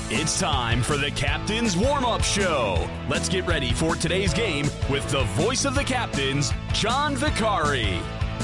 It's time for the Captain's Warm-Up Show. Let's get ready for today's game with the voice of the Captains, John Vicari.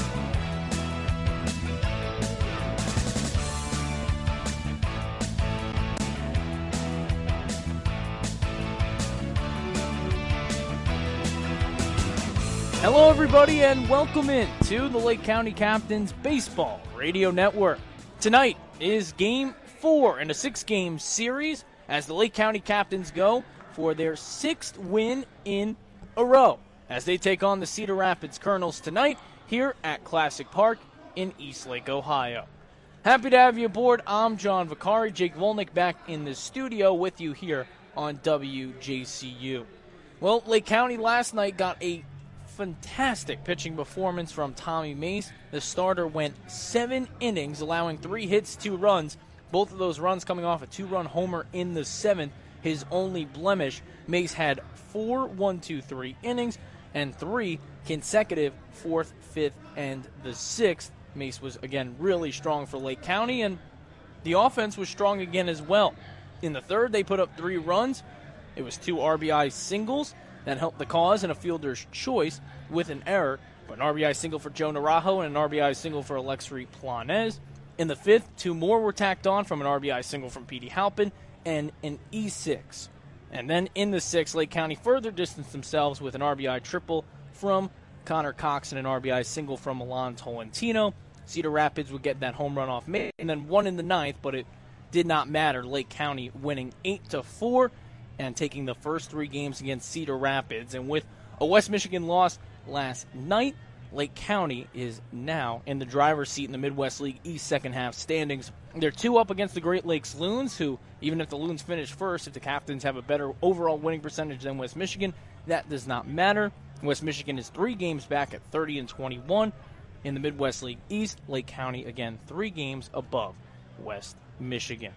Hello, everybody, and welcome in to the Lake County Captains Baseball Radio Network. Tonight is Game 4 in a 6-game series as the Lake County Captains go for their 6th win in a row as they take on the Cedar Rapids Colonels tonight here at Classic Park in Eastlake, Ohio. Happy to have you aboard. I'm John Vicari. Jake Volnick back in the studio with you here on WJCU. Well, Lake County last night got a fantastic pitching performance from Tommy Mace. The starter went 7 innings, allowing 3 hits, 2 runs. Both of those runs coming off a 2-run homer in the 7th, his only blemish. Mace had 4 1-2-3 innings and 3 consecutive 4th, 5th, and the 6th. Mace was, again, really strong for Lake County, and the offense was strong again as well. In the 3rd, they put up 3 runs. It was 2 RBI singles that helped the cause and a fielder's choice with an error, but an RBI single for Joe Narajo and an RBI single for Alexri Planez. In the 5th, 2 more were tacked on from an RBI single from Petey Halpin and an E6. And then in the 6th, Lake County further distanced themselves with an RBI triple from Connor Cox and an RBI single from Milan Tolentino. Cedar Rapids would get that home run off May, and then 1 in the 9th, but it did not matter. Lake County winning 8-4 and taking the first 3 games against Cedar Rapids. And with a West Michigan loss last night, Lake County is now in the driver's seat in the Midwest League East second half standings. They're 2 up against the Great Lakes Loons, who, even if the Loons finish first, if the Captains have a better overall winning percentage than West Michigan, that does not matter. West Michigan is 3 games back at 30-21 in the Midwest League East. Lake County, again, 3 games above West Michigan.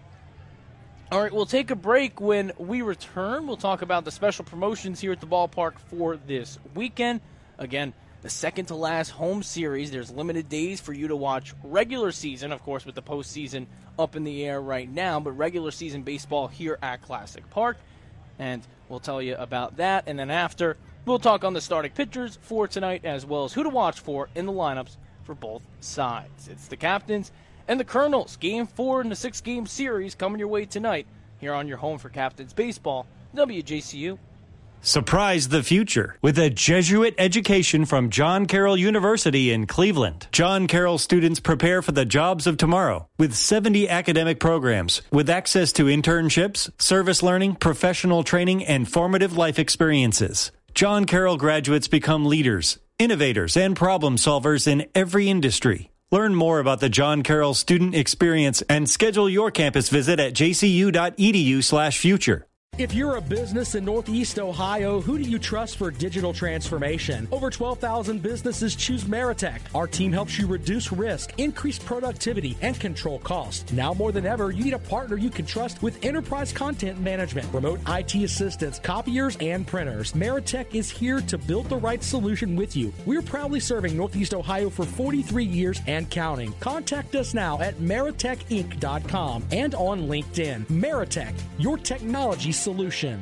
All right, we'll take a break. When we return, we'll talk about the special promotions here at the ballpark for this weekend. Again, the second-to-last home series. There's limited days for you to watch regular season, of course, with the postseason up in the air right now, but regular season baseball here at Classic Park. And we'll tell you about that. And then after, we'll talk on the starting pitchers for tonight, as well as who to watch for in the lineups for both sides. It's the Captains and the Colonels, Game 4 in the 6-game series coming your way tonight here on your home for Captains Baseball, WJCU. Surprise the future with a Jesuit education from John Carroll University in Cleveland. John Carroll students prepare for the jobs of tomorrow with 70 academic programs with access to internships, service learning, professional training, and formative life experiences. John Carroll graduates become leaders, innovators, and problem solvers in every industry. Learn more about the John Carroll student experience and schedule your campus visit at jcu.edu/future. If you're a business in Northeast Ohio, who do you trust for digital transformation? Over 12,000 businesses choose Meritech. Our team helps you reduce risk, increase productivity, and control cost. Now more than ever, you need a partner you can trust with enterprise content management, remote IT assistance, copiers, and printers. Meritech is here to build the right solution with you. We're proudly serving Northeast Ohio for 43 years and counting. Contact us now at meritechinc.com and on LinkedIn. Meritech, your technology solution.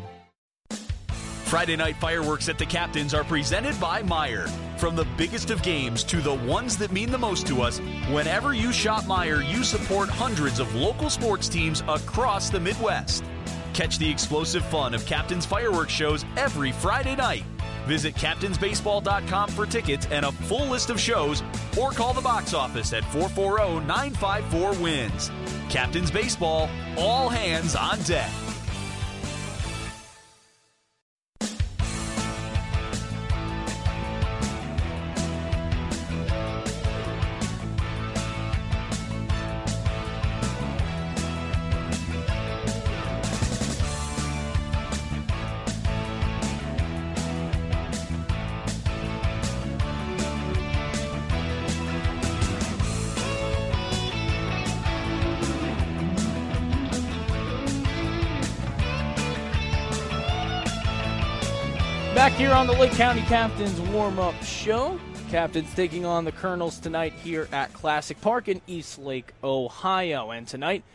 Friday night fireworks at the Captains are presented by Meijer. From the biggest of games to the ones that mean the most to us, whenever you shop Meijer, you support hundreds of local sports teams across the Midwest. Catch the explosive fun of Captains fireworks shows every Friday night. Visit captainsbaseball.com for tickets and a full list of shows, or call the box office at 440-954-WINS. Captains Baseball, all hands on deck. Back here on the Lake County Captains Warm-Up Show. Captains taking on the Colonels tonight here at Classic Park in Eastlake, Ohio. And tonight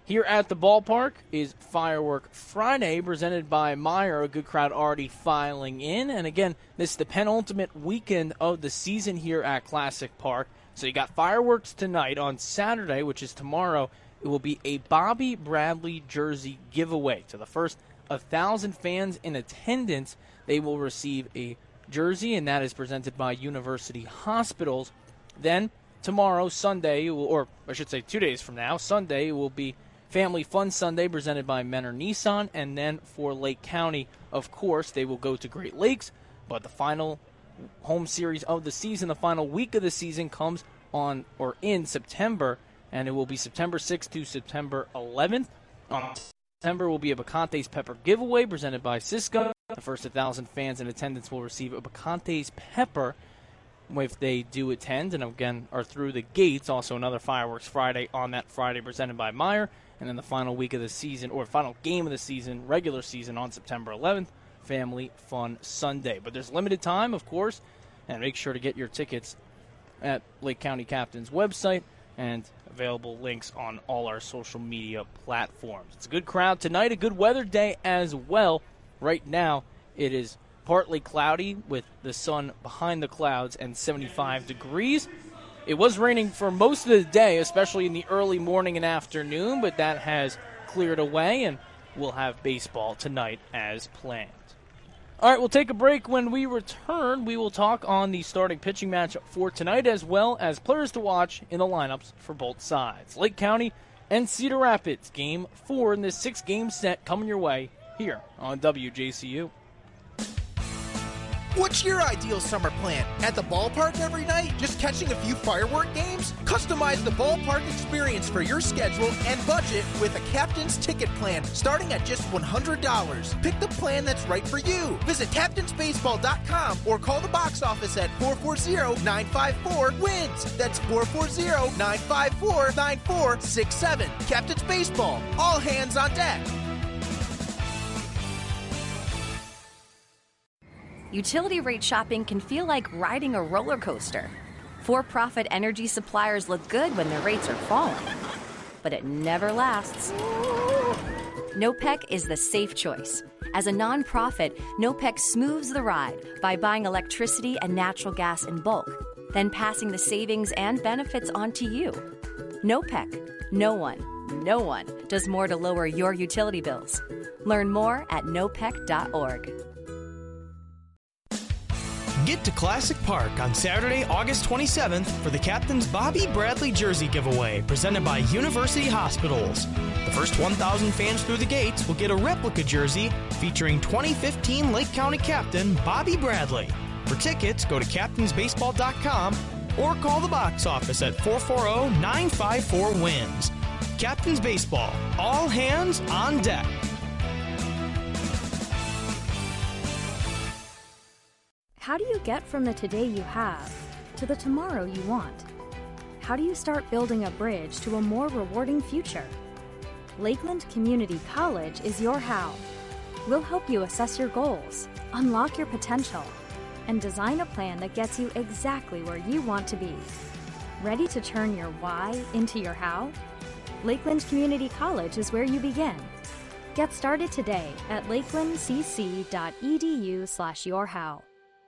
Here at the ballpark is Firework Friday, presented by Meijer. A good crowd already filing in. And again, this is the penultimate weekend of the season here at Classic Park. So you got fireworks tonight. On Saturday, which is tomorrow, it will be a Bobby Bradley jersey giveaway. To the first 1,000 fans in attendance, they will receive a jersey, and that is presented by University Hospitals. Then tomorrow, Sunday, or I should say 2 days from now, Sunday, will be Family Fun Sunday presented by Menor Nissan. And then for Lake County, of course, they will go to Great Lakes. But the final home series of the season, the final week of the season, comes on or in September. And it will be September 6th to September 11th. On September will be a Bacante's Pepper giveaway presented by Cisco. The first 1,000 fans in attendance will receive a Bacante's Pepper if they do attend, and again are through the gates. Also another Fireworks Friday on that Friday presented by Meijer. And then the final week of the season, or final game of the season, regular season on September 11th, Family Fun Sunday. But there's limited time, of course, and make sure to get your tickets at Lake County Captain's website and available links on all our social media platforms. It's a good crowd tonight, a good weather day as well. Right now, it is partly cloudy with the sun behind the clouds and 75 degrees. It was raining for most of the day, especially in the early morning and afternoon, but that has cleared away, and we'll have baseball tonight as planned. All right, we'll take a break. When we return, we will talk on the starting pitching matchup for tonight, as well as players to watch in the lineups for both sides. Lake County and Cedar Rapids, Game 4 in this 6-game set coming your way here on WJCU. What's your ideal summer plan? At the ballpark every night? Just catching a few firework games? Customize the ballpark experience for your schedule and budget with a Captain's Ticket plan starting at just $100. Pick the plan that's right for you. Visit CaptainsBaseball.com or call the box office at 440-954-WINS. That's 440-954-9467. Captain's Baseball. All hands on deck. Utility rate shopping can feel like riding a roller coaster. For-profit energy suppliers look good when their rates are falling, but it never lasts. NOPEC is the safe choice. As a nonprofit, NOPEC smooths the ride by buying electricity and natural gas in bulk, then passing the savings and benefits on to you. NOPEC. No one does more to lower your utility bills. Learn more at nopec.org. Get to Classic Park on Saturday, August 27th for the Captain's Bobby Bradley jersey giveaway presented by University Hospitals. The first 1,000 fans through the gates will get a replica jersey featuring 2015 Lake County Captain Bobby Bradley. For tickets, go to CaptainsBaseball.com or call the box office at 440-954-WINS. Captain's Baseball. All hands on deck. How do you get from the today you have to the tomorrow you want? How do you start building a bridge to a more rewarding future? Lakeland Community College is your how. We'll help you assess your goals, unlock your potential, and design a plan that gets you exactly where you want to be. Ready to turn your why into your how? Lakeland Community College is where you begin. Get started today at lakelandcc.edu/yourhow.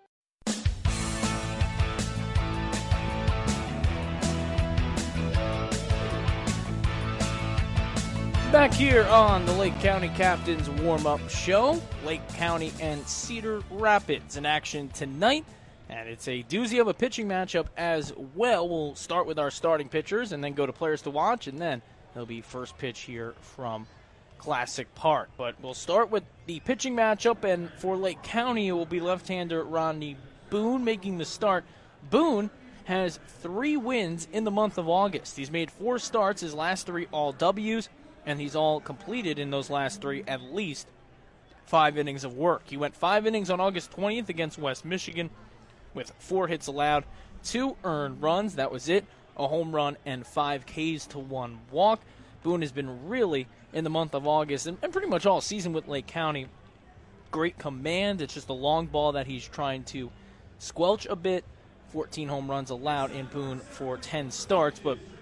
Back here on the Lake County Captains warm-up show, Lake County and Cedar Rapids in action tonight, and it's a doozy of a pitching matchup as well. We'll start with our starting pitchers and then go to players to watch, and then there'll be first pitch here from Classic Park. But we'll start with the pitching matchup, and for Lake County, it will be left-hander Rodney Boone making the start. Boone has 3 wins in the month of August. He's made 4 starts, his last 3 all W's, and he's all completed in those last 3 at least 5 innings of work. He went 5 innings on August 20th against West Michigan with 4 hits allowed, 2 earned runs, that was it, a home run, and 5 Ks to 1 walk. Boone has been really, in the month of August, and pretty much all season with Lake County, great command. It's just a long ball that he's trying to squelch a bit. 14 home runs allowed in Boone for 10 starts, but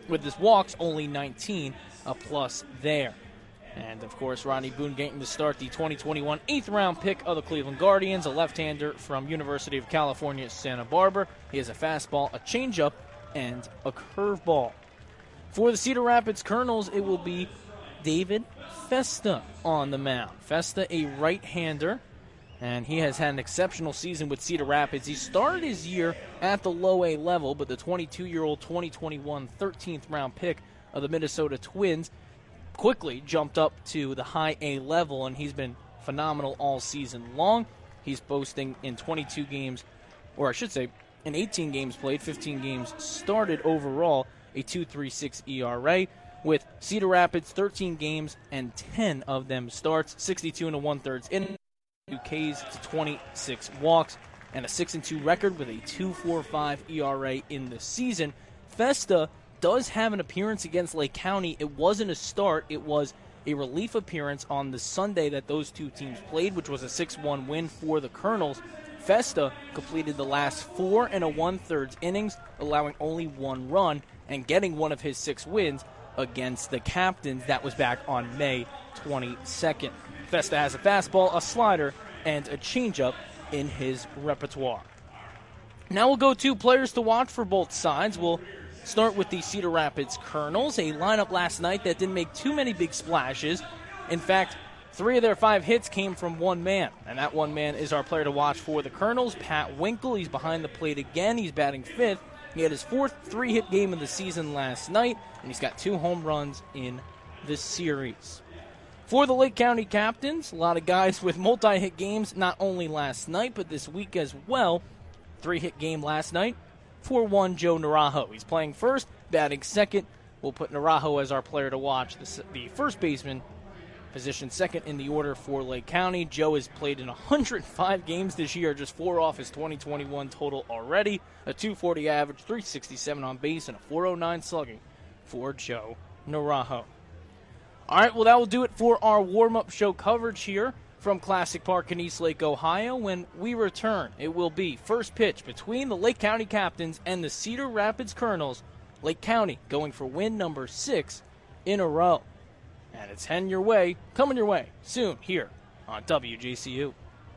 With his walks, only 19, a plus there. And, of course, Rodney Boone getting to start the 2021 8th-round pick of the Cleveland Guardians, a left-hander from University of California, Santa Barbara. He has a fastball, a changeup, and a curveball. For the Cedar Rapids Colonels, it will be David Festa on the mound. Festa, a right-hander, and he has had an exceptional season with Cedar Rapids. He started his year at the low A level, but the 22-year-old 2021 13th-round pick of the Minnesota Twins quickly jumped up to the high A level, and he's been phenomenal all season long. He's boasting in 22 games, or I should say in 18 games played, 15 games started overall, a 2.36 ERA. With Cedar Rapids, 13 games and 10 of them starts, 62 1/3 innings, 2 Ks to 26 walks, and a 6-2 record with a 2.45 ERA in the season. Festa does have an appearance against Lake County. It wasn't a start. It was a relief appearance on the Sunday that those two teams played, which was a 6-1 win for the Colonels. Festa completed the last 4 1/3 innings, allowing only 1 run and getting one of his 6 wins against the Captains. That was back on May 22nd. Festa has a fastball, a slider, and a changeup in his repertoire. Now we'll go to players to watch for both sides. We'll start with the Cedar Rapids Colonels, a lineup last night that didn't make too many big splashes. In fact, 3 of their 5 hits came from one man, and that one man is our player to watch for the Colonels, Pat Winkle. He's behind the plate again. He's batting 5th. He had his 4th 3-hit game of the season last night, and he's got 2 home runs in this series. For the Lake County Captains, a lot of guys with multi-hit games, not only last night, but this week as well. 3-hit game last night for one Joe Narajo. He's playing first, batting second. We'll put Narajo as our player to watch. The first baseman, position second in the order for Lake County. Joe has played in 105 games this year, just 4 off his 2021 total already. A 240 average, 367 on base, and a 409 slugging for Joe Narajo. All right, well, that will do it for our warm-up show coverage here from Classic Park in East Lake, Ohio. When we return, it will be first pitch between the Lake County Captains and the Cedar Rapids Colonels. Lake County going for win number 6 in a row. And it's coming your way soon here on WJCU.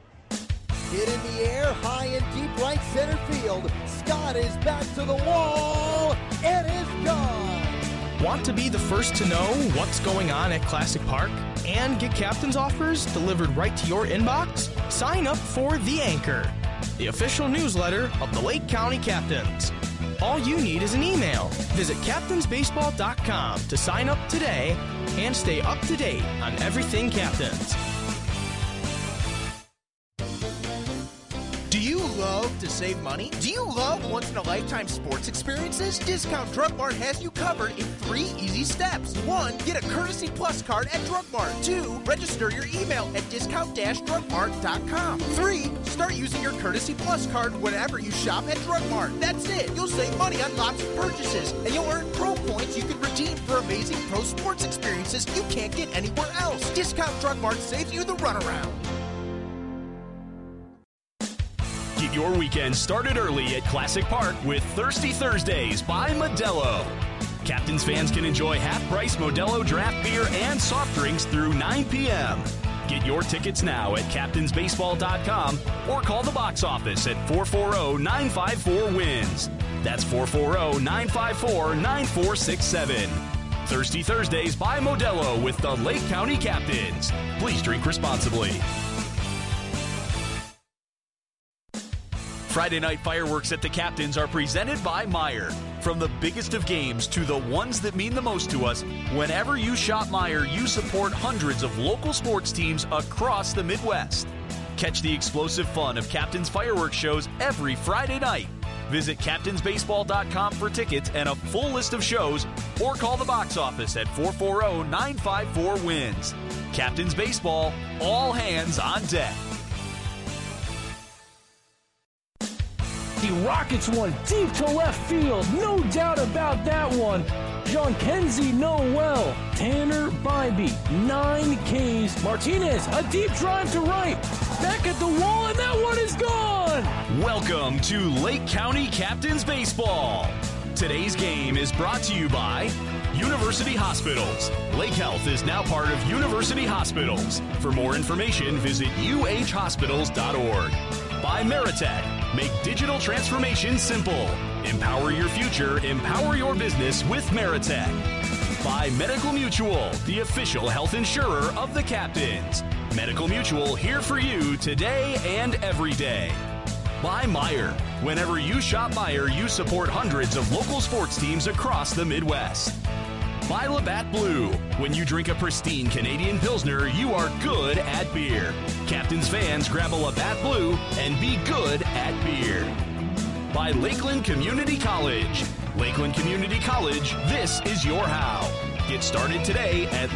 Hit in the air, high and deep right center field. Scott is back to the wall. It is gone. Want to be the first to know what's going on at Classic Park and get captain's offers delivered right to your inbox? Sign up for The Anchor, the official newsletter of the Lake County Captains. All you need is an email. Visit captainsbaseball.com to sign up today and stay up to date on everything Captains. Do you love to save money? Do you love once-in-a-lifetime sports experiences? Discount Drug Mart has you covered in 3 easy steps. 1. Get a Courtesy Plus card at Drug Mart. 2. Register your email at discount-drugmart.com. 3. Start using your Courtesy Plus card whenever you shop at Drug Mart. That's it. You'll save money on lots of purchases, and you'll earn Pro Points you can redeem for amazing pro sports experiences you can't get anywhere else. Discount Drug Mart saves you the runaround. Get your weekend started early at Classic Park with Thirsty Thursdays by Modelo. Captains fans can enjoy half-price Modelo draft beer and soft drinks through 9 p.m. Get your tickets now at captainsbaseball.com or call the box office at 440-954-WINS. That's 440-954-9467. Thirsty Thursdays by Modelo with the Lake County Captains. Please drink responsibly. Friday night fireworks at the Captains are presented by Meijer. From the biggest of games to the ones that mean the most to us, whenever you shop Meijer, you support hundreds of local sports teams across the Midwest. Catch the explosive fun of Captains fireworks shows every Friday night. Visit captainsbaseball.com for tickets and a full list of shows, or call the box office at 440-954-WINS. Captains Baseball, all hands on deck. The Rockets one deep to left field. No doubt about that one. John Kenzie Noel. Tanner Bybee. 9 Ks. Martinez, a deep drive to right. Back at the wall, and that one is gone. Welcome to Lake County Captains Baseball. Today's game is brought to you by University Hospitals. Lake Health is now part of University Hospitals. For more information, visit uhhospitals.org. By Meritech. Make digital transformation simple. Empower your future, empower your business with Meritech. By Medical Mutual, the official health insurer of the Captains. Medical Mutual, here for you today and every day. By Meijer. Whenever you shop Meijer, you support hundreds of local sports teams across the Midwest. By Labatt Blue. When you drink a pristine Canadian Pilsner, you are good at beer. Captains fans, grab a Labatt Blue and be good at beer. By Lakeland Community College. Lakeland Community College, this is your how. Get started today at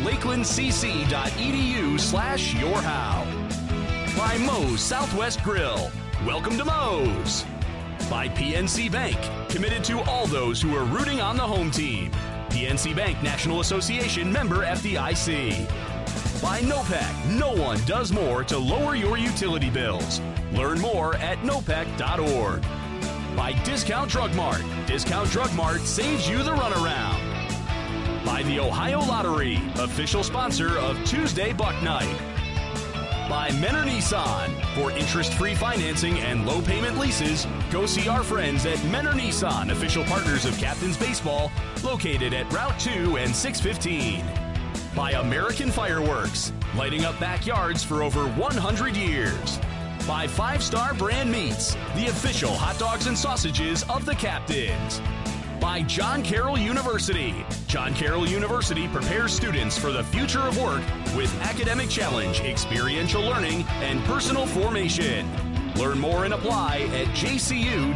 lakelandcc.edu/yourhow. By Moe's Southwest Grill. Welcome to Moe's. By PNC Bank, committed to all those who are rooting on the home team. PNC Bank National Association member FDIC. By NOPEC, no one does more to lower your utility bills. Learn more at nopec.org. By Discount Drug Mart. Discount Drug Mart saves you the runaround. By the Ohio Lottery, official sponsor of Tuesday Buck Night. By Menor Nissan. For interest-free financing and low-payment leases, go see our friends at Menor Nissan, official partners of Captains Baseball, located at Route 2 and 615. By American Fireworks, lighting up backyards for over 100 years. By 5 Star Brand Meats, the official hot dogs and sausages of the Captains. By John Carroll University. John Carroll University prepares students for the future of work with academic challenge, experiential learning, and personal formation. Learn more and apply at jcu.edu.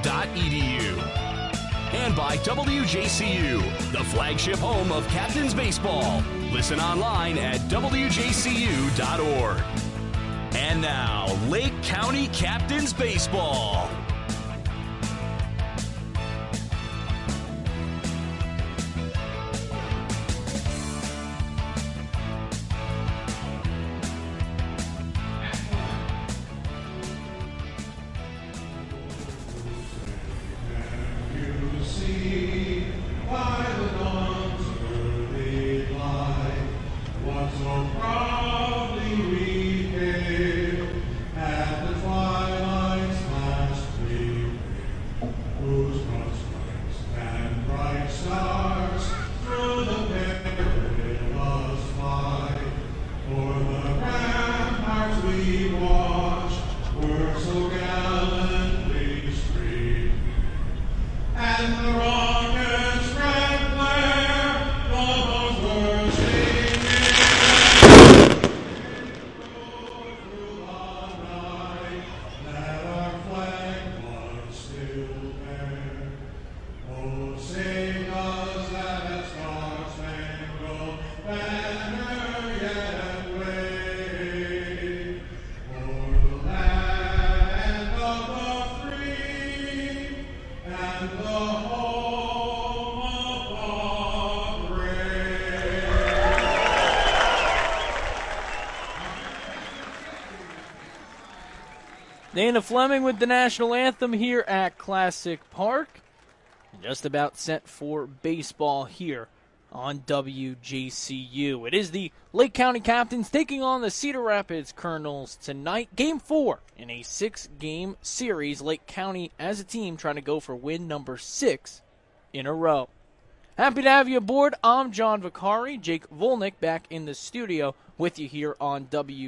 And by WJCU, the flagship home of Captains Baseball. Listen online at wjcu.org. And now, Lake County Captains Baseball. Dana Fleming with the national anthem here at Classic Park. Just about set for baseball here on WJCU. It is the Lake County Captains taking on the Cedar Rapids Colonels tonight. Game 4 in a 6-game series. Lake County as a team trying to go for win number 6 in a row. Happy to have you aboard. I'm John Vicari. Jake Volnick back in the studio with you here on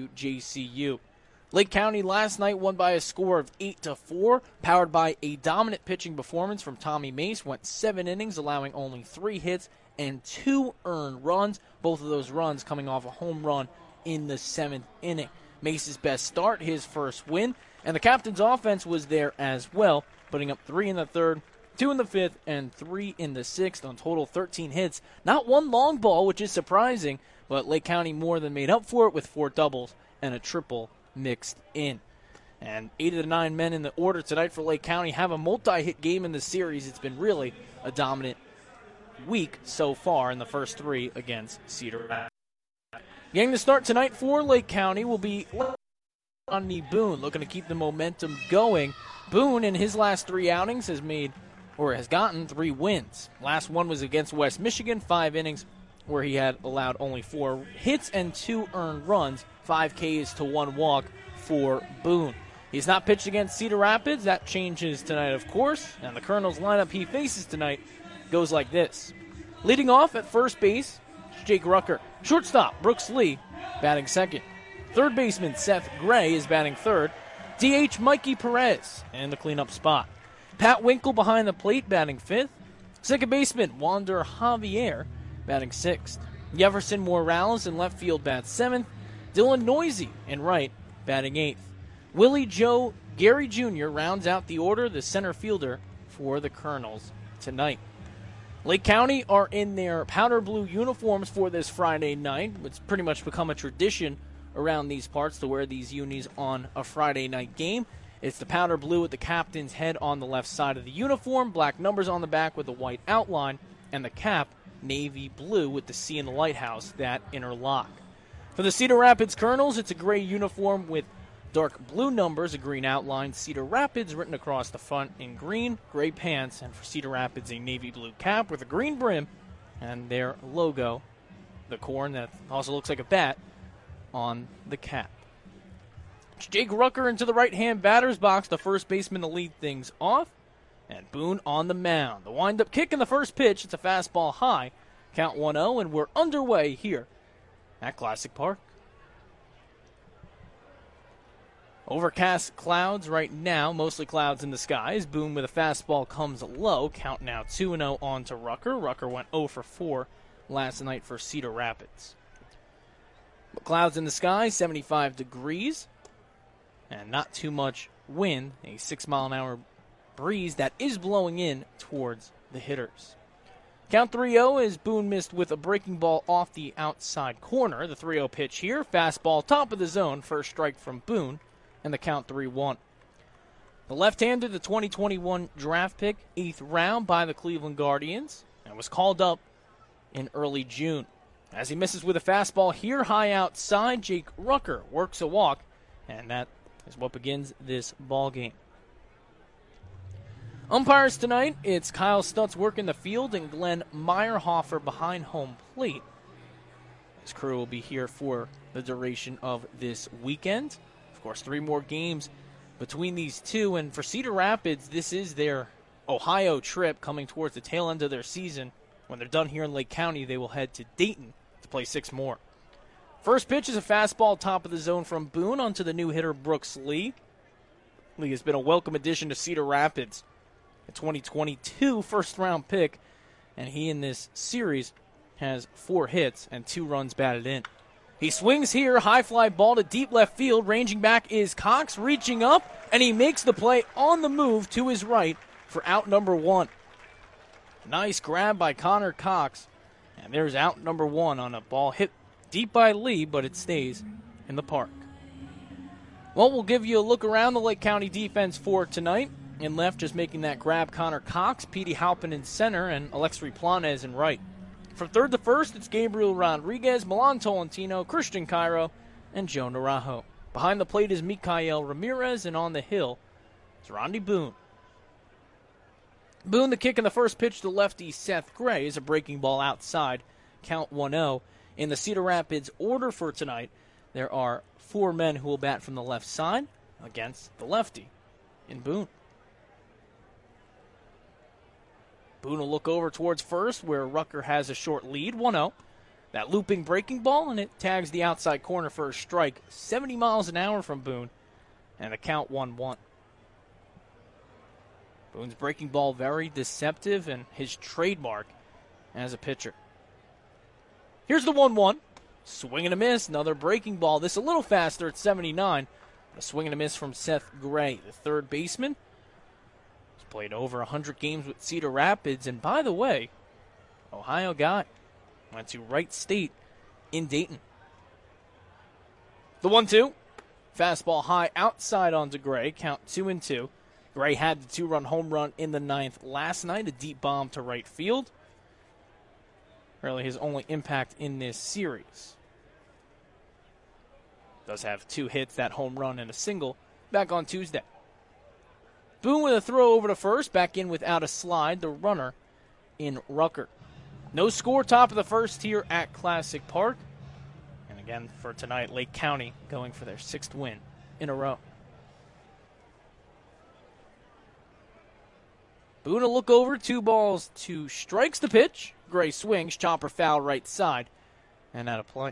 WJCU. Lake County last night won by a score of 8-4, powered by a dominant pitching performance from Tommy Mace. Went 7 innings, allowing only 3 hits and 2 earned runs. Both of those runs coming off a home run in the 7th inning. Mace's best start, his first win, and the Captains' offense was there as well, putting up 3 in the 3rd, 2 in the 5th, and 3 in the 6th on total 13 hits. Not one long ball, which is surprising, but Lake County more than made up for it with 4 doubles and a triple mixed in. And 8 of the 9 men in the order tonight for Lake County have a multi-hit game in the series. It's been really a dominant week so far in the first 3 against Cedar Rapids. Getting the start tonight for Lake County will be Rodney Boone, looking to keep the momentum going. Boone, in his last 3 outings, has made or has gotten 3 wins. Last one was against West Michigan, 5 innings, where he had allowed only 4 hits and 2 earned runs, 5 Ks to 1 walk for Boone. He's not pitched against Cedar Rapids. That changes tonight, of course. And the Colonels lineup he faces tonight goes like this. Leading off at first base, Jake Rucker. Shortstop, Brooks Lee, batting second. Third baseman, Seth Gray, is batting third. DH, Mikey Perez in the cleanup spot. Pat Winkle behind the plate, batting fifth. Second baseman, Wander Javier, batting sixth. Jefferson Morales in left field, bats seventh. Dylan Noisy in right, batting eighth. Willie Joe Gary Jr. rounds out the order, the center fielder for the Colonels tonight. Lake County are in their powder blue uniforms for this Friday night. It's pretty much become a tradition around these parts to wear these unis on a Friday night game. It's the powder blue with the captain's head on the left side of the uniform, black numbers on the back with a white outline, and the cap navy blue with the C in the lighthouse that interlock. For the Cedar Rapids Colonels, it's a gray uniform with dark blue numbers, a green outline, Cedar Rapids written across the front in green, gray pants, and for Cedar Rapids, a navy blue cap with a green brim, and their logo, the corn that also looks like a bat, on the cap. It's Jake Rucker into the right-hand batter's box, the first baseman to lead things off, and Boone on the mound. The wind-up kick in the first pitch, it's a fastball high, count 1-0, and we're underway here at Classic Park. Overcast clouds right now, mostly clouds in the skies. Boone with a fastball comes low. Count now 2-0 on to Rucker. Rucker went 0 for 4 last night for Cedar Rapids. But clouds in the sky, 75 degrees, and not too much wind. A 6-mile-an-hour breeze that is blowing in towards the hitters. Count 3-0 is Boone missed with a breaking ball off the outside corner. The 3-0 pitch here, fastball top of the zone, first strike from Boone. And the count 3-1. The left-hander, the 2021 draft pick, 8th round by the Cleveland Guardians, and was called up in early June. As he misses with a fastball here, high outside, Jake Rucker works a walk, and that is what begins this ball game. Umpires tonight, it's Kyle Stutz working the field and Glenn Meyerhofer behind home plate. His crew will be here for the duration of this weekend. Of course, 3 more games between these two, and for Cedar Rapids, this is their Ohio trip coming towards the tail end of their season. When they're done here in Lake County, they will head to Dayton to play 6 more. First pitch is a fastball top of the zone from Boone onto the new hitter Brooks Lee. Lee has been a welcome addition to Cedar Rapids, a 2022 first-round pick, and he in this series has 4 hits and 2 runs batted in. He swings here, high fly ball to deep left field. Ranging back is Cox, reaching up, and he makes the play on the move to his right for out number 1. Nice grab by Connor Cox, and there's out number 1 on a ball hit deep by Lee, but it stays in the park. Well, we'll give you a look around the Lake County defense for tonight. In left, just making that grab, Connor Cox, Petey Halpin in center, and Alexri Planes in right. From third to first, it's Gabriel Rodriguez, Milan Tolentino, Christian Cairo, and Joe Narajo. Behind the plate is Mikael Ramirez, and on the hill is Rondy Boone. Boone, the kick in the first pitch to lefty Seth Gray, is a breaking ball outside, count 1-0. In the Cedar Rapids order for tonight, there are 4 men who will bat from the left side against the lefty in Boone. Boone will look over towards first, where Rucker has a short lead, 1-0. That looping breaking ball, and it tags the outside corner for a strike, 70 miles an hour from Boone, and a count 1-1. Boone's breaking ball very deceptive and his trademark as a pitcher. Here's the 1-1. Swing and a miss, another breaking ball. This a little faster at 79. A swing and a miss from Seth Gray, the third baseman. Played over 100 games with Cedar Rapids, and by the way, Ohio guy. Went to Wright State in Dayton. The 1-2. Fastball high outside onto Gray, count 2-2. Gray had the 2-run home run in the 9th last night, a deep bomb to right field. Really his only impact in this series. Does have 2 hits, that home run and a single, back on Tuesday. Boone with a throw over to first, back in without a slide, the runner in Rucker. No score, top of the first here at Classic Park. And again, for tonight, Lake County going for their 6th win in a row. Boone will look over, 2 balls, 2 strikes the pitch. Gray swings, chopper foul right side, and out of play.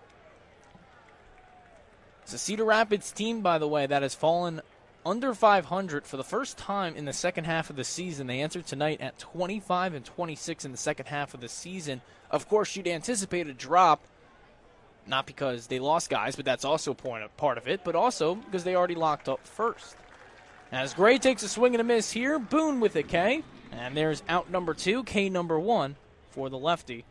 It's a Cedar Rapids team, by the way, that has fallen under 500 for the first time in the second half of the season. They entered tonight at 25-26 in the second half of the season. Of course, you'd anticipate a drop, not because they lost guys, but that's also part of it, but also because they already locked up first. As Gray takes a swing and a miss here, Boone with a K, and there's out number 2, K number 1 for the lefty.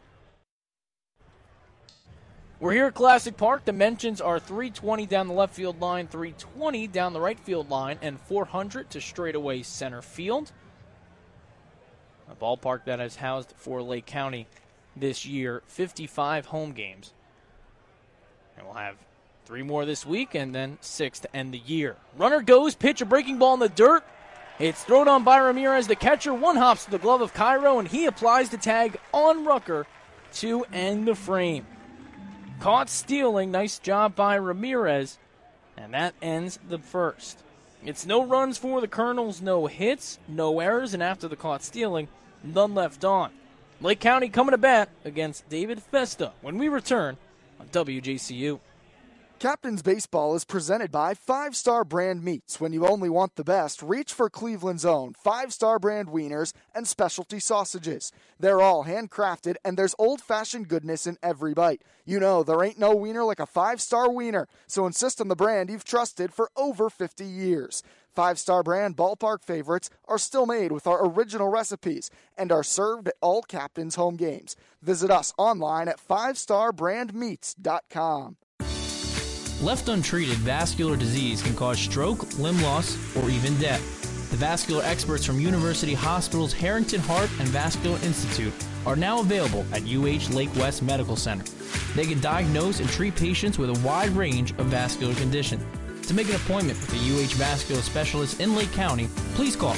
We're here at Classic Park. Dimensions are 320 down the left field line, 320 down the right field line, and 400 to straightaway center field. A ballpark that has housed for Lake County this year 55 home games. And we'll have 3 more this week and then 6 to end the year. Runner goes, pitch, a breaking ball in the dirt. It's thrown on by Ramirez. The catcher one-hops to the glove of Cairo, and he applies the tag on Rucker to end the frame. Caught stealing. Nice job by Ramirez. And that ends the first. It's no runs for the Colonels, no hits, no errors, and after the caught stealing, none left on. Lake County coming to bat against David Festa when we return on WJCU. Captain's Baseball is presented by 5 Star Brand Meats. When you only want the best, reach for Cleveland's own 5 Star Brand wieners and specialty sausages. They're all handcrafted, and there's old-fashioned goodness in every bite. You know, there ain't no wiener like a 5 Star wiener, so insist on the brand you've trusted for over 50 years. 5 Star Brand ballpark favorites are still made with our original recipes and are served at all Captain's home games. Visit us online at 5starbrandmeats.com. Left untreated, vascular disease can cause stroke, limb loss, or even death. The vascular experts from University Hospital's Harrington Heart and Vascular Institute are now available at UH Lake West Medical Center. They can diagnose and treat patients with a wide range of vascular conditions. To make an appointment with a UH vascular specialist in Lake County, please call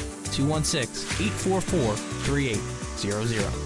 216-844-3800.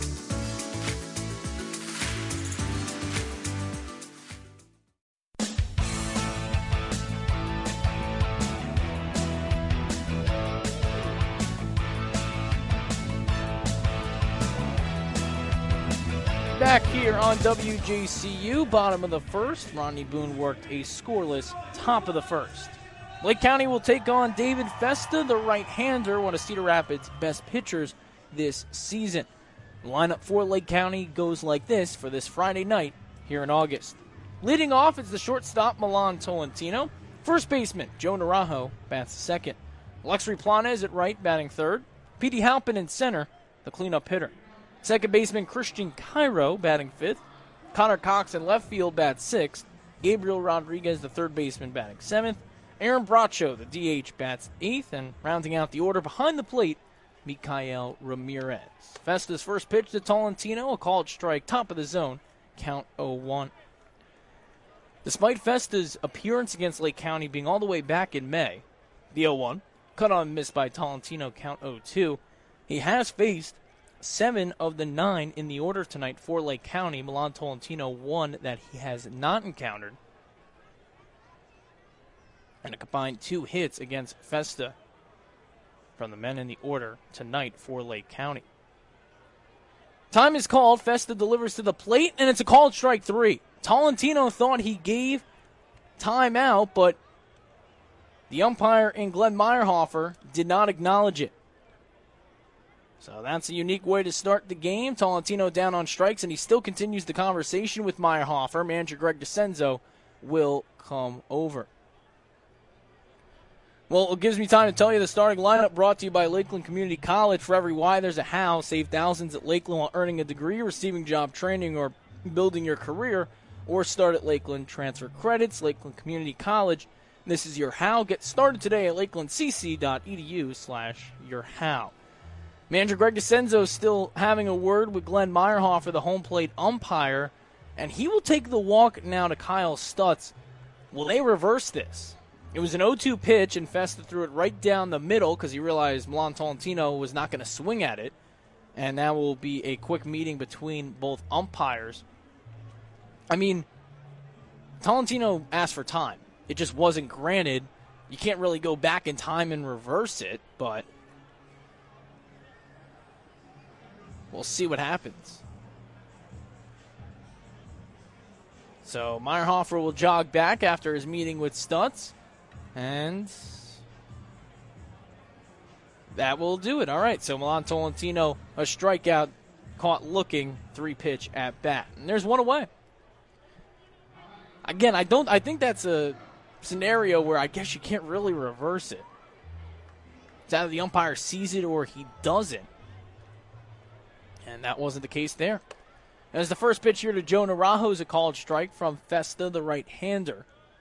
Back here on WJCU, bottom of the first, Rodney Boone worked a scoreless top of the first. Lake County will take on David Festa, the right-hander, one of Cedar Rapids' best pitchers this season. The lineup for Lake County goes like this for this Friday night here in August. Leading off is the shortstop, Milan Tolentino. First baseman, Joe Narajo, bats second. Alexri Planes at right, batting third. Petey Halpin in center, the cleanup hitter. Second baseman Christian Cairo batting fifth. Connor Cox in left field bats sixth. Gabriel Rodriguez, the third baseman, batting seventh. Aaron Bracho, the DH, bats eighth. And rounding out the order behind the plate, Mikael Ramirez. Festa's first pitch to Tolentino, a called strike, top of the zone, count 0-1. Despite Festa's appearance against Lake County being all the way back in May, the 0-1, cut on miss by Tolentino, count 0-2, he has faced 7 of the 9 in the order tonight for Lake County. Milan Tolentino, one that he has not encountered. And a combined 2 hits against Festa from the men in the order tonight for Lake County. Time is called. Festa delivers to the plate, and it's a called strike 3. Tolentino thought he gave time out, but the umpire in Glenn Meyerhofer did not acknowledge it. So that's a unique way to start the game. Tolentino down on strikes, and he still continues the conversation with Meyerhofer. Manager Greg DeCenzo will come over. Well, it gives me time to tell you the starting lineup brought to you by Lakeland Community College. For every why, there's a how. Save thousands at Lakeland while earning a degree, receiving job training, or building your career. Or start at Lakeland. Transfer credits, Lakeland Community College. This is your how. Get started today at lakelandcc.edu/yourhow. Manager Greg DeCenzo still having a word with Glenn Meyerhofer, the home plate umpire, and he will take the walk now to Kyle Stutz. Will they reverse this? It was an 0-2 pitch, and Festa threw it right down the middle because he realized Milan Tolentino was not going to swing at it. And that will be a quick meeting between both umpires. I mean, Tolentino asked for time. It just wasn't granted. You can't really go back in time and reverse it, but we'll see what happens. So Meyerhofer will jog back after his meeting with Stutz. And that will do it. All right, so Milan Tolentino, a strikeout, caught looking, 3-pitch at bat. And there's one away. Again, I think that's a scenario where I guess you can't really reverse it. It's either the umpire sees it or he doesn't. And that wasn't the case there. As the first pitch here to Joe Narajo is a called strike from Festa, the right-hander.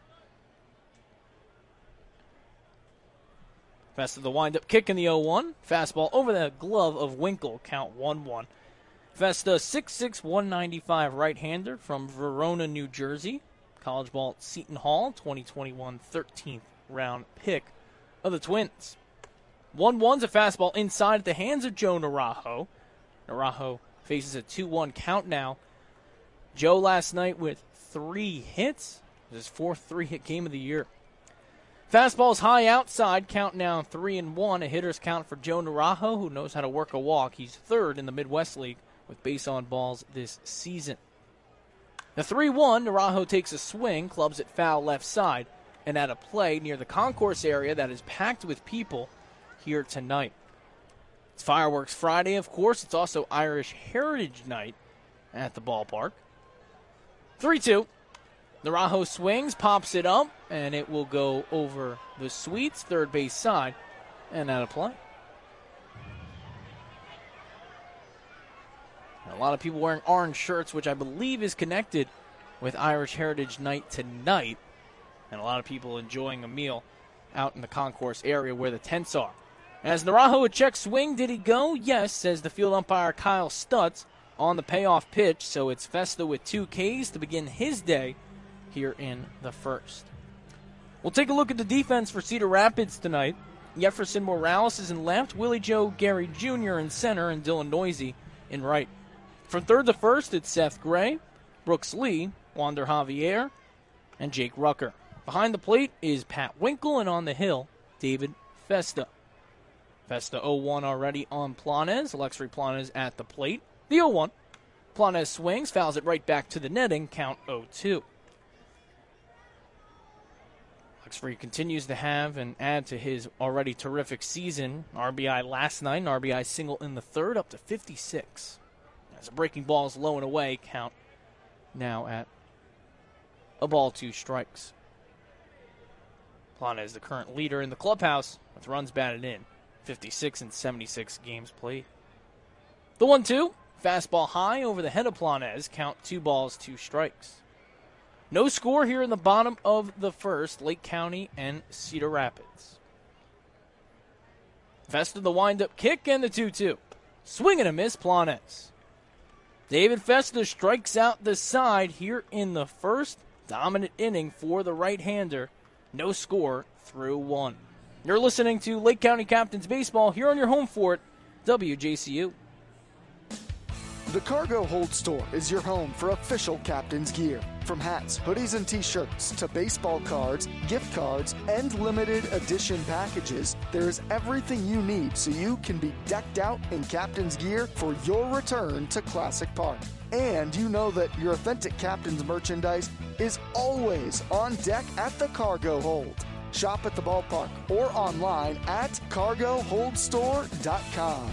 Festa the wind-up kick in the 0-1. Fastball over the glove of Winkle, count 1-1. Festa, 6'6", 195 right-hander from Verona, New Jersey. College ball at Seton Hall, 2021 13th round pick of the Twins. 1-1's a fastball inside at the hands of Joe Narajo. Narajo faces a 2-1 count now. Joe last night with 3 hits. His 4th 3-hit game of the year. Fastball's high outside, count now 3-1. A hitter's count for Joe Narajo, who knows how to work a walk. He's 3rd in the Midwest League with base on balls this season. The 3-1, Narajo takes a swing, clubs it foul left side, and at a play near the concourse area that is packed with people here tonight. It's Fireworks Friday, of course. It's also Irish Heritage Night at the ballpark. 3-2. Narajo swings, pops it up, and it will go over the Sweets, third base side, and out of play. A lot of people wearing orange shirts, which I believe is connected with Irish Heritage Night tonight, and a lot of people enjoying a meal out in the concourse area where the tents are. As Narajo a check swing, did he go? Yes, says the field umpire Kyle Stutz on the payoff pitch, so it's Festa with 2 Ks to begin his day here in the first. We'll take a look at the defense for Cedar Rapids tonight. Jefferson Morales is in left, Willie Joe Gary Jr. in center, and Dylan Noisy in right. From third to first, it's Seth Gray, Brooks Lee, Wander Javier, and Jake Rucker. Behind the plate is Pat Winkle, and on the hill, David Festa. Festa 0-1 already on Planez. Alexri Planez at the plate. The 0-1. Planez swings, fouls it right back to the netting, count 0-2. Alexri continues to have and add to his already terrific season. RBI last night, an RBI single in the third, up to 56. As a breaking ball is low and away, count now at 1-2 strikes. Planez, the current leader in the clubhouse with runs batted in, 56 and 76 games played. The 1-2, fastball high over the head of Planez, count 2-2 strikes. No score here in the bottom of the first, Lake County and Cedar Rapids. Festa the wind-up kick and the 2-2. Swing and a miss, Planez. David Festa strikes out the side here in the first. Dominant inning for the right-hander. No score through 1. You're listening to Lake County Captains Baseball here on your home for it, WJCU. The Cargo Hold Store is your home for official Captains gear. From hats, hoodies, and t-shirts to baseball cards, gift cards, and limited edition packages, there's everything you need so you can be decked out in Captains gear for your return to Classic Park. And you know that your authentic Captains merchandise is always on deck at the Cargo Hold. Shop at the ballpark or online at cargoholdstore.com.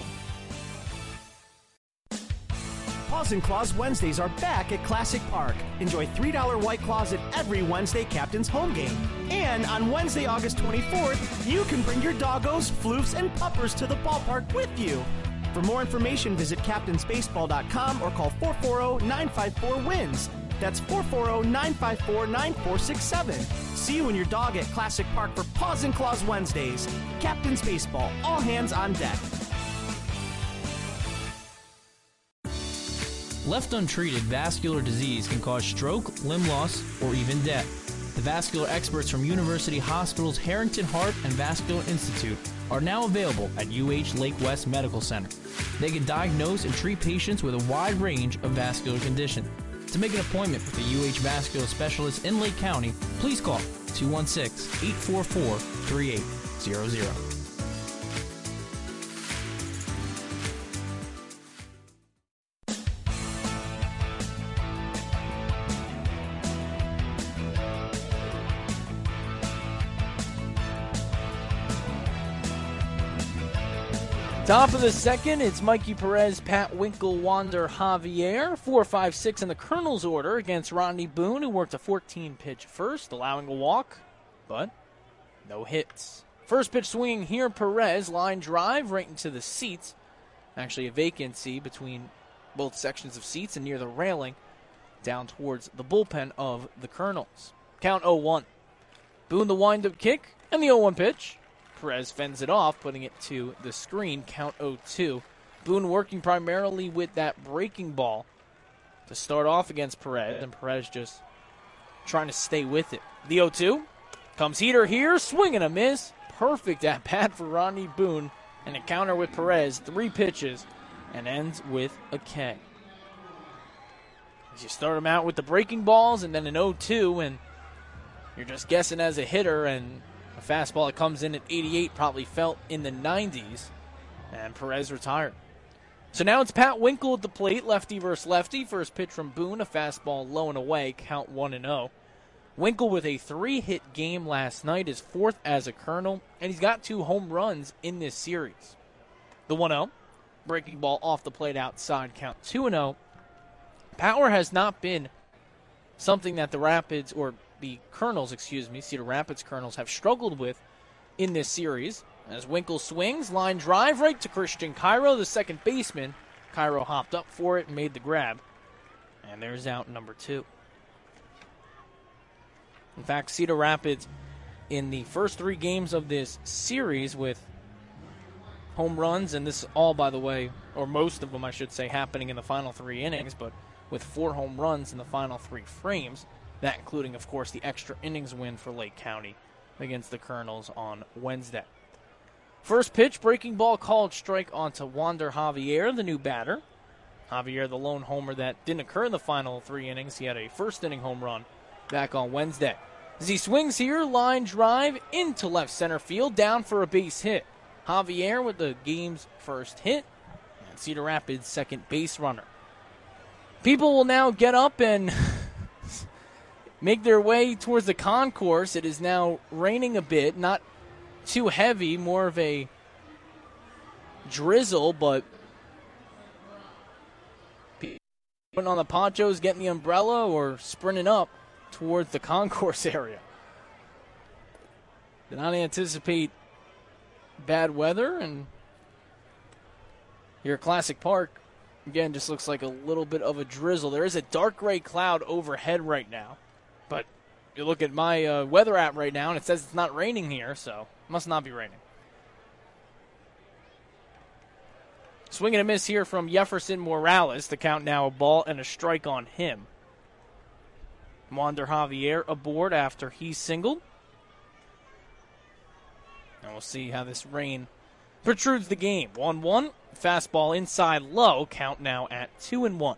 Paws and Claws Wednesdays are back at Classic Park. Enjoy $3 White Claws at every Wednesday Captain's home game. And on Wednesday, August 24th, you can bring your doggos, floofs, and puppers to the ballpark with you. For more information, visit captainsbaseball.com or call 440-954-WINS. That's 440-954-9467. See you and your dog at Classic Park for Paws and Claws Wednesdays. Captain's Baseball, all hands on deck. Left untreated, vascular disease can cause stroke, limb loss, or even death. The vascular experts from University Hospital's Harrington Heart and Vascular Institute are now available at UH Lake West Medical Center. They can diagnose and treat patients with a wide range of vascular conditions. To make an appointment with a UH vascular specialist in Lake County, please call 216-844-3800. Top of the second, it's Mikey Perez, Pat Winkle, Wander Javier. 4, 5, 6 in the Colonel's order against Rodney Boone, who worked a 14-pitch first, allowing a walk, but no hits. First pitch swinging here, Perez, line drive right into the seats. Actually a vacancy between both sections of seats and near the railing down towards the bullpen of the Colonels. Count 0-1. Boone the wind-up kick and the 0-1 pitch. Perez fends it off, putting it to the screen, count 0-2. Boone working primarily with that breaking ball to start off against Perez, and Perez just trying to stay with it. The 0-2 comes heater here, swing and a miss. Perfect at bat for Rodney Boone, and a counter with Perez, 3 pitches, and ends with a K. As you start him out with the breaking balls and then an 0-2, and you're just guessing as a hitter, and a fastball that comes in at 88 probably felt in the 90s, and Perez retired. So now it's Pat Winkle at the plate, lefty versus lefty. First pitch from Boone, a fastball low and away, count 1-0. Winkle with a 3-hit game last night, his 4th as a Colonel, and he's got 2 home runs in this series. The 1-0, breaking ball off the plate outside, count 2-0. Power has not been something that the Rapids, or the Colonels, Cedar Rapids Colonels, have struggled with in this series. As Winkle swings, line drive right to Christian Cairo, the second baseman. Cairo hopped up for it and made the grab. And there's out number 2. In fact, Cedar Rapids, in the first 3 games of this series with home runs, and this all, by the way, or most of them, I should say, happening in the final 3 innings, but with 4 home runs in the final 3 frames, that including, of course, the extra innings win for Lake County against the Colonels on Wednesday. First pitch, breaking ball called strike onto Wander Javier, the new batter. Javier, the lone homer that didn't occur in the final 3 innings. He had a first-inning home run back on Wednesday. As he swings here, line drive into left center field, down for a base hit. Javier with the game's first hit, and Cedar Rapids' second base runner. People will now get up and make their way towards the concourse. It is now raining a bit, not too heavy, more of a drizzle, but putting on the ponchos, getting the umbrella, or sprinting up towards the concourse area. Did not anticipate bad weather, and here at Classic Park, again, just looks like a little bit of a drizzle. There is a dark gray cloud overhead right now, but you look at my weather app right now, and it says it's not raining here, so it must not be raining. Swing and a miss here from Jefferson Morales. The count now a ball and a strike on him. Wander Javier aboard after he singled. And we'll see how this rain protrudes the game. 1-1, fastball inside low, count now at 2-1.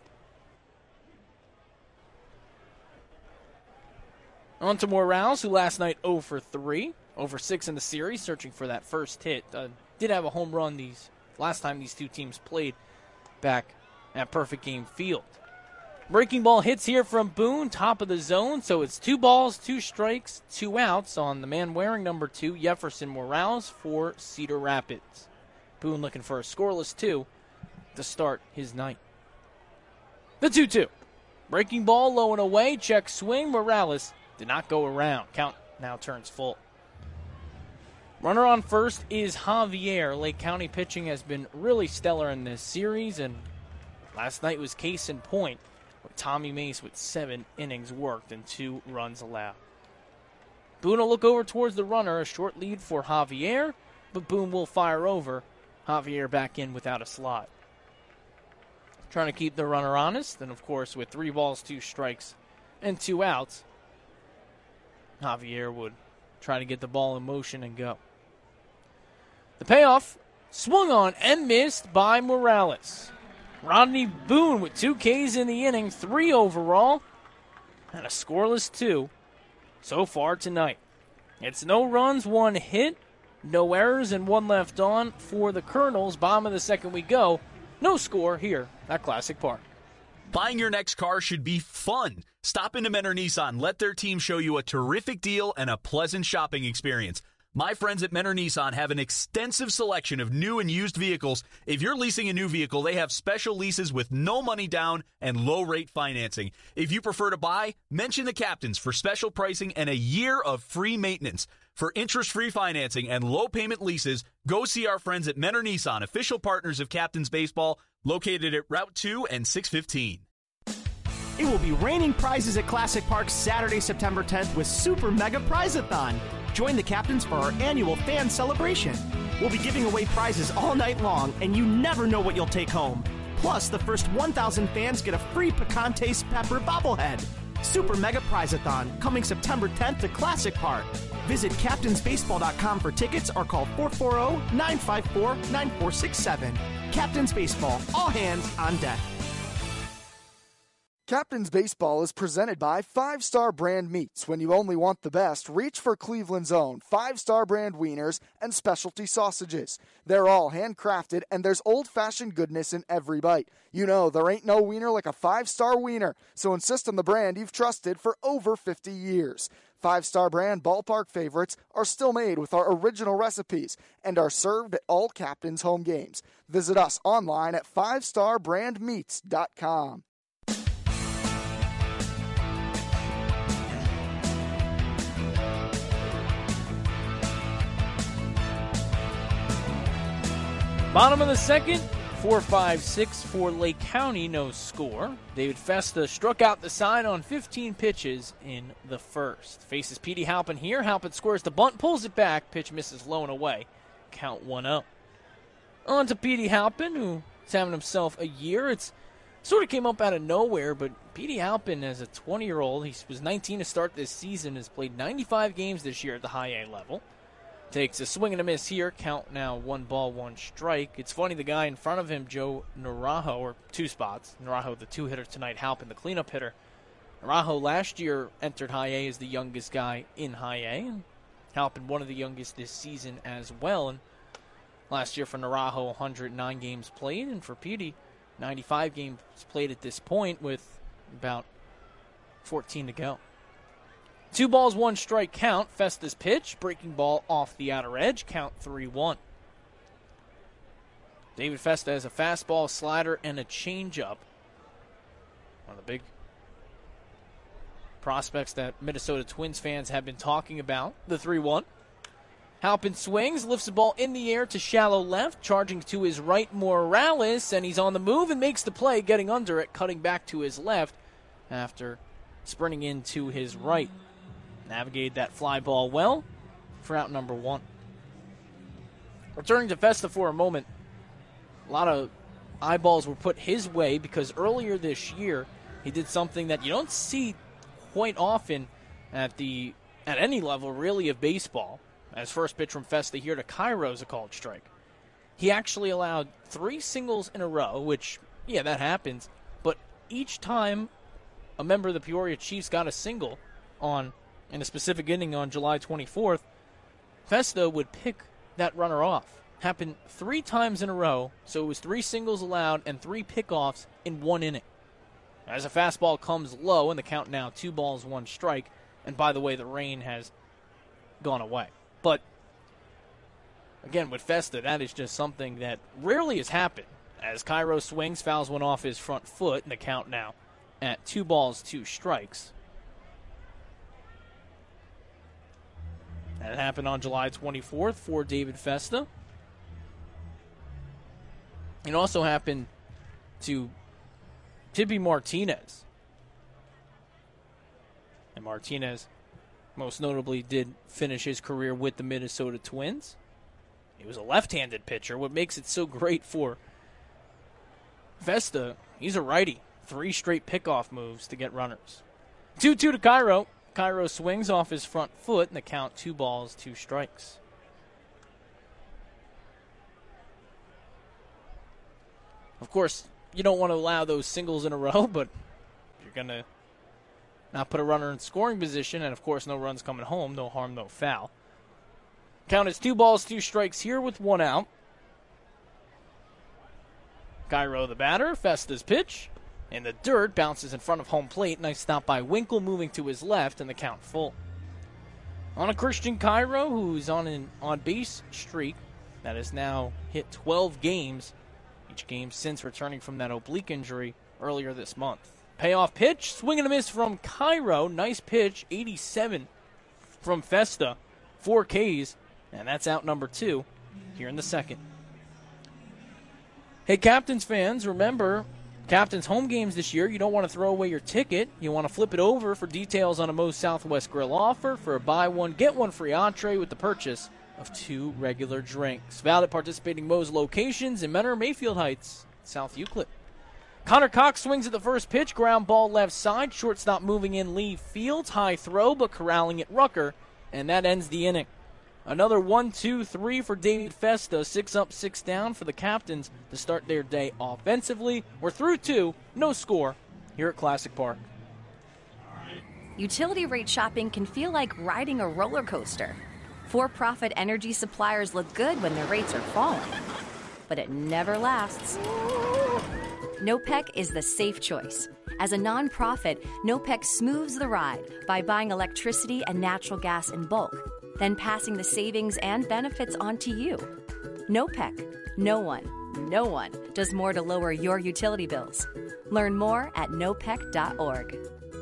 On to Morales, who last night 0 for 3, 0 for 6 in the series, searching for that first hit. Did have a home run last time these two teams played back at Perfect Game Field. Breaking ball hits here from Boone, top of the zone, so it's 2 balls, 2 strikes, 2 outs on the man wearing number 2, Jefferson Morales, for Cedar Rapids. Boone looking for a scoreless 2 to start his night. The 2-2. Breaking ball low and away, check swing, Morales did not go around. Count now turns full. Runner on first is Javier. Lake County pitching has been really stellar in this series, and last night was case in point, with Tommy Mace with 7 innings worked and 2 runs allowed. Boone will look over towards the runner, a short lead for Javier, but Boone will fire over. Javier back in without a slot. Trying to keep the runner honest, and of course with 3 balls, 2 strikes, and 2 outs, Javier would try to get the ball in motion and go. The payoff swung on and missed by Morales. Rodney Boone with 2 Ks in the inning, 3 overall, and a scoreless 2 so far tonight. It's no runs, 1 hit, no errors, and 1 left on for the Colonels. Bottom of the second we go. No score here at Classic Park. Buying your next car should be fun. Stop into Mentor Nissan. Let their team show you a terrific deal and a pleasant shopping experience. My friends at Mentor Nissan have an extensive selection of new and used vehicles. If you're leasing a new vehicle, they have special leases with no money down and low-rate financing. If you prefer to buy, mention the Captains for special pricing and a year of free maintenance. For interest-free financing and low-payment leases, go see our friends at Mentor Nissan, official partners of Captains Baseball, located at Route 2 and 615. It will be raining prizes at Classic Park Saturday, September 10th with Super Mega Prize-a-thon. Join the Captains for our annual fan celebration. We'll be giving away prizes all night long, and you never know what you'll take home. Plus, the first 1,000 fans get a free Picante's Pepper bobblehead. Super Mega Prize-a-thon coming September 10th to Classic Park. Visit CaptainsBaseball.com for tickets or call 440-954-9467. Captains Baseball, all hands on deck. Captain's Baseball is presented by 5-Star Brand Meats. When you only want the best, reach for Cleveland's own 5-Star Brand wieners and specialty sausages. They're all handcrafted, and there's old-fashioned goodness in every bite. You know, there ain't no wiener like a 5-Star wiener, so insist on the brand you've trusted for over 50 years. 5-Star Brand ballpark favorites are still made with our original recipes and are served at all Captain's home games. Visit us online at 5starbrandmeats.com. Bottom of the second, 4-5-6 for Lake County, no score. David Festa struck out the side on 15 pitches in the first. Faces Petey Halpin here. Halpin scores the bunt, pulls it back. Pitch misses low and away. Count 1-0. On to Petey Halpin, who's having himself a year. It's sort of came up out of nowhere, but Petey Halpin, as a 20-year-old, he was 19 to start this season, has played 95 games this year at the high A level. Takes a swing and a miss here. Count now 1-1 strike. It's funny, the guy in front of him, Joe Naranjo, or 2 spots. Naranjo, the 2-hitter tonight. Halpin, the cleanup hitter. Naranjo last year entered high A as the youngest guy in high A. And Halpin, one of the youngest this season as well. And last year for Naranjo, 109 games played. And for Petey, 95 games played at this point with about 14 to go. 2-1 strike count. Festa's pitch. Breaking ball off the outer edge. Count 3-1. David Festa has a fastball, slider, and a changeup. One of the big prospects that Minnesota Twins fans have been talking about. The 3-1. Halpin swings, lifts the ball in the air to shallow left, charging to his right, Morales, and he's on the move and makes the play, getting under it, cutting back to his left after sprinting into his right. Navigated that fly ball well for out number 1. Returning to Festa for a moment, a lot of eyeballs were put his way because earlier this year he did something that you don't see quite often at any level really of baseball. As first pitch from Festa here to Cairo is a called strike. He actually allowed 3 singles in a row, which, yeah, that happens, but each time a member of the Peoria Chiefs got a single in a specific inning on July 24th, Festa would pick that runner off. Happened 3 times in a row, so it was 3 singles allowed and 3 pickoffs in 1 inning. As a fastball comes low, and the count now 2-1 strike, and by the way, the rain has gone away. But, again, with Festa, that is just something that rarely has happened. As Cairo swings, fouls one off his front foot, and the count now at 2-2 strikes. That happened on July 24th for David Festa. It also happened to Tippy Martinez. And Martinez most notably did finish his career with the Minnesota Twins. He was a left-handed pitcher. What makes it so great for Festa, he's a righty. 3 straight pickoff moves to get runners. 2-2 to Cairo. Cairo swings off his front foot, and the count 2 balls, 2 strikes. Of course, you don't want to allow those singles in a row, but you're going to not put a runner in scoring position, and of course no runs coming home, no harm, no foul. Count is 2 balls, 2 strikes here with 1 out. Cairo the batter, Festa's pitch. In the dirt, bounces in front of home plate. Nice stop by Winkle, moving to his left, and the count full. On a Christian Cairo, who's on an on-base streak that has now hit 12 games, each game since returning from that oblique injury earlier this month. Payoff pitch, swing and a miss from Cairo. Nice pitch, 87 from Festa. 4 Ks, and that's out number 2 here in the second. Hey, Captains fans, remember, Captains home games this year, you don't want to throw away your ticket. You want to flip it over for details on a Moe's Southwest Grill offer for a buy one, get one free entree with the purchase of 2 regular drinks. Valid at participating Moe's locations in Menor, Mayfield Heights, South Euclid. Connor Cox swings at the first pitch, ground ball left side, shortstop moving in Lee Fields, high throw but corralling at Rucker, and that ends the inning. Another 1-2-3 for David Festa, 6 up, 6 down for the Captains to start their day offensively. We're through 2, no score here at Classic Park. Utility rate shopping can feel like riding a roller coaster. For-profit energy suppliers look good when their rates are falling, but it never lasts. NOPEC is the safe choice. As a nonprofit, NOPEC smooths the ride by buying electricity and natural gas in bulk, then passing the savings and benefits on to you. NOPEC. No one does more to lower your utility bills. Learn more at nopec.org.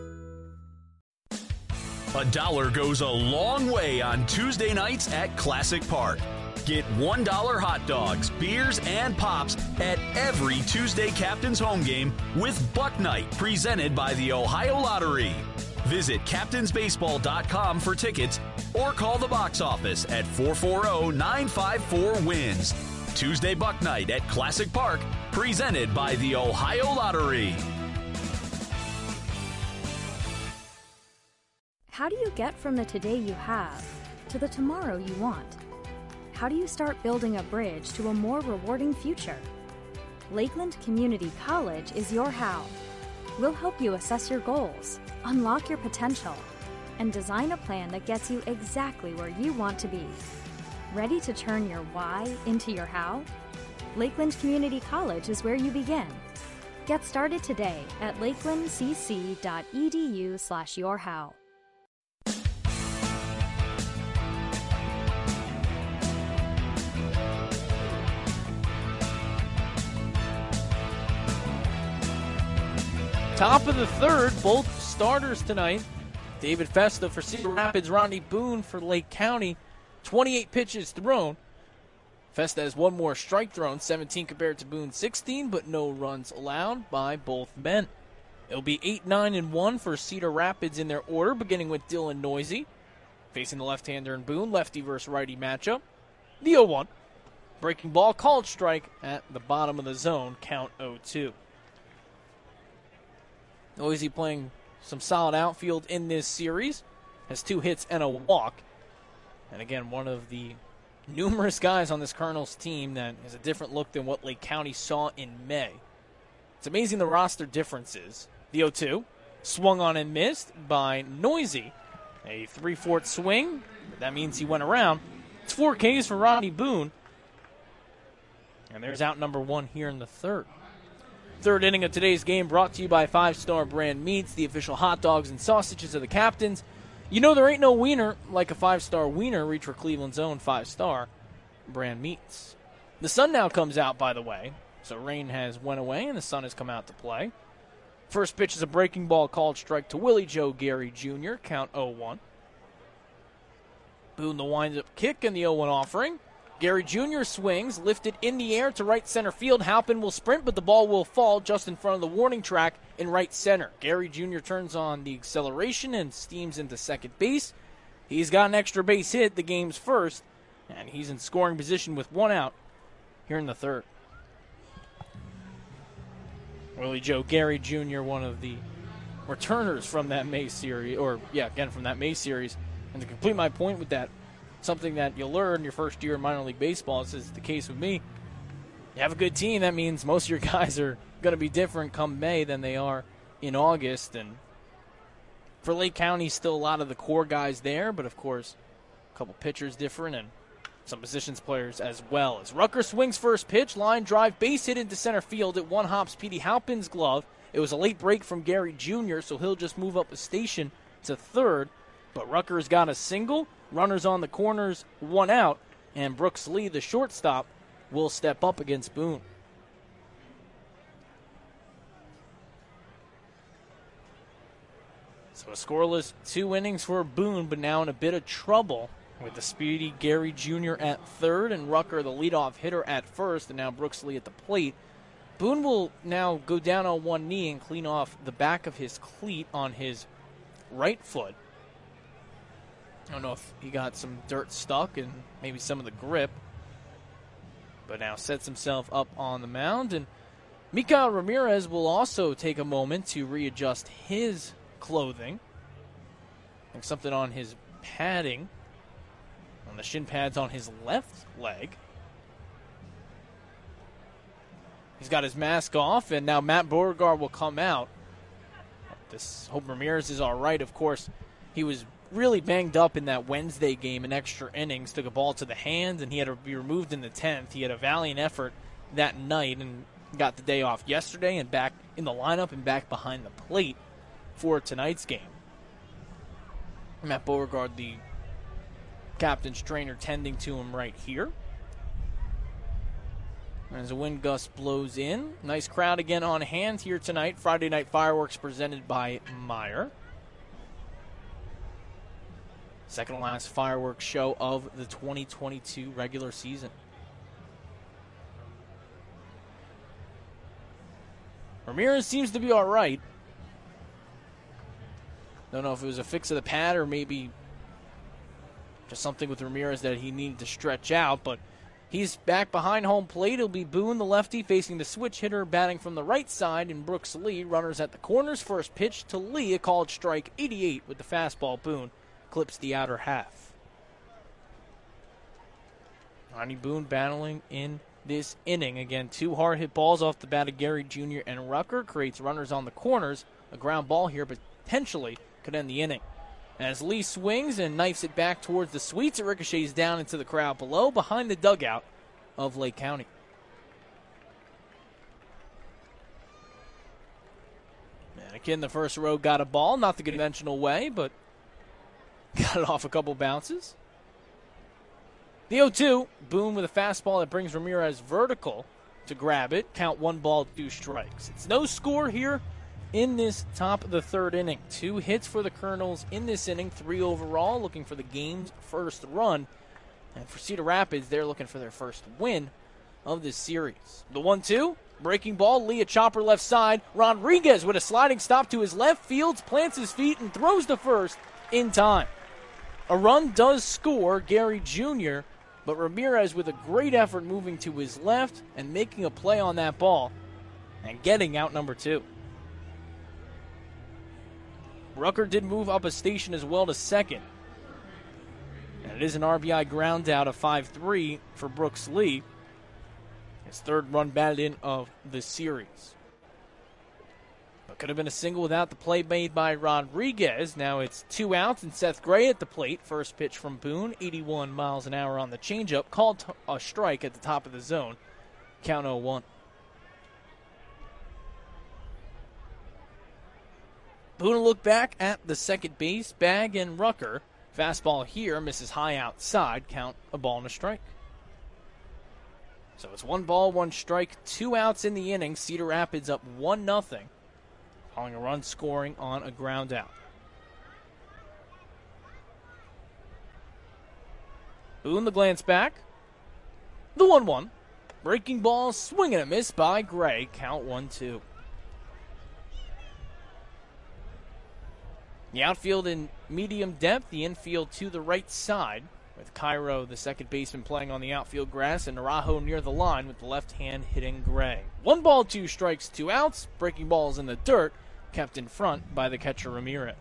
$1 goes a long way on Tuesday nights at Classic Park. Get $1 hot dogs, beers, and pops at every Tuesday Captain's home game with Buck Night, presented by the Ohio Lottery. Visit captainsbaseball.com for tickets or call the box office at 440-954-WINS. Tuesday Buck Night at Classic Park, presented by the Ohio Lottery. How do you get from the today you have to the tomorrow you want? How do you start building a bridge to a more rewarding future? Lakeland Community College is your how. We'll help you assess your goals, unlock your potential, and design a plan that gets you exactly where you want to be. Ready to turn your why into your how? Lakeland Community College is where you begin. Get started today at lakelandcc.edu/yourhow. Top of the third, both starters tonight. David Festa for Cedar Rapids, Rodney Boone for Lake County. 28 pitches thrown. Festa has 1 more strike thrown, 17 compared to Boone's 16, but no runs allowed by both men. It'll be 8-9-1 for Cedar Rapids in their order, beginning with Dylan Noisy. Facing the left-hander in Boone, lefty versus righty matchup. The 0-1. Breaking ball, called strike at the bottom of the zone, count 0-2. Noisy playing some solid outfield in this series. Has 2 hits and a walk. And again, one of the numerous guys on this Colonels team that is a different look than what Lake County saw in May. It's amazing the roster differences. The 0-2, swung on and missed by Noisy. A 3/4 swing, but that means he went around. It's 4 Ks for Rodney Boone. And there's out number 1 here in the third. Third inning of today's game brought to you by 5 Star Brand Meats, the official hot dogs and sausages of the Captains. You know there ain't no wiener like a 5-star wiener. Reach for Cleveland's own 5 Star Brand Meats. The sun now comes out, by the way. So rain has went away and the sun has come out to play. First pitch is a breaking ball, called strike to Willie Joe Gary Jr., count 0-1. Boone the winds-up kick and the 0-1 offering. Gary Jr. swings, lifted in the air to right center field. Halpin will sprint, but the ball will fall just in front of the warning track in right center. Gary Jr. turns on the acceleration and steams into second base. He's got an extra base hit, the game's first, and he's in scoring position with 1 out here in the third. Willie Joe Gary Jr., one of the returners from that May series, from that May series. And to complete my point with that, something that you'll learn your first year in minor league baseball, this is the case with me. You have a good team, that means most of your guys are going to be different come May than they are in August. And for Lake County, still a lot of the core guys there, but of course, a couple pitchers different and some positions players as well. As Rucker swings first pitch, line drive, base hit into center field. It one-hops Petey Halpin's glove. It was a late break from Gary Jr., so he'll just move up a station to third. But Rucker's got a single, runners on the corners, one out, and Brooks Lee, the shortstop, will step up against Boone. So a scoreless 2 innings for Boone, but now in a bit of trouble with the speedy Gary Jr. at third and Rucker, the leadoff hitter, at first, and now Brooks Lee at the plate. Boone will now go down on one knee and clean off the back of his cleat on his right foot. I don't know if he got some dirt stuck and maybe some of the grip, but now sets himself up on the mound. And Mikael Ramirez will also take a moment to readjust his clothing. Like something on his padding, on the shin pads on his left leg. He's got his mask off, and now Matt Beauregard will come out. Hope Ramirez is all right. Of course, he was really banged up in that Wednesday game in extra innings, took a ball to the hands, and he had to be removed in the 10th. He had a valiant effort that night and got the day off yesterday and back in the lineup and back behind the plate for tonight's game. Matt Beauregard, the captain's trainer, tending to him right here. As a wind gust blows in. Nice crowd again on hand here tonight. Friday night fireworks presented by Meyer. Second to last fireworks show of the 2022 regular season. Ramirez seems to be all right. Don't know if it was a fix of the pad or maybe just something with Ramirez that he needed to stretch out, but he's back behind home plate. It'll be Boone, the lefty, facing the switch hitter, batting from the right side, and Brooks Lee. Runners at the corners. First pitch to Lee, a called strike, 88 with the fastball. Boone clips the outer half. Ronnie Boone battling in this inning. Again, 2 hard hit balls off the bat of Gary Jr. and Rucker. Creates runners on the corners. A ground ball here, but potentially could end the inning. As Lee swings and knifes it back towards the suites, it ricochets down into the crowd below, behind the dugout of Lake County. Again, the first row got a ball, not the conventional way, but got it off a couple bounces. The 0-2, Boone with a fastball that brings Ramirez vertical to grab it. Count 1 ball, 2 strikes. It's no score here in this top of the third inning. 2 hits for the Colonels in this inning, 3 overall, looking for the game's first run. And for Cedar Rapids, they're looking for their first win of this series. The 1-2, breaking ball, Lee a chopper left side. Rodriguez with a sliding stop to his left, Fields plants his feet and throws to first in time. A run does score, Gary Jr., but Ramirez with a great effort moving to his left and making a play on that ball and getting out number 2. Rucker did move up a station as well to second. And it is an RBI ground out of 5-3 for Brooks Lee. His 3rd run batted in of the series. But could have been a single without the play made by Rodriguez. Now it's 2 outs and Seth Gray at the plate. First pitch from Boone, 81 miles an hour on the changeup. Called a strike at the top of the zone. Count 0-1. Boone will look back at the second base, Bag and Rucker. Fastball here, misses high outside. Count a ball and a strike. So it's 1 ball, 1 strike, 2 outs in the inning. Cedar Rapids up 1-0. Following a run scoring on a ground out. Boone the glance back. The 1-1. Breaking ball, swing and a miss by Gray. Count 1-2. The outfield in medium depth, the infield to the right side, with Cairo, the second baseman, playing on the outfield grass, and Narajo near the line with the left hand hitting Gray. 1 ball, 2 strikes, 2 outs. Breaking balls in the dirt. kept in front by the catcher Ramirez.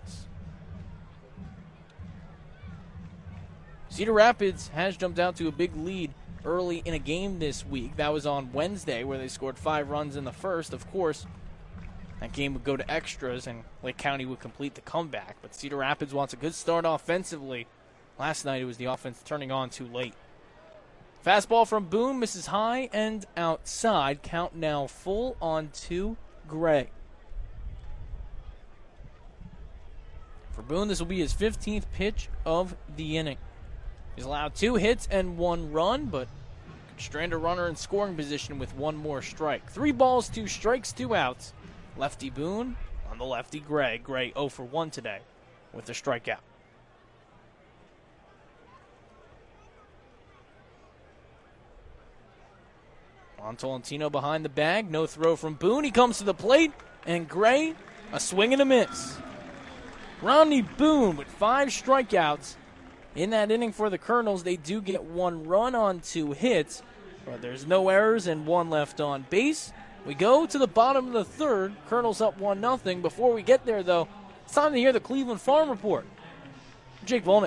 Cedar Rapids has jumped out to a big lead early in a game this week. That was on Wednesday, where they scored 5 runs in the first. Of course, that game would go to extras, and Lake County would complete the comeback. But Cedar Rapids wants a good start offensively. Last night, it was the offense turning on too late. Fastball from Boone misses high and outside. Count now full on 2 Gray. For Boone, this will be his 15th pitch of the inning. He's allowed 2 hits and 1 run, but could strand a runner in scoring position with 1 more strike. 3 balls, 2 strikes, 2 outs. Lefty Boone on the lefty Gray. Gray 0 for 1 today with a strikeout. Juan Tolentino behind the bag. No throw from Boone. He comes to the plate, and Gray, a swing and a miss. Rodney Boone with 5 strikeouts. In that inning for the Colonels, they do get 1 run on 2 hits, but there's no errors and 1 left on base. We go to the bottom of the third. Colonels up 1-0. Before we get there, though, it's time to hear the Cleveland Farm Report. Jake Volnick.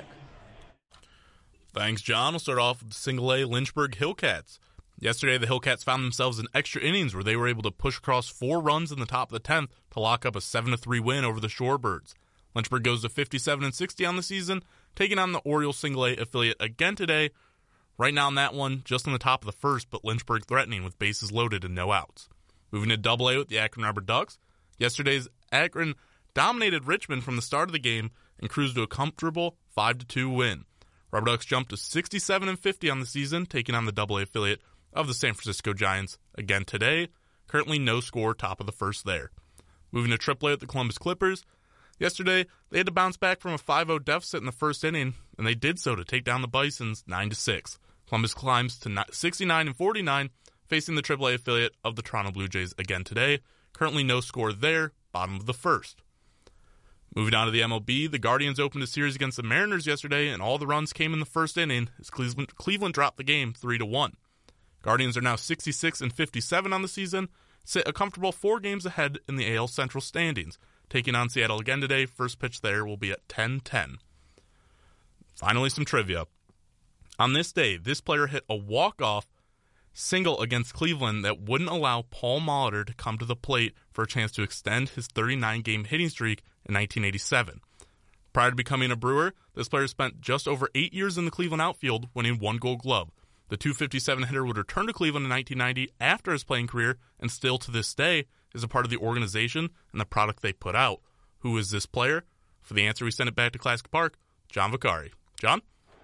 Thanks, John. We'll start off with the single-A Lynchburg Hillcats. Yesterday, the Hillcats found themselves in extra innings where they were able to push across 4 runs in the top of the 10th to lock up a 7-3 win over the Shorebirds. Lynchburg goes to 57-60 on the season, taking on the Orioles single-A affiliate again today. Right now in that one, just on the top of the first, but Lynchburg threatening with bases loaded and no outs. Moving to Double-A with the Akron Rubber Ducks. Yesterday's Akron dominated Richmond from the start of the game and cruised to a comfortable 5-2 win. Rubber Ducks jumped to 67-50 on the season, taking on the Double-A affiliate of the San Francisco Giants again today. Currently no score, top of the first there. Moving to Triple-A with the Columbus Clippers. Yesterday, they had to bounce back from a 5-0 deficit in the first inning, and they did so to take down the Bisons 9-6. Columbus climbs to 69-49, facing the AAA affiliate of the Toronto Blue Jays again today. Currently no score there, bottom of the first. Moving on to the MLB, the Guardians opened a series against the Mariners yesterday, and all the runs came in the first inning as Cleveland dropped the game 3-1. Guardians are now 66-57 on the season, sit a comfortable 4 games ahead in the AL Central standings. Taking on Seattle again today. First pitch there will be at 10:10. Finally, some trivia. On this day, this player hit a walk-off single against Cleveland that wouldn't allow Paul Molitor to come to the plate for a chance to extend his 39-game hitting streak in 1987. Prior to becoming a Brewer, this player spent just over 8 years in the Cleveland outfield, winning 1 Gold Glove. The .257 hitter would return to Cleveland in 1990 after his playing career, and still to this day is a part of the organization and the product they put out. Who is this player? For the answer, we send it back to Classic Park, John Vicari. John?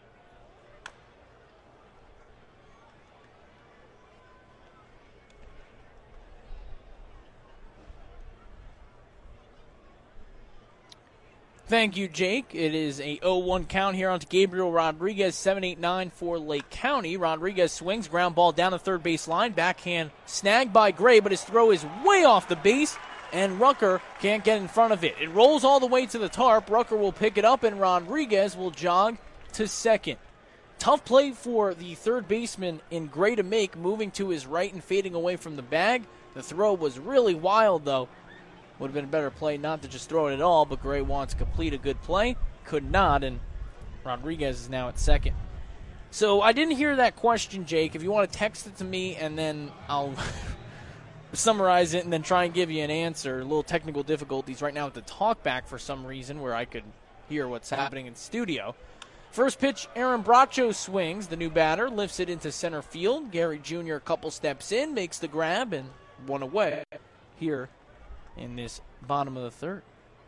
Thank you, Jake. It is a 0-1 count here onto Gabriel Rodriguez, 7-8-9 for Lake County. Rodriguez swings, ground ball down the third base line, backhand snagged by Gray, but his throw is way off the base, and Rucker can't get in front of it. It rolls all the way to the tarp. Rucker will pick it up, and Rodriguez will jog to second. Tough play for the third baseman in Gray to make, moving to his right and fading away from the bag. The throw was really wild, though. Would have been a better play not to just throw it at all, but Gray wants to complete a good play. Could not, and Rodriguez is now at second. So I didn't hear that question, Jake. If you want to text it to me, and then I'll summarize it and then try and give you an answer. A little technical difficulties right now with the talkback for some reason where I could hear what's happening in studio. First pitch, Aaron Bracho swings. The new batter lifts it into center field. Gary Jr. a couple steps in, makes the grab, and 1 away here in this bottom of the third.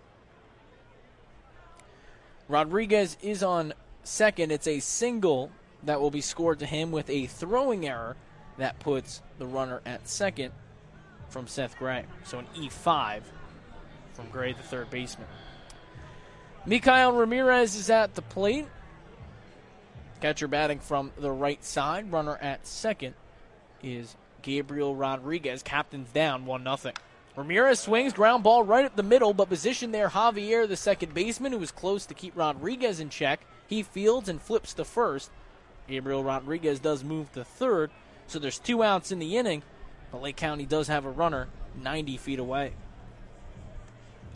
Rodriguez is on second. It's a single that will be scored to him with a throwing error that puts the runner at second from Seth Gray. So an E5 from Gray, the third baseman. Mikhail Ramirez is at the plate. Catcher batting from the right side. Runner at second is Gabriel Rodriguez. Captain's down 1-0. Ramirez swings, ground ball right up the middle, but positioned there Javier, the second baseman, who was close to keep Rodriguez in check. He fields and flips to first. Gabriel Rodriguez does move to third, so there's 2 outs in the inning, but Lake County does have a runner 90 feet away.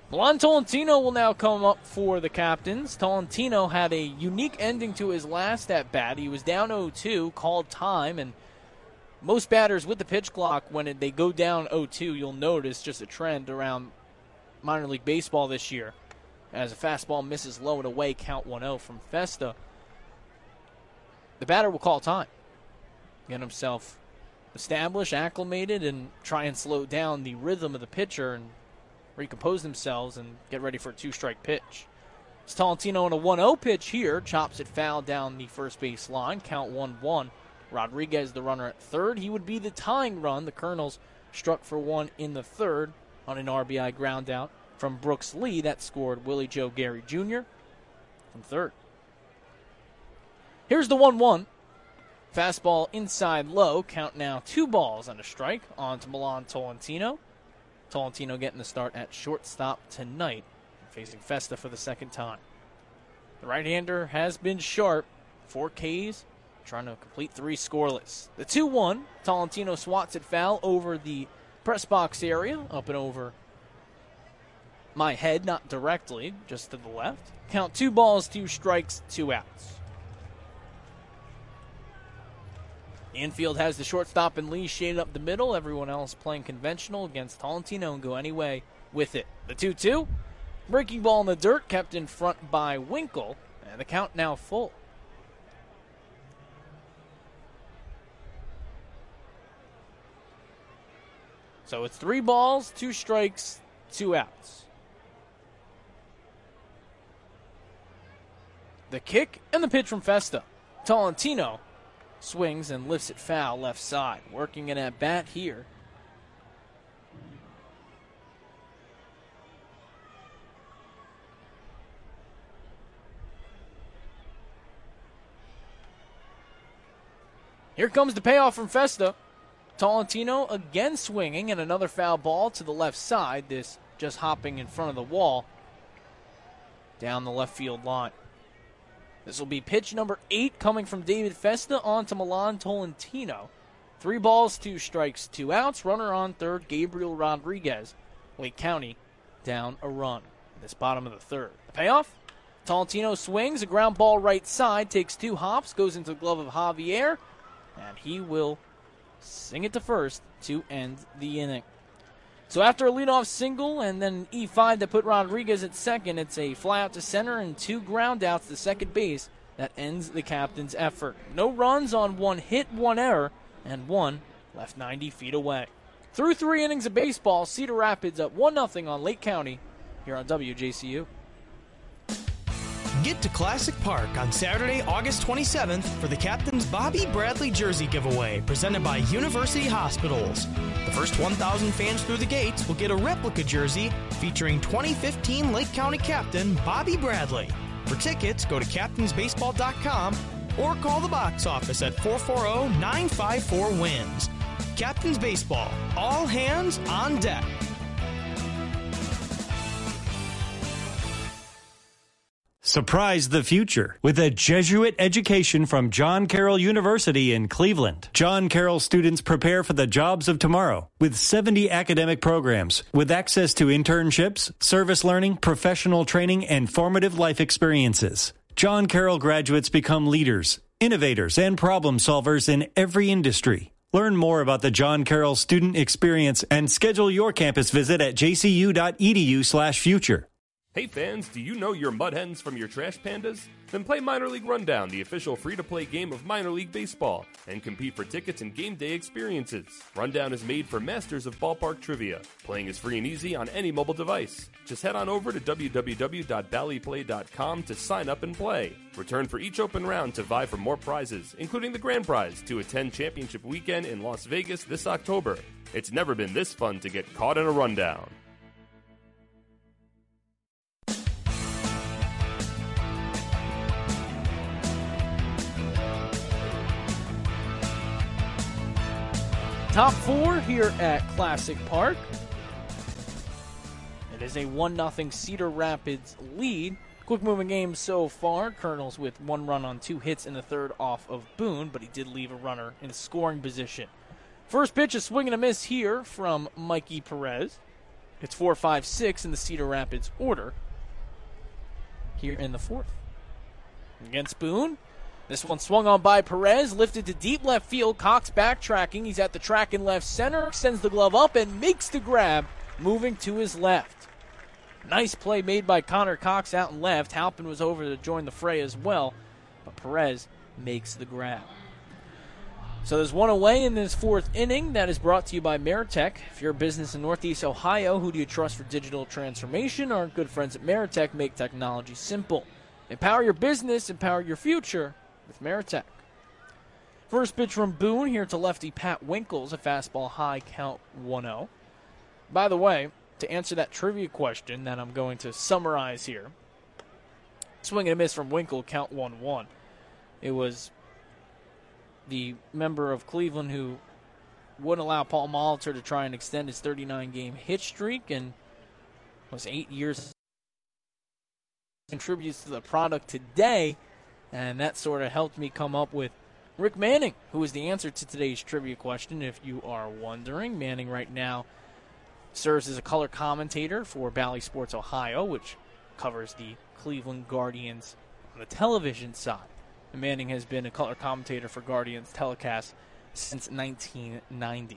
Milan Tolentino will now come up for the Captains. Tolentino had a unique ending to his last at-bat. He was down 0-2, called time, and most batters with the pitch clock, when they go down 0-2, you'll notice just a trend around minor league baseball this year. As a fastball misses low and away, count 1-0 from Festa. The batter will call time, get himself established, acclimated, and try and slow down the rhythm of the pitcher and recompose themselves and get ready for a 2-strike pitch. It's Tolentino on a 1-0 pitch here. Chops it foul down the first base line. Count 1-1. Rodriguez, the runner at third. He would be the tying run. The Colonels struck for one in the third on an RBI ground out from Brooks Lee. That scored Willie Joe Gary Jr. from third. Here's the 1-1. Fastball inside low. Count now 2 balls and a strike on to Milan Tolentino. Tolentino getting the start at shortstop tonight, facing Festa for the second time. The right-hander has been sharp. 4 Ks, trying to complete 3 scoreless. The 2-1, Tolentino swats it foul over the press box area, up and over my head, not directly, just to the left. Count 2 balls, 2 strikes, 2 outs. The infield has the shortstop and Lee shaded up the middle. Everyone else playing conventional against Tolentino and go any way with it. The 2-2. Breaking ball in the dirt, kept in front by Winkle. And the count now full. So it's 3 balls, 2 strikes, 2 outs. The kick and the pitch from Festa. Tolentino swings and lifts it foul left side. Working it at bat here. Here comes the payoff from Festa. Tolentino again swinging and another foul ball to the left side. This just hopping in front of the wall down the left field line. This will be pitch number 8 coming from David Festa on to Milan Tolentino. 3 balls, 2 strikes, 2 outs. Runner on third, Gabriel Rodriguez. Lake County down a run in this bottom of the third. The payoff? Tolentino swings, a ground ball right side, takes 2 hops, goes into the glove of Javier, and he will sing it to first to end the inning. So after a leadoff single and then an E5 that put Rodriguez at second, it's a fly out to center and 2 ground outs to second base that ends the Captain's effort. No runs on 1 hit, 1 error, and 1 left 90 feet away. Through 3 innings of baseball, Cedar Rapids up 1-0 on Lake County here on WJCU. Get to Classic Park on Saturday, August 27th for the Captain's Bobby Bradley Jersey Giveaway presented by University Hospitals. The first 1,000 fans through the gates will get a replica jersey featuring 2015 Lake County Captain Bobby Bradley. For tickets, go to captainsbaseball.com or call the box office at 440-954-WINS. Captain's Baseball, all hands on deck. Surprise the future with a Jesuit education from John Carroll University in Cleveland. John Carroll students prepare for the jobs of tomorrow with 70 academic programs with access to internships, service learning, professional training, and formative life experiences. John Carroll graduates become leaders, innovators, and problem solvers in every industry. Learn more about the John Carroll student experience and schedule your campus visit at jcu.edu/future. Hey fans, do you know your Mud Hens from your Trash Pandas? Then play Minor League Rundown, the official free-to-play game of minor league baseball, and compete for tickets and game day experiences. Rundown is made for masters of ballpark trivia. Playing is free and easy on any mobile device. Just head on over to www.valleyplay.com to sign up and play. Return for each open round to vie for more prizes, including the grand prize to attend championship weekend in Las Vegas this October. It's never been this fun to get caught in a rundown. Top 4 here at Classic Park. It is a 1-0 Cedar Rapids lead. Quick moving game so far. Colonels with 1 run on 2 hits in the third off of Boone, but he did leave a runner in scoring position. First pitch, a swing and a miss here from Mikey Perez. It's 4, 5, 6 in the Cedar Rapids order here in the fourth. Against Boone. This one swung on by Perez, lifted to deep left field. Cox backtracking. He's at the track in left center, extends the glove up and makes the grab, moving to his left. Nice play made by Connor Cox out in left. Halpin was over to join the fray as well, but Perez makes the grab. So there's one away in this fourth inning. That is brought to you by Meritech. If you're a business in Northeast Ohio, who do you trust for digital transformation? Our good friends at Meritech make technology simple. Empower your business, empower your future with Meritech. First pitch from Boone here to lefty Pat Winkles, a fastball high, count 1-0. By the way, to answer that trivia question that I'm going to summarize here, swing and a miss from Winkle, count 1-1. It was the member of Cleveland who wouldn't allow Paul Molitor to try and extend his 39-game hit streak and was 8 years. Contributes to the product today, and that sort of helped me come up with Rick Manning, who is the answer to today's trivia question, if you are wondering. Manning right now serves as a color commentator for Bally Sports Ohio, which covers the Cleveland Guardians on the television side. And Manning has been a color commentator for Guardians telecast since 1990.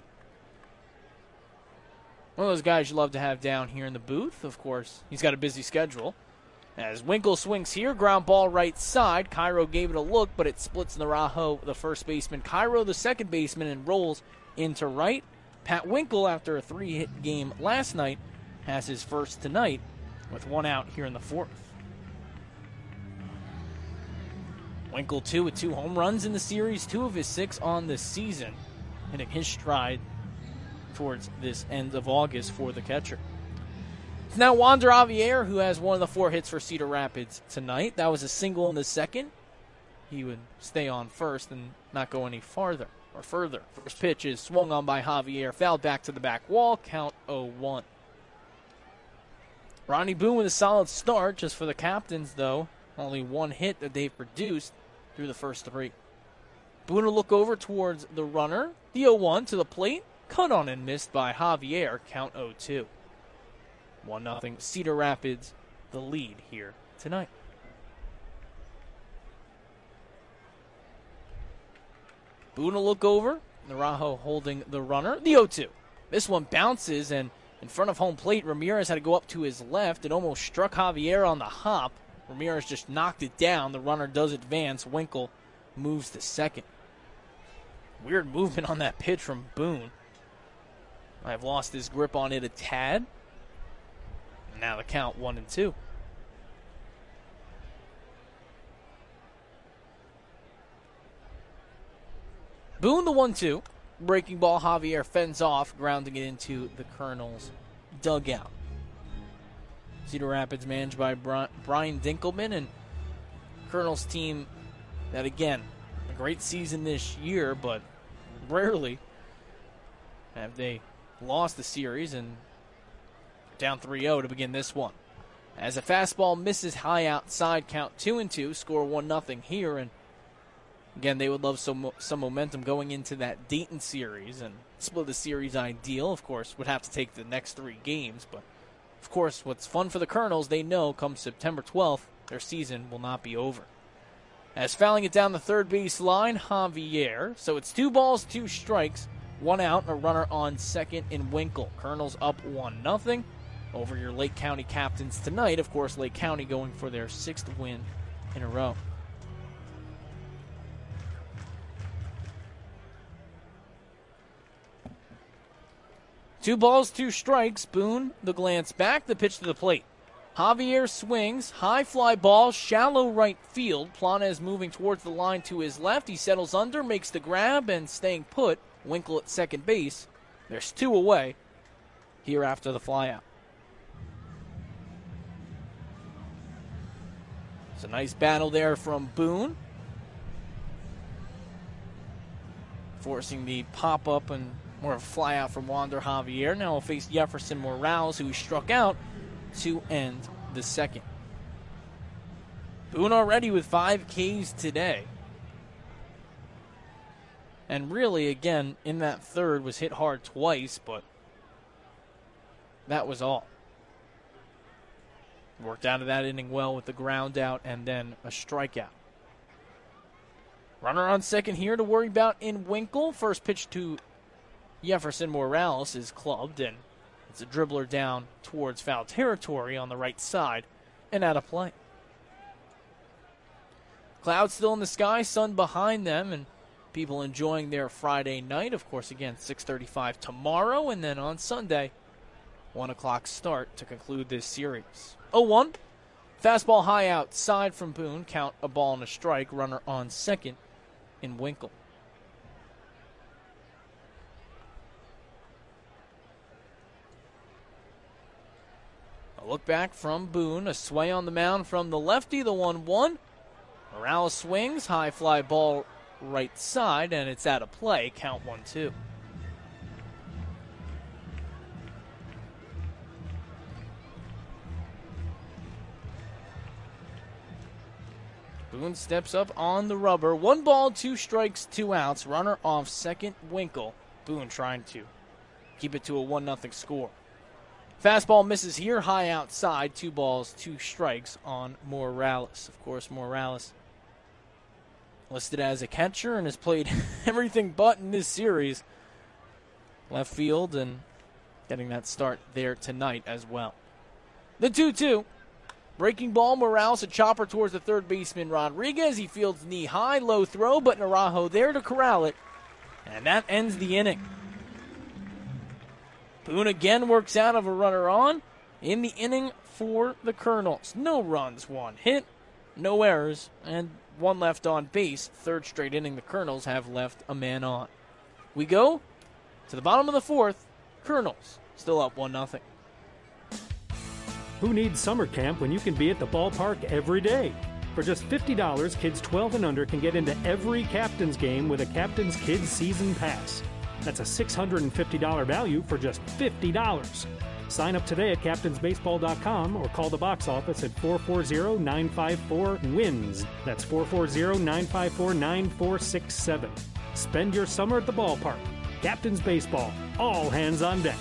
One of those guys you love to have down here in the booth. Of course, he's got a busy schedule. As Winkle swings here, ground ball right side. Cairo gave it a look, but it splits Narajo, the first baseman. Cairo, the second baseman, and rolls into right. Pat Winkle, after a 3-hit game last night, has his first tonight with one out here in the fourth. Winkle, too, with 2 home runs in the series, 2 of his 6 on the season, hitting his stride towards this end of August for the catcher. It's now Wander Javier, who has one of the 4 hits for Cedar Rapids tonight. That was a single in the second. He would stay on first and not go any farther or further. First pitch is swung on by Javier, fouled back to the back wall, count 0-1. Ronnie Boone with a solid start, just for the Captains, though. Only 1 hit that they've produced through the first 3. Boone will look over towards the runner. The 0-1 to the plate, cut on and missed by Javier, count 0-2. 1-0 Cedar Rapids, the lead here tonight. Boone will look over. Narajo holding the runner. The 0-2. This one bounces, and in front of home plate, Ramirez had to go up to his left. It almost struck Javier on the hop. Ramirez just knocked it down. The runner does advance. Winkle moves to second. Weird movement on that pitch from Boone. I've lost his grip on it a tad. Now the count 1-2. Boone the 1-2. Breaking ball, Javier fends off, grounding it into the Colonel's dugout. Cedar Rapids managed by Brian Dinkelman, and Colonel's team that, again, a great season this year, but rarely have they lost the series, and down 3-0 to begin this one. As a fastball misses high outside, count 2-2, score 1-0 here, and again, they would love some momentum going into that Dayton series, and split the series ideal, of course, would have to take the next 3 games, but of course, what's fun for the Colonels, they know come September 12th, their season will not be over. As fouling it down the third base line, Javier, so it's 2 balls, 2 strikes, 1 out, and a runner on second in Winkle. Colonels up 1-0 over your Lake County Captains tonight. Of course, Lake County going for their 6th win in a row. Two balls, 2 strikes. Boone, the glance back, the pitch to the plate. Javier swings, high fly ball, shallow right field. Planes moving towards the line to his left. He settles under, makes the grab, and staying put. Winkle at second base. There's 2 away here after the flyout. It's a nice battle there from Boone, forcing the pop-up and more of a flyout from Wander Javier. Now will face Jefferson Morales, who struck out to end the second. Boone already with 5 Ks today. And really, again, in that third was hit hard twice, but That was all. Worked out of that inning well with the ground out and then a strikeout. Runner on second here to worry about in Winkle. First pitch to Jefferson Morales is clubbed, and it's a dribbler down towards foul territory on the right side and out of play. Clouds still in the sky, sun behind them, and people enjoying their Friday night. Of course, again, 6:35 tomorrow, and then on Sunday, 1 o'clock start to conclude this series. 0-1. Fastball high outside from Boone. Count a ball and a strike. Runner on second in Winkle. A look back from Boone. A sway on the mound from the lefty. The 1-1. Morales swings. High fly ball right side, and it's out of play. Count 1-2. Boone steps up on the rubber. 1 ball, 2 strikes, 2 outs. Runner off second, Winkle. Boone trying to keep it to a 1-0 score. Fastball misses here, high outside. 2 balls, 2 strikes on Morales. Of course, Morales listed as a catcher and has played everything but in this series. Left field and getting that start there tonight as well. The 2-2. Breaking ball, Morales, a chopper towards the third baseman, Rodriguez. He fields knee high, low throw, but Naranjo there to corral it. And that ends the inning. Boone again works out of a runner on in the inning for the Colonels. No runs, 1 hit, no errors, and 1 left on base. Third straight inning the Colonels have left a man on. We go to the bottom of the 4th. Colonels still up 1-0. Who needs summer camp when you can be at the ballpark every day? For just $50, kids 12 and under can get into every Captains game with a Captains Kids Season Pass. That's a $650 value for just $50. Sign up today at captainsbaseball.com or call the box office at 440-954-WINS. That's 440-954-9467. Spend your summer at the ballpark. Captains Baseball. All hands on deck.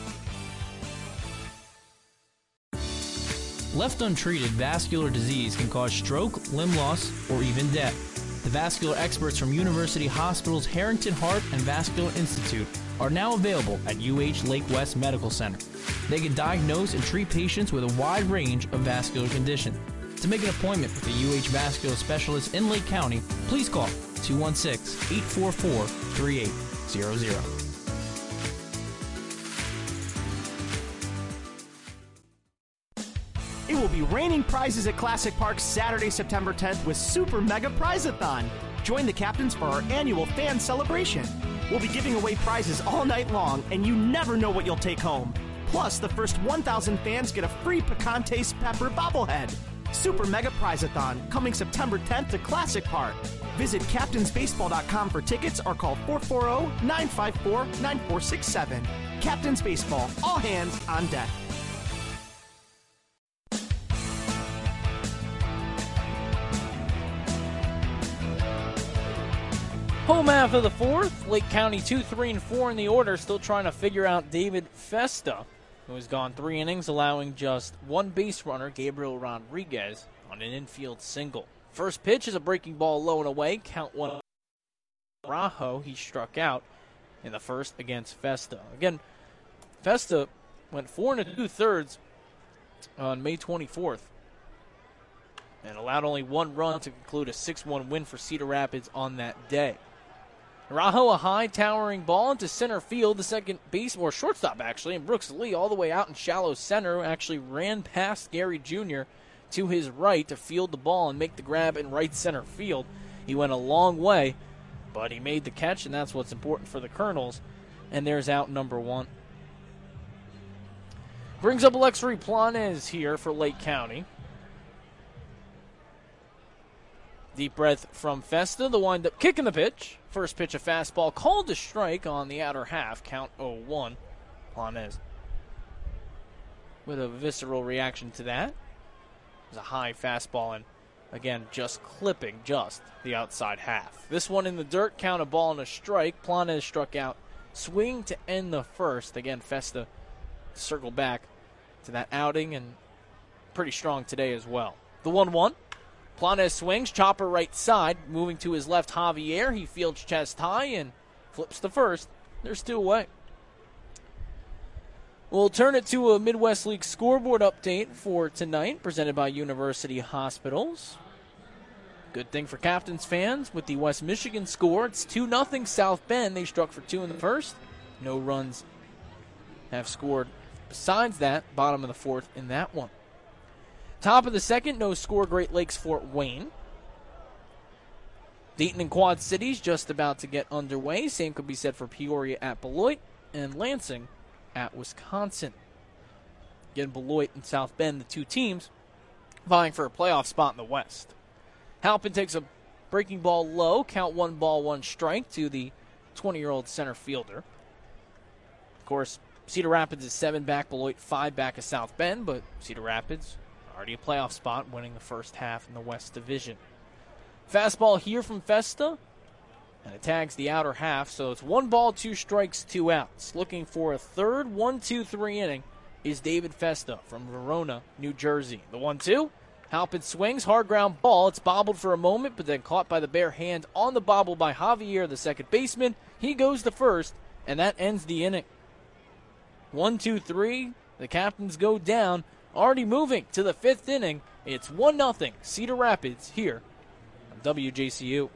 Left untreated, vascular disease can cause stroke, limb loss, or even death. The vascular experts from University Hospital's Harrington Heart and Vascular Institute are now available at UH Lake West Medical Center. They can diagnose and treat patients with a wide range of vascular conditions. To make an appointment with a UH vascular specialist in Lake County, please call 216-844-3800. It will be raining prizes at Classic Park Saturday, September 10th with Super Mega Prize-a-thon. Join the Captains for our annual fan celebration. We'll be giving away prizes all night long, and you never know what you'll take home. Plus, the first 1,000 fans get a free Picante's Pepper bobblehead. Super Mega Prize-a-thon coming September 10th to Classic Park. Visit captainsbaseball.com for tickets or call 440-954-9467. Captains Baseball, all hands on deck. Home half of the 4th, Lake County 2, 3, and 4 in the order, still trying to figure out David Festa, who has gone 3 innings, allowing just 1 base runner, Gabriel Rodriguez, on an infield single. First pitch is a breaking ball low and away, count 1. Rajo, he struck out in the first against Festa. Again, Festa went 4 2/3 on May 24th and allowed only 1 run to conclude a 6-1 win for Cedar Rapids on that day. Rajo, a high towering ball into center field. The second base, or shortstop actually, and Brooks Lee all the way out in shallow center actually ran past Gary Jr. to his right to field the ball and make the grab in right center field. He went a long way, but he made the catch, and that's what's important for the Colonels. And there's out number 1. Brings up Alexei Planes here for Lake County. Deep breath from Festa. The wind-up kick in the pitch. First pitch, a fastball called to strike on the outer half. Count 0-1. Planes with a visceral reaction to that. It was a high fastball and, again, just clipping just the outside half. This one in the dirt. Count a ball and a strike. Planes struck out. Swing to end the first. Again, Festa circled back to that outing, and pretty strong today as well. The 1-1. Planes swings, chopper right side, moving to his left Javier. He fields chest high and flips to first. There's 2 away. We'll turn it to a Midwest League scoreboard update for tonight, presented by University Hospitals. Good thing for Captains fans with the West Michigan score. It's 2-0 South Bend. They struck for 2 in the first. No runs have scored besides that, bottom of the fourth in that one. Top of the second, no score, Great Lakes Fort Wayne. Dayton and Quad Cities just about to get underway. Same could be said for Peoria at Beloit and Lansing at Wisconsin. Again, Beloit and South Bend, the 2 teams vying for a playoff spot in the West. Halpin takes a breaking ball low, count 1 ball, 1 strike to the 20-year-old center fielder. Of course, Cedar Rapids is 7 back, Beloit 5 back of South Bend, but Cedar Rapids already a playoff spot, winning the first half in the West Division. Fastball here from Festa, and it tags the outer half, so it's 1 ball, 2 strikes, 2 outs. Looking for a third 1-2-3 inning is David Festa from Verona, New Jersey. The 1-2, Halpin swings, hard ground ball. It's bobbled for a moment, but then caught by the bare hand on the bobble by Javier, the second baseman. He goes to first, and that ends the inning. 1-2-3, the Captains go down. Already moving to the 5th inning, it's 1-0 Cedar Rapids here on WJCU.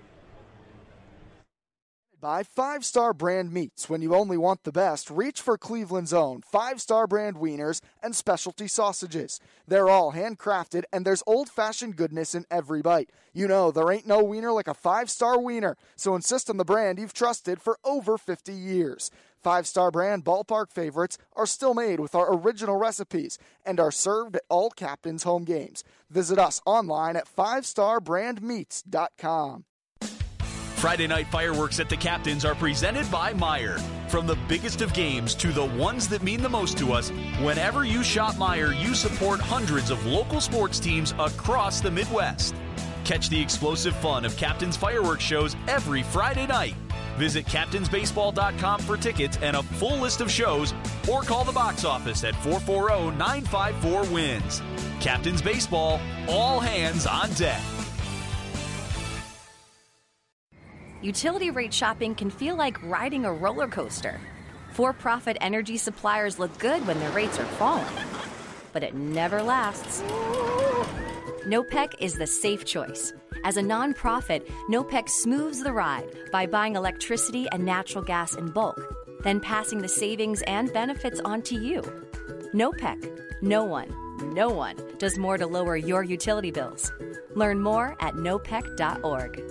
By 5 Star Brand Meats. When you only want the best, reach for Cleveland's own 5 Star Brand wieners and specialty sausages. They're all handcrafted, and there's old-fashioned goodness in every bite. You know, there ain't no wiener like a 5 Star wiener, so insist on the brand you've trusted for over 50 years. 5 Star Brand ballpark favorites are still made with our original recipes and are served at all Captains home games. Visit us online at 5starbrandmeats.com. Friday night fireworks at the Captains are presented by Meijer. From the biggest of games to the ones that mean the most to us, whenever you shop Meijer, you support hundreds of local sports teams across the Midwest. Catch the explosive fun of Captains fireworks shows every Friday night. Visit captainsbaseball.com for tickets and a full list of shows, or call the box office at 440-954-WINS. Captains Baseball, all hands on deck. Utility rate shopping can feel like riding a roller coaster. For-profit energy suppliers look good when their rates are falling, but it never lasts. NOPEC is the safe choice. As a nonprofit, NOPEC smooths the ride by buying electricity and natural gas in bulk, then passing the savings and benefits on to you. NOPEC. No one does more to lower your utility bills. Learn more at nopec.org.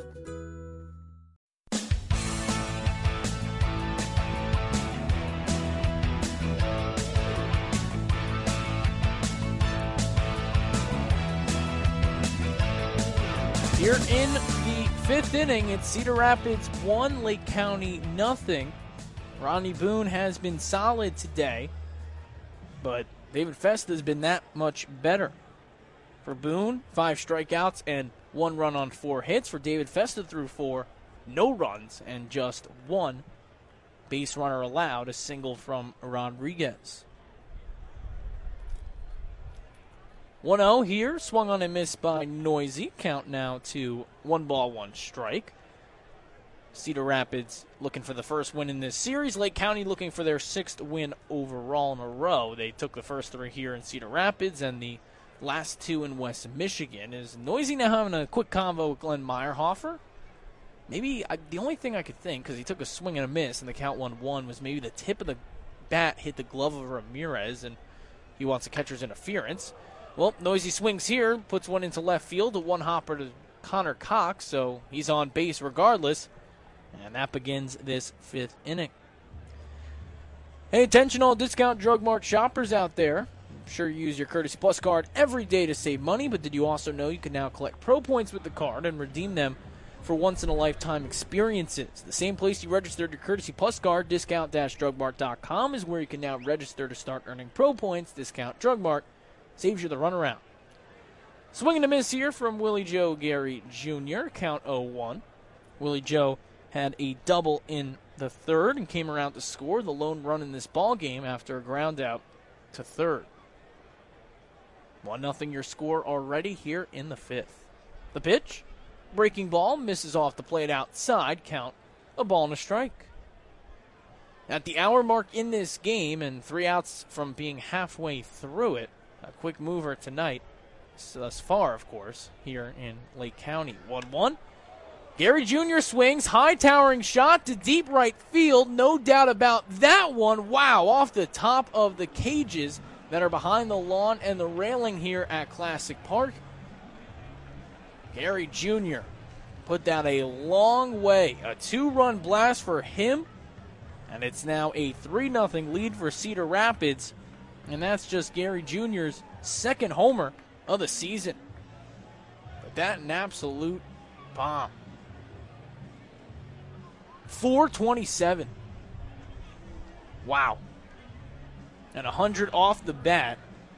Here in the 5th inning, it's Cedar Rapids 1, Lake County nothing. Ronnie Boone has been solid today, but David Festa has been that much better. For Boone, 5 strikeouts and 1 run on 4 hits. For David Festa, through 4, no runs and just 1 base runner allowed, a single from Rodriguez. 1-0 here, swung on and missed by Noisy. Count now to 1 ball, 1 strike. Cedar Rapids looking for the first win in this series. Lake County looking for their 6th win overall in a row. They took the first 3 here in Cedar Rapids and the last 2 in West Michigan. Is Noisy now having a quick convo with Glenn Meyerhofer? Maybe the only thing I could think, because he took a swing and a miss and the count 1-1, was maybe the tip of the bat hit the glove of Ramirez and he wants a catcher's interference. Well, Noisy swings here, puts one into left field, a 1-hopper to Connor Cox, so he's on base regardless. And that begins this 5th inning. Hey, attention all Discount Drug Mart shoppers out there. I'm sure you use your Courtesy Plus card every day to save money, but did you also know you can now collect Pro Points with the card and redeem them for once-in-a-lifetime experiences? The same place you registered your Courtesy Plus card, discount-drugmart.com, is where you can now register to start earning Pro Points. Discount Drug Mart saves you the runaround. Swing and a miss here from Willie Joe Gary Jr., count 0-1. Willie Joe had a double in the 3rd and came around to score the lone run in this ball game after a ground out to 3rd. 1-0 your score already here in the 5th. The pitch, breaking ball, misses off the plate outside, count a ball and a strike. At the hour mark in this game and 3 outs from being halfway through it, a quick mover tonight, thus far, of course, here in Lake County. 1-1. Gary Jr. swings, high towering shot to deep right field. No doubt about that one. Wow, off the top of the cages that are behind the lawn and the railing here at Classic Park. Gary Jr. put that a long way. A 2-run blast for him. And it's now a 3-0 lead for Cedar Rapids. And that's just Gary Jr.'s second homer of the season. But that an absolute bomb. 427. Wow. And 100 off the bat.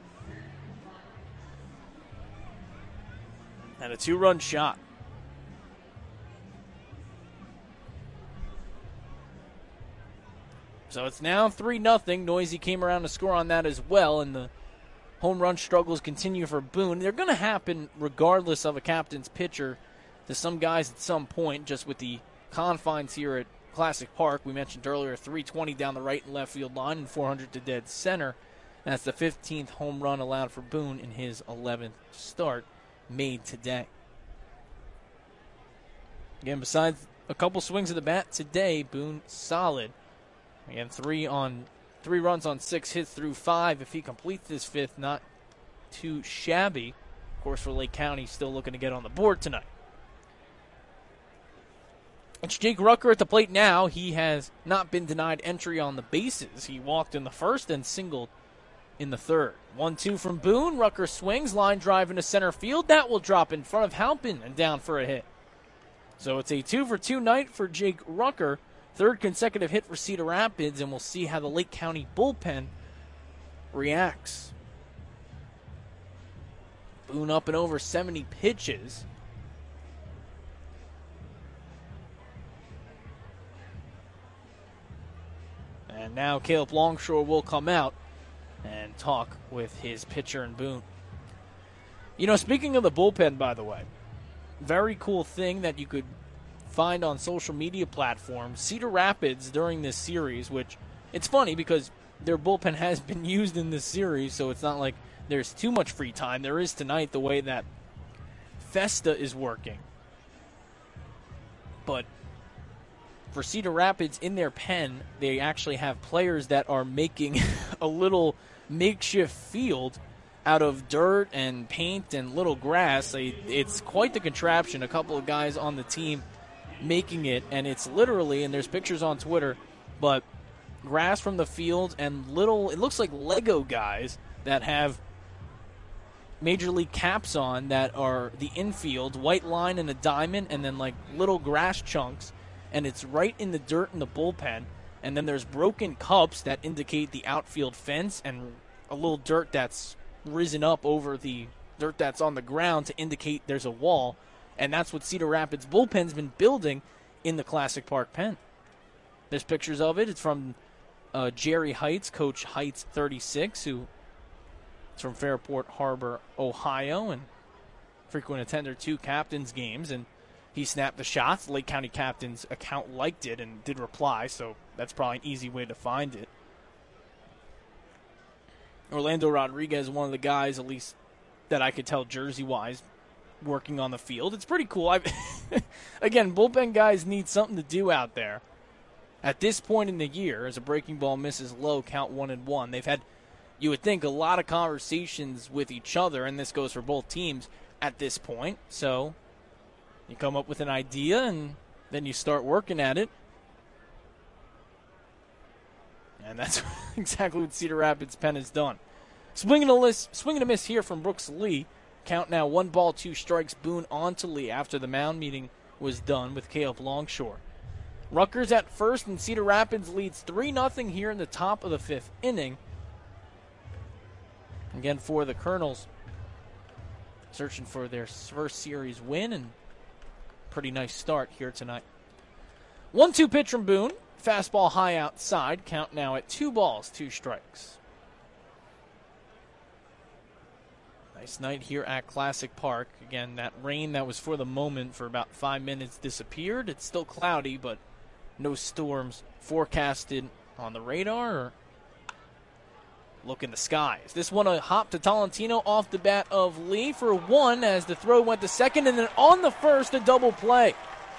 And a 2-run shot. So it's now 3-0. Noisy came around to score on that as well, and the home run struggles continue for Boone. They're going to happen regardless of a captain's pitcher to some guys at some point, just with the confines here at Classic Park. We mentioned earlier 320 down the right and left field line and 400 to dead center. That's the 15th home run allowed for Boone in his 11th start made today. Again, besides a couple swings of the bat today, Boone solid. Again, 3 runs on 6 hits through 5. If he completes this 5th, not too shabby. Of course, for Lake County, still looking to get on the board tonight. It's Jake Rucker at the plate now. He has not been denied entry on the bases. He walked in the 1st and singled in the 3rd. 1-2 from Boone. Rucker swings, line drive into center field. That will drop in front of Halpin and down for a hit. So it's a 2-for-2 night for Jake Rucker. 3rd consecutive hit for Cedar Rapids, and we'll see how the Lake County bullpen reacts. Boone up and over 70 pitches. And now Caleb Longshore will come out and talk with his pitcher and Boone. You know, speaking of the bullpen, by the way, very cool thing that you could find on social media platforms. Cedar Rapids during this series, which it's funny because their bullpen has been used in this series, so it's not like there's too much free time. There is tonight the way that Festa is working. But for Cedar Rapids in their pen, they actually have players that are making a little makeshift field out of dirt and paint and little grass. It's quite the contraption. A couple of guys on the team making it, and it's literally, and there's pictures on Twitter, but grass from the field and little, it looks like Lego guys that have Major League caps on that are the infield, white line and a diamond, and then like little grass chunks, and it's right in the dirt in the bullpen, and then there's broken cups that indicate the outfield fence and a little dirt that's risen up over the dirt that's on the ground to indicate there's a wall. And that's what Cedar Rapids bullpen's been building in the Classic Park pen. There's pictures of it. It's from Jerry Heights, Coach Heights 36, who is from Fairport Harbor, Ohio, and frequent attender to captains' games. And he snapped the shots. The Lake County Captains account liked it and did reply, so that's probably an easy way to find it. Orlando Rodriguez, one of the guys, at least that I could tell jersey-wise, working on the field. It's pretty cool. Again, bullpen guys need something to do out there. At this point in the year, as a breaking ball misses low, count 1-1, they've had, you would think, a lot of conversations with each other, and this goes for both teams at this point. So you come up with an idea, and then you start working at it. And that's exactly what Cedar Rapids pen has done. Swinging a miss here from Brooks Lee. Count now 1 ball, 2 strikes. Boone on to Lee after the mound meeting was done with Caleb Longshore. Rutgers at first, and Cedar Rapids leads 3-0 here in the top of the 5th inning. Again, for the Colonels, searching for their first series win, and pretty nice start here tonight. 1-2 pitch from Boone. Fastball high outside. Count now at 2 balls, 2 strikes. Nice night here at Classic Park. Again, that rain that was for the moment for about 5 minutes disappeared. It's still cloudy, but no storms forecasted on the radar or look in the skies. This one a hop to Tolentino off the bat of Lee for one as the throw went to second, and then on the first, a double play.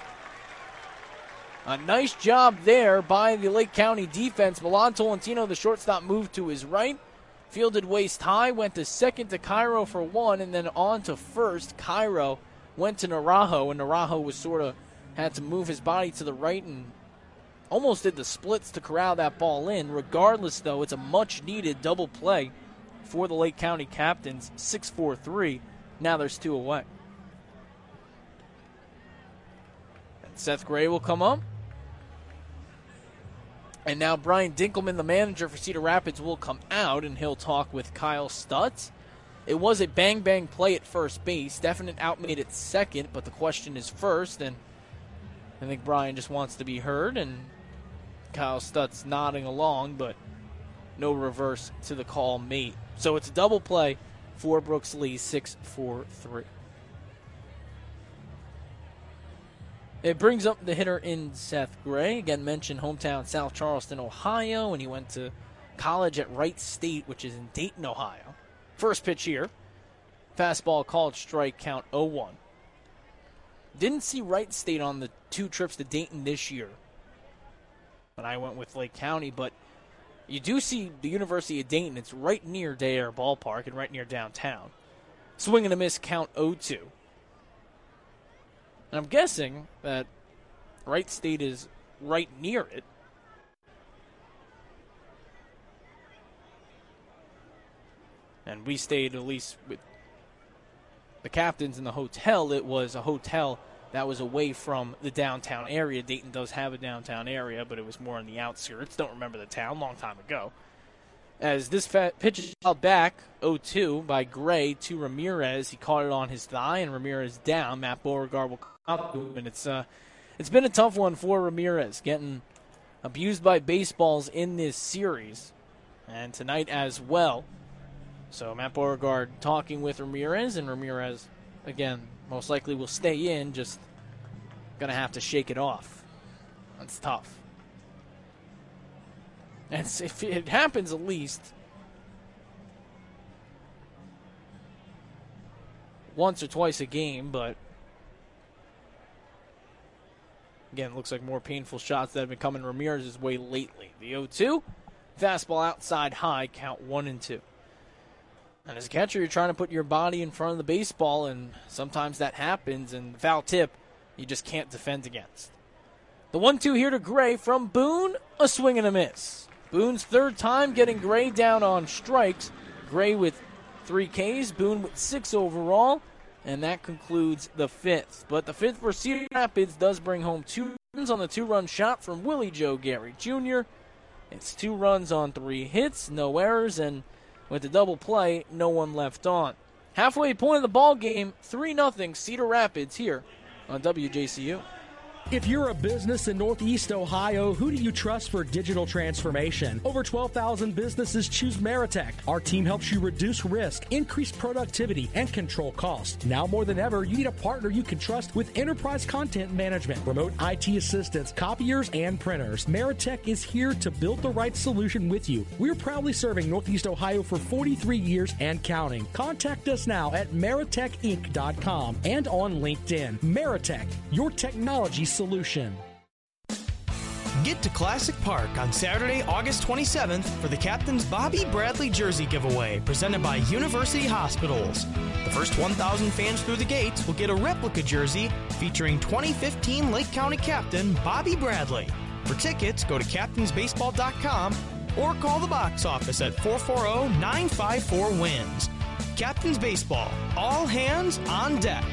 A nice job there by the Lake County defense. Milan Tolentino, the shortstop, moved to his right. Fielded waist high, went to second to Cairo for one, and then on to first. Cairo went to Narajo, and Narajo was sort of had to move his body to the right and almost did the splits to corral that ball in. Regardless, though, it's a much-needed double play for the Lake County Captains. 6-4-3. Now there's two away. And Seth Gray will come up. And now Brian Dinkelman, the manager for Cedar Rapids, will come out, and he'll talk with Kyle Stutz. It was a bang-bang play at first base. Definite outmade at second, but the question is first, and I think Brian just wants to be heard, and Kyle Stutz nodding along, but no reverse to the call made. So it's a double play for Brooks Lee, 6-4-3. It brings up the hitter in Seth Gray. Again, mentioned hometown South Charleston, Ohio, and he went to college at Wright State, which is in Dayton, Ohio. First pitch here. Fastball called strike, count 0-1. Didn't see Wright State on the 2 trips to Dayton this year when I went with Lake County, but you do see the University of Dayton. It's right near Day Air Ballpark and right near downtown. Swing and a miss, count 0-2. And I'm guessing that Wright State is right near it. And we stayed, at least with the Captains, in the hotel. It was a hotel that was away from the downtown area. Dayton does have a downtown area, but it was more on the outskirts. Don't remember the town, long time ago. As this pitch is fouled back, 0-2 by Gray to Ramirez. He caught it on his thigh, and Ramirez down. Matt Beauregard will come out to him, and it's been a tough one for Ramirez, getting abused by baseballs in this series, and tonight as well. So Matt Beauregard talking with Ramirez, and Ramirez, again, most likely will stay in, just going to have to shake it off. That's tough. And if it happens at least once or twice a game, but again, it looks like more painful shots that have been coming Ramirez's way lately. The 0-2, fastball outside high, count 1-2. And as a catcher, you're trying to put your body in front of the baseball, and sometimes that happens, and the foul tip you just can't defend against. The 1-2 here to Gray from Boone, a swing and a miss. Boone's third time getting Gray down on strikes. Gray with 3 Ks, Boone with 6 overall, and that concludes the fifth. But the fifth for Cedar Rapids does bring home 2 runs on the 2-run shot from Willie Joe Gary Jr. It's 2 runs on 3 hits, no errors, and with the double play, no one left on. Halfway point of the ball game, 3-0 Cedar Rapids here on WJCU. If you're a business in Northeast Ohio, who do you trust for digital transformation? Over 12,000 businesses choose Meritech. Our team helps you reduce risk, increase productivity, and control cost. Now more than ever, you need a partner you can trust with enterprise content management, remote IT assistance, copiers, and printers. Meritech is here to build the right solution with you. We're proudly serving Northeast Ohio for 43 years and counting. Contact us now at meritechinc.com and on LinkedIn. Meritech, your technology solution. Get to Classic Park on Saturday, August 27th for the Captain's Bobby Bradley Jersey Giveaway presented by University Hospitals. The first 1,000 fans through the gates will get a replica jersey featuring 2015 Lake County Captain Bobby Bradley. For tickets, go to captainsbaseball.com or call the box office at 440-954-WINS. Captain's Baseball, all hands on deck.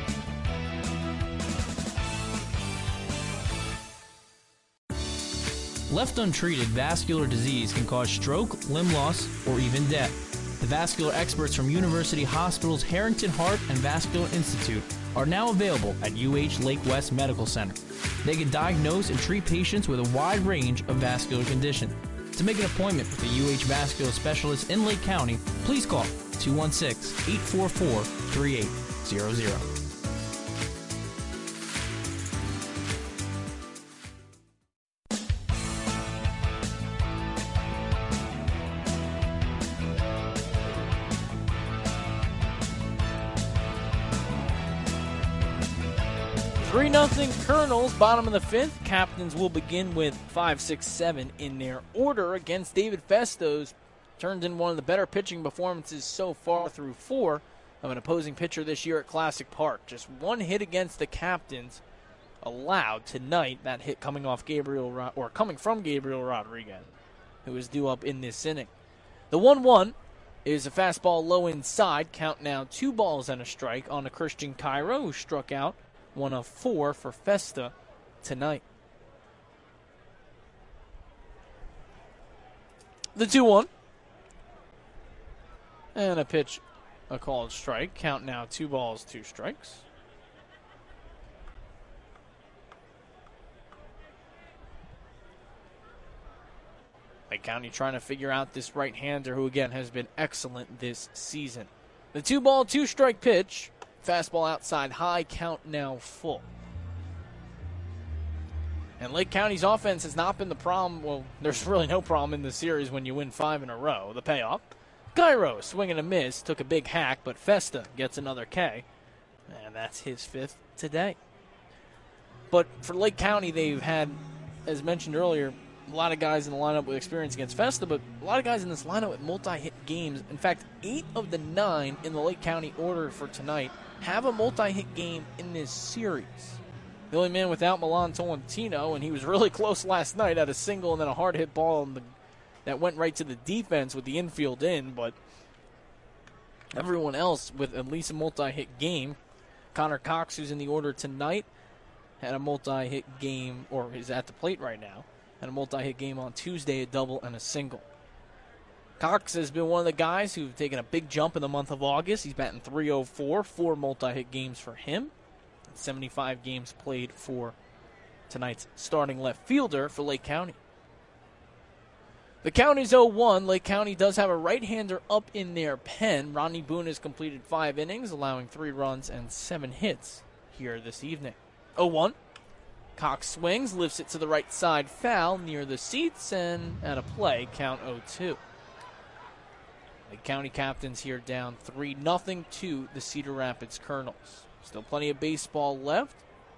Left untreated, vascular disease can cause stroke, limb loss, or even death. The vascular experts from University Hospitals Harrington Heart and Vascular Institute are now available at UH Lake West Medical Center. They can diagnose and treat patients with a wide range of vascular conditions. To make an appointment with a UH vascular specialist in Lake County, please call 216-844-3800. Three 3-0 Colonels, bottom of the fifth. Captains will begin with 5, 6, 7 in their order against David Festos. Turned in one of the better pitching performances so far through 4 of an opposing pitcher this year at Classic Park. Just one hit against the Captains allowed tonight. That hit coming from Gabriel Rodriguez, who is due up in this inning. The 1-1 is a fastball low inside. Count now 2 balls and a strike on to Christian Cairo, who struck out 1 of 4 for Festa tonight. The 2-1. And a pitch, a called strike. Count now 2 balls, 2 strikes. Lake County trying to figure out this right-hander who, again, has been excellent this season. The 2-ball, 2-strike pitch. Fastball outside high, count now full. And Lake County's offense has not been the problem. Well, there's really no problem in the series when you win 5 in a row. The payoff. Cairo, swing and a miss, took a big hack, but Festa gets another K. And that's his 5th today. But for Lake County, they've had, as mentioned earlier, a lot of guys in the lineup with experience against Festa, but a lot of guys in this lineup with multi-hit games. In fact, 8 of the 9 in the Lake County order for tonight have a multi-hit game in this series. The only man without Milan Tolentino, and he was really close last night, had a single and then a hard hit ball that went right to the defense with the infield in, but everyone else with at least a multi-hit game. Connor Cox, who's in the order tonight, had a multi-hit game, or is at the plate right now, had a multi-hit game on Tuesday, a double and a single. Cox has been one of the guys who've taken a big jump in the month of August. He's batting .304, 4 multi-hit games for him. 75 games played for tonight's starting left fielder for Lake County. The count is 0-1. Lake County does have a right-hander up in their pen. Rodney Boone has completed 5 innings, allowing 3 runs and 7 hits here this evening. 0-1. Cox swings, lifts it to the right side, foul near the seats, and at a play, count 0-2. Lake County Captains here down 3-0 to the Cedar Rapids Colonels. Still plenty of baseball left.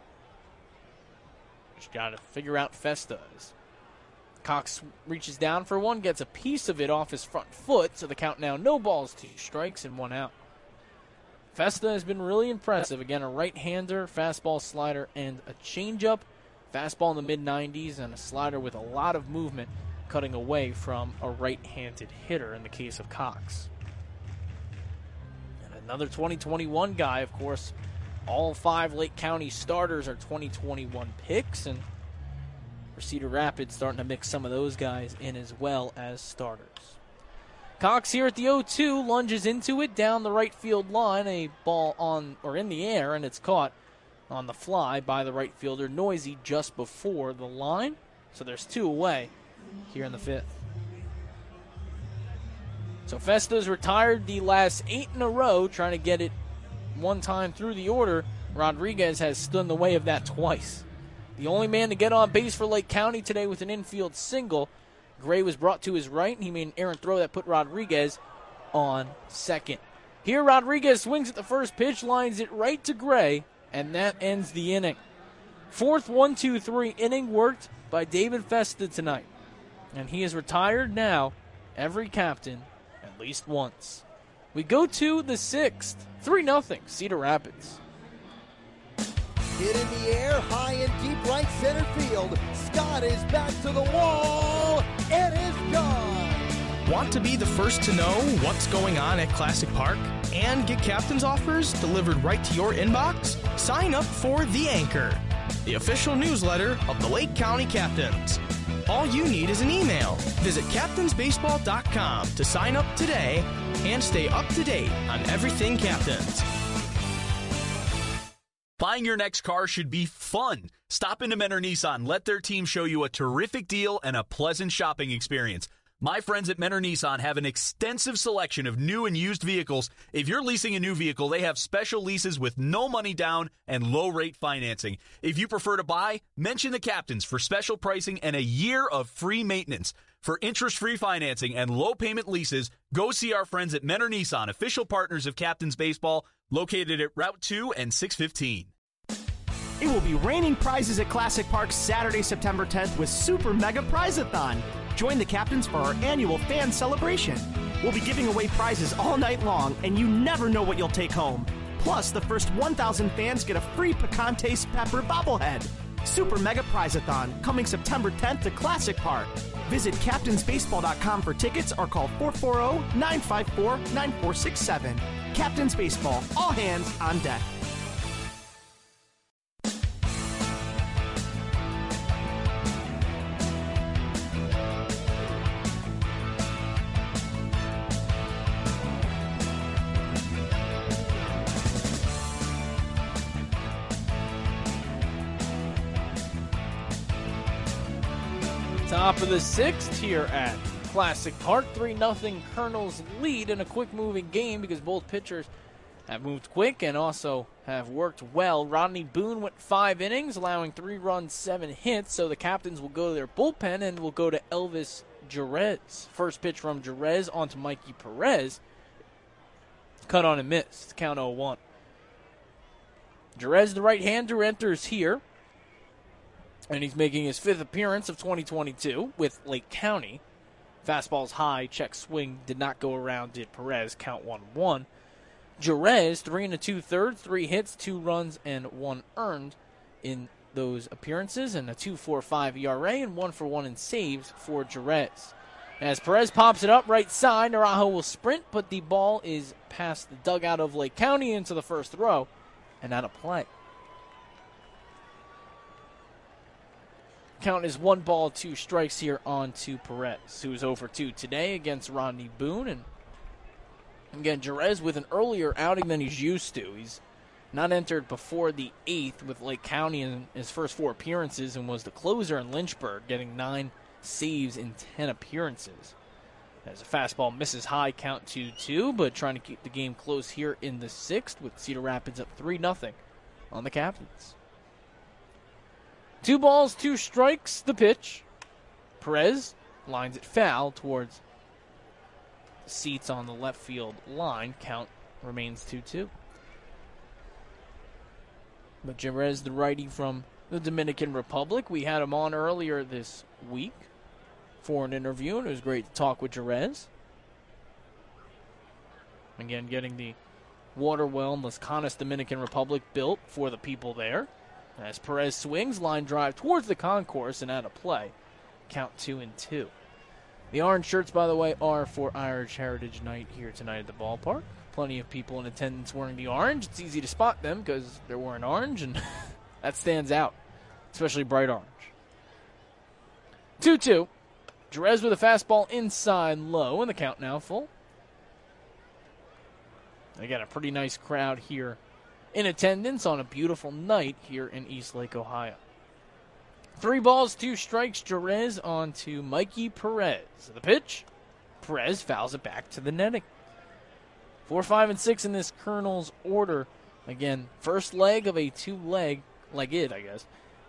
Just got to figure out Festa's. Cox reaches down for one, gets a piece of it off his front foot, so the count now no balls, 2 strikes, and 1 out. Festa has been really impressive. Again, a right-hander, fastball, slider, and a changeup. Fastball in the mid-90s and a slider with a lot of movement, cutting away from a right-handed hitter in the case of Cox. And another 2021 guy, of course. All 5 Lake County starters are 2021 picks, and for Cedar Rapids starting to mix some of those guys in as well as starters. Cox here at the 0-2 lunges into it down the right field line, a ball on or in the air, and it's caught on the fly by the right fielder Noisy just before the line. So there's 2 away here in the 5th. So Festa's retired the last 8 in a row, trying to get it one time through the order. Rodriguez has stood in the way of that twice. The only man to get on base for Lake County today with an infield single. Gray was brought to his right, and he made an errant throw that put Rodriguez on second. Here Rodriguez swings at the first pitch, lines it right to Gray, and that ends the inning. 4th 1-2-3 inning worked by David Festa tonight. And he is retired now, every captain, at least once. We go to the 6th, 3-0 Cedar Rapids. Hit in the air, high and deep right center field. Scott is back to the wall. It is gone. Want to be the first to know what's going on at Classic Park and get captain's offers delivered right to your inbox? Sign up for The Anchor, the official newsletter of the Lake County Captains. All you need is an email. Visit captainsbaseball.com to sign up today and stay up to date on everything Captains. Buying your next car should be fun. Stop into Mentor Nissan. Let their team show you a terrific deal and a pleasant shopping experience. My friends at Mentor Nissan have an extensive selection of new and used vehicles. If you're leasing a new vehicle, they have special leases with no money down and low rate financing. If you prefer to buy, mention the Captains for special pricing and a year of free maintenance. For interest-free financing and low payment leases, go see our friends at Mentor Nissan, official partners of Captains Baseball, located at Route 2 and 615. It will be raining prizes at Classic Park Saturday, September 10th with Super Mega Prize-a-thon. Join the Captains for our annual fan celebration. We'll be giving away prizes all night long, and you never know what you'll take home. Plus, the first 1,000 fans get a free Pecan Taste Pepper bobblehead. Super Mega Prize-a-thon coming September 10th to Classic Park. Visit CaptainsBaseball.com for tickets or call 440-954-9467. Captains Baseball, all hands on deck. Top of the sixth here at Classic Park. 3-0 Colonels lead in a quick-moving game because both pitchers have moved quick and also have worked well. Rodney Boone went 5 innings, allowing 3 runs, 7 hits, so the Captains will go to their bullpen and will go to Elvis Jerez. First pitch from Jerez onto Mikey Perez. Cut on and missed. Count 0-1. Jerez, the right-hander, enters here. And he's making his 5th appearance of 2022 with Lake County. Fastball's high, check swing, did not go around, did Perez, count 1-1. Jerez, 3 2/3, 3 hits, 2 runs, and 1 earned in those appearances, and a 2.45 ERA and 1-for-1 in saves for Jerez. As Perez pops it up right side, Naranjo will sprint, but the ball is past the dugout of Lake County into the first row and out of play. Count is 1 ball, 2 strikes here on to Perez, who is over 2 today against Rodney Boone. And again, Jerez with an earlier outing than he's used to. He's not entered before the 8th with Lake County in his first 4 appearances and was the closer in Lynchburg, getting 9 saves in 10 appearances. As a fastball misses high, count 2-2, but trying to keep the game close here in the 6th with Cedar Rapids up 3-0 on the Captains. 2 balls, 2 strikes, the pitch. Perez lines it foul towards the seats on the left field line. Count remains 2-2. But Jerez, the righty from the Dominican Republic, we had him on earlier this week for an interview, and it was great to talk with Jerez. Again, getting the water well in Las Canas, Dominican Republic built for the people there. As Perez swings, line drive towards the concourse and out of play. Count 2-2. The orange shirts, by the way, are for Irish Heritage Night here tonight at the ballpark. Plenty of people in attendance wearing the orange. It's easy to spot them because they're wearing orange, and that stands out, especially bright orange. 2-2. Jerez with a fastball inside low, and the count now full. Again, a pretty nice crowd here in attendance on a beautiful night here in Eastlake, Ohio. 3 balls, 2 strikes. Jerez on to Mikey Perez. The pitch. Perez fouls it back to the netting. 4, 5, and 6 in this Colonel's order. Again, first leg of a 2-legged, I guess,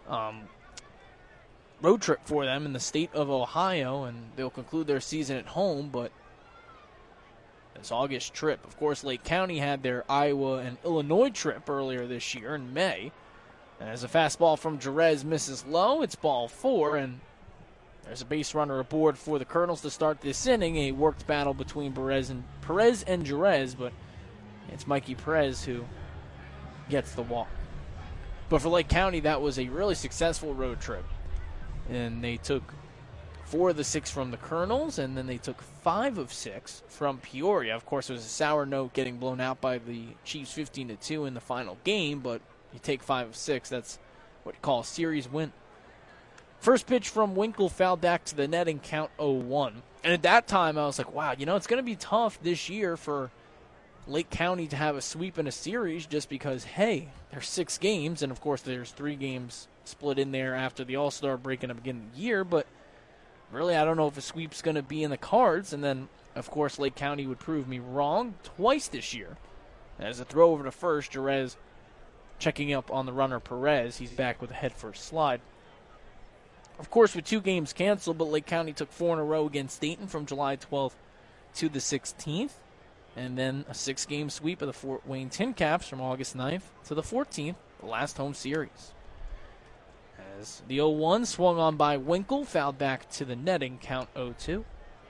road trip for them in the state of Ohio, and they'll conclude their season at home, but this August trip. Of course, Lake County had their Iowa and Illinois trip earlier this year in May. And as a fastball from Jerez misses low, it's ball 4, and there's a base runner aboard for the Colonels to start this inning. A worked battle between Perez and Jerez, but it's Mikey Perez who gets the walk. But for Lake County, that was a really successful road trip. And they took 4 of the 6 from the Colonels, and then they took 5 of 6 from Peoria. Of course, it was a sour note getting blown out by the Chiefs 15-2 in the final game, but you take 5 of 6, that's what you call a series win. First pitch from Winkle fouled back to the net and count 0-1. And at that time, I was like, wow, it's going to be tough this year for Lake County to have a sweep in a series just because, hey, there's 6 games, and of course there's 3 games split in there after the All-Star break and the beginning of the year, but really, I don't know if a sweep's going to be in the cards. And then, of course, Lake County would prove me wrong twice this year. As a throw over to first, Jerez checking up on the runner Perez. He's back with a head-first slide. Of course, with 2 games canceled, but Lake County took 4 in a row against Dayton from July 12th to the 16th. And then a 6-game sweep of the Fort Wayne Tin Caps from August 9th to the 14th, the last home series. As the 0-1 swung on by Winkle, fouled back to the netting, count 0-2.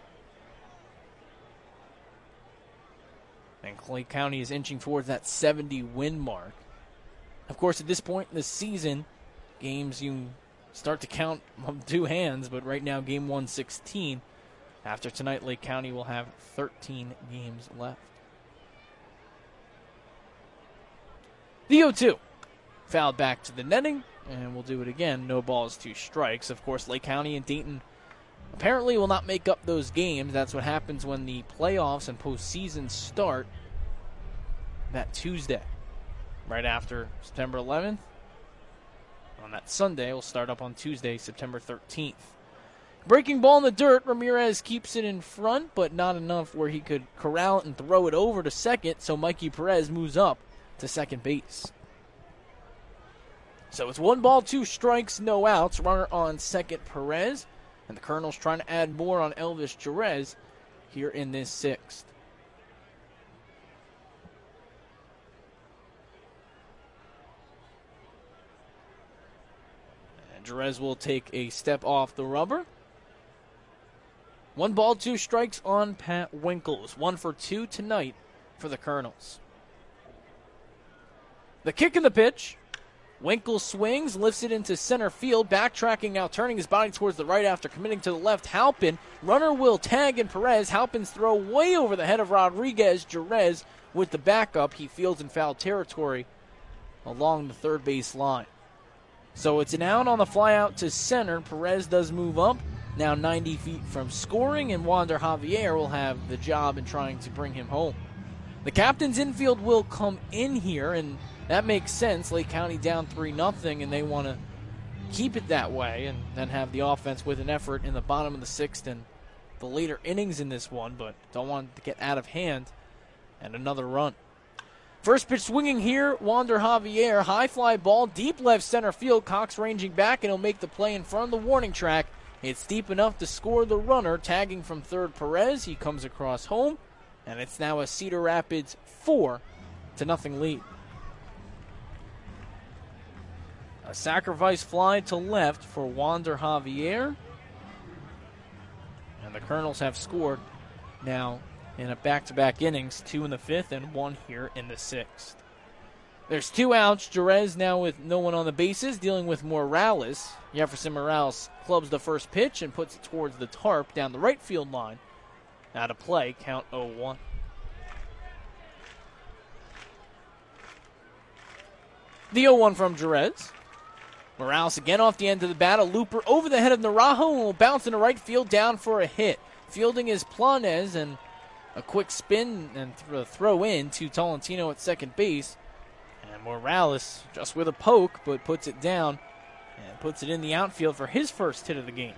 And Lake County is inching towards that 70-win mark. Of course, at this point in the season, games you start to count on 2 hands, but right now, game 116. After tonight, Lake County will have 13 games left. The 0-2 fouled back to the netting, and we'll do it again. No balls, 2 strikes. Of course, Lake County and Dayton apparently will not make up those games. That's what happens when the playoffs and postseason start that Tuesday, right after September 11th. On that Sunday, will start up on Tuesday, September 13th. Breaking ball in the dirt, Ramirez keeps it in front, but not enough where he could corral it and throw it over to second, so Mikey Perez moves up to second base. So it's 1 ball, 2 strikes, no outs. Runner on second, Perez. And the Colonels trying to add more on Elvis Jerez here in this 6th. And Jerez will take a step off the rubber. 1 ball, 2 strikes on Pat Winkles. 1 for 2 tonight for the Colonels. The kick and the pitch. Winkle swings, lifts it into center field, backtracking now, turning his body towards the right after committing to the left. Halpin, runner will tag in Perez. Halpin's throw way over the head of Rodriguez. Jerez with the backup. He fields in foul territory along the third base line. So it's an out on the fly out to center. Perez does move up, now 90 feet from scoring, and Wander Javier will have the job in trying to bring him home. The captain's infield will come in here, and that makes sense. Lake County down 3-0, and they want to keep it that way and then have the offense with an effort in the bottom of the 6th and the later innings in this one, but don't want it to get out of hand. And another run. First pitch swinging here, Wander Javier. High fly ball, deep left center field. Cox ranging back, and he'll make the play in front of the warning track. It's deep enough to score the runner. Tagging from third, Perez. He comes across home, and it's now a Cedar Rapids 4-0 lead. A sacrifice fly to left for Wander Javier. And the Colonels have scored now in a back-to-back innings, 2 in the 5th and 1 here in the 6th. There's 2 outs. Jerez now with no one on the bases, dealing with Morales. Jefferson Morales clubs the first pitch and puts it towards the tarp down the right field line. Out of play, count 0-1. The 0-1 from Jerez. Morales again off the end of the bat. A looper over the head of Naranjo and will bounce into right field down for a hit. Fielding is Planes, and a quick spin and throw in to Tolentino at second base. And Morales just with a poke, but puts it down and puts it in the outfield for his first hit of the game.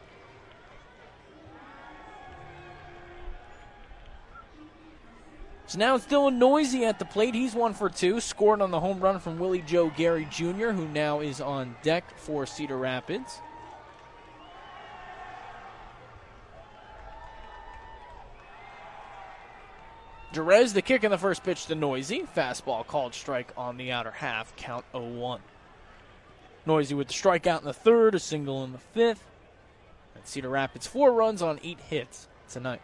So now it's Dylan Noisy at the plate. He's 1 for 2. Scored on the home run from Willie Joe Gary Jr., who now is on deck for Cedar Rapids. Jerez, the kick in the first pitch to Noisy. Fastball called strike on the outer half. Count 0-1. Noisy with the strikeout in the 3rd, a single in the 5th. And Cedar Rapids 4 runs on 8 hits tonight.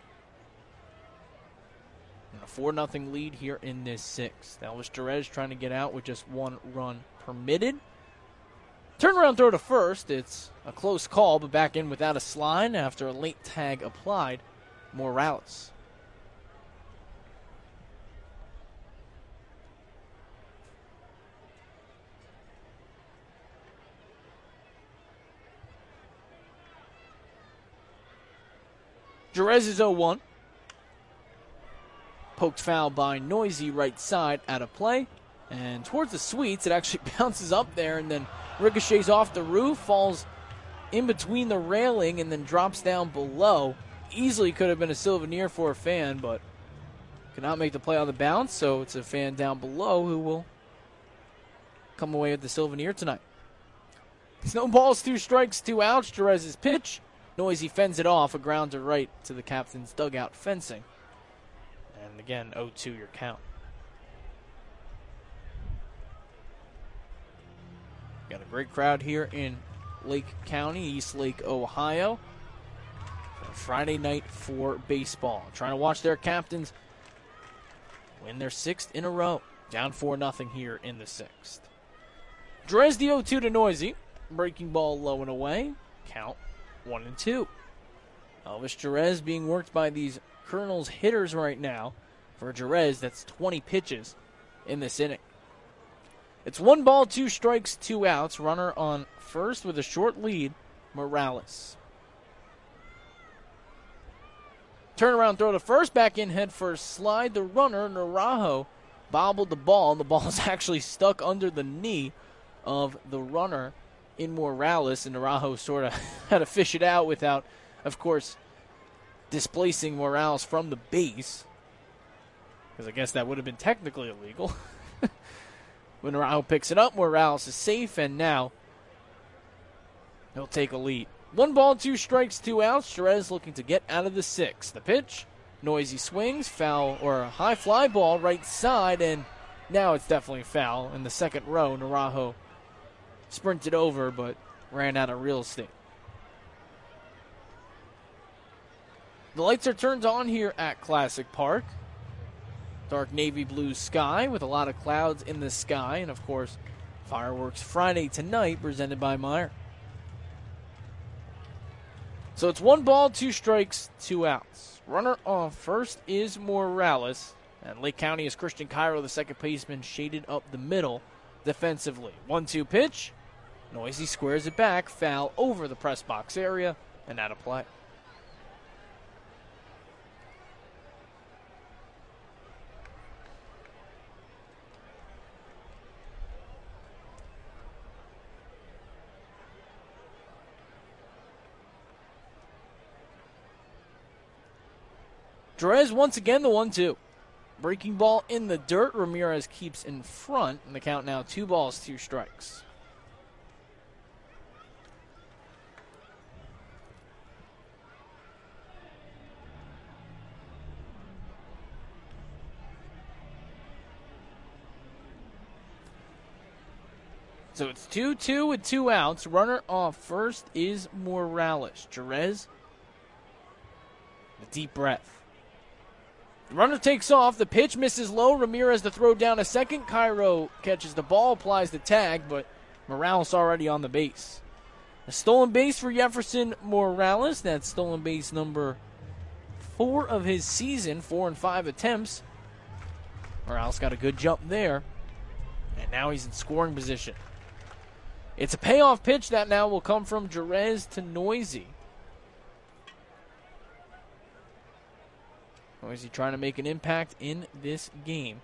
And a 4-0 lead here in this 6th. Elvis Jerez trying to get out with just 1 run permitted. Turnaround throw to first. It's a close call, but back in without a slide after a late tag applied. Morales. Jerez is 0-1. Poked foul by Noisy right side, out of play. And towards the sweets, it actually bounces up there and then ricochets off the roof, falls in between the railing and then drops down below. Easily could have been a souvenir for a fan, but could not make the play on the bounce, so it's a fan down below who will come away with the souvenir tonight. No balls, 2 strikes, 2 outs. Jerez's pitch. Noisy fends it off, a grounder right to the captain's dugout fencing. And again, 0-2 your count. Got a great crowd here in Lake County, East Lake, Ohio. Friday night for baseball. Trying to watch their captains win their 6th in a row. Down 4-0 here in the 6th. Jerez the 0-2 to Noisy. Breaking ball low and away. Count 1-2. Elvis Jerez being worked by these Colonels hitters right now. For Jerez, that's 20 pitches in this inning. It's 1 ball, 2 strikes, 2 outs. Runner on first with a short lead, Morales. Turnaround throw to first, back in head first slide. The runner, Naranjo, bobbled the ball, and the ball is actually stuck under the knee of the runner in Morales, and Naranjo sort of had to fish it out without, of course, displacing Morales from the base, because I guess that would have been technically illegal. When Naranjo picks it up, Morales is safe, and now he'll take a lead. 1 ball, 2 strikes, 2 outs. Jerez looking to get out of the 6th. The pitch, Noisy swings, foul, or a high fly ball right side, and now it's definitely foul. In the second row, Naranjo sprinted over, but ran out of real estate. The lights are turned on here at Classic Park. Dark navy blue sky with a lot of clouds in the sky, and of course, fireworks Friday tonight presented by Meijer. So it's 1 ball, 2 strikes, 2 outs. Runner on first is Morales. And Lake County is Christian Cairo, the second baseman, shaded up the middle defensively. 1-2 pitch. Noisy squares it back. Foul over the press box area and out of play. Jerez once again the 1-2. Breaking ball in the dirt. Ramirez keeps in front. And the count now 2 balls, 2 strikes. So it's 2-2 with 2 outs. Runner off first is Morales. Jerez, a deep breath. The runner takes off. The pitch misses low. Ramirez the throw down a second. Cairo catches the ball, applies the tag, but Morales already on the base. A stolen base for Jefferson Morales. That's stolen base number 4 of his season, 4 and 5 attempts. Morales got a good jump there, and now he's in scoring position. It's a payoff pitch that now will come from Jerez to Noisy. Noisy trying to make an impact in this game.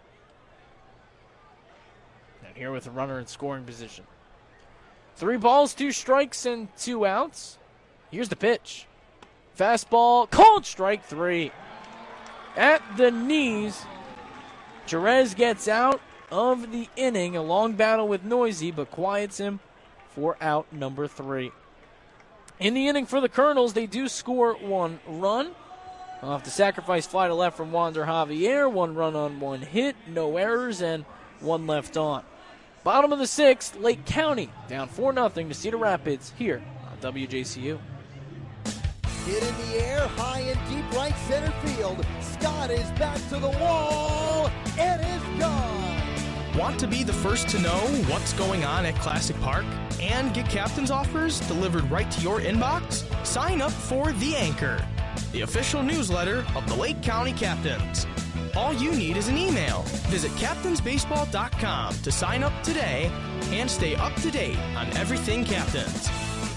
And here with a runner in scoring position. 3 balls, 2 strikes, and 2 outs. Here's the pitch. Fastball, called strike 3. At the knees, Jerez gets out of the inning. A long battle with Noisy, but quiets him for out number 3. In the inning for the Colonels, they do score 1 run. Off the sacrifice fly to left from Wander Javier. 1 run on 1 hit, no errors, and 1 left on. Bottom of the 6th, Lake County down 4-0 to Cedar Rapids here on WJCU. Hit in the air, high and deep right center field. Scott is back to the wall. It is gone. Want to be the first to know what's going on at Classic Park and get captain's offers delivered right to your inbox? Sign up for The Anchor, the official newsletter of the Lake County Captains. All you need is an email. Visit captainsbaseball.com to sign up today and stay up to date on everything Captains.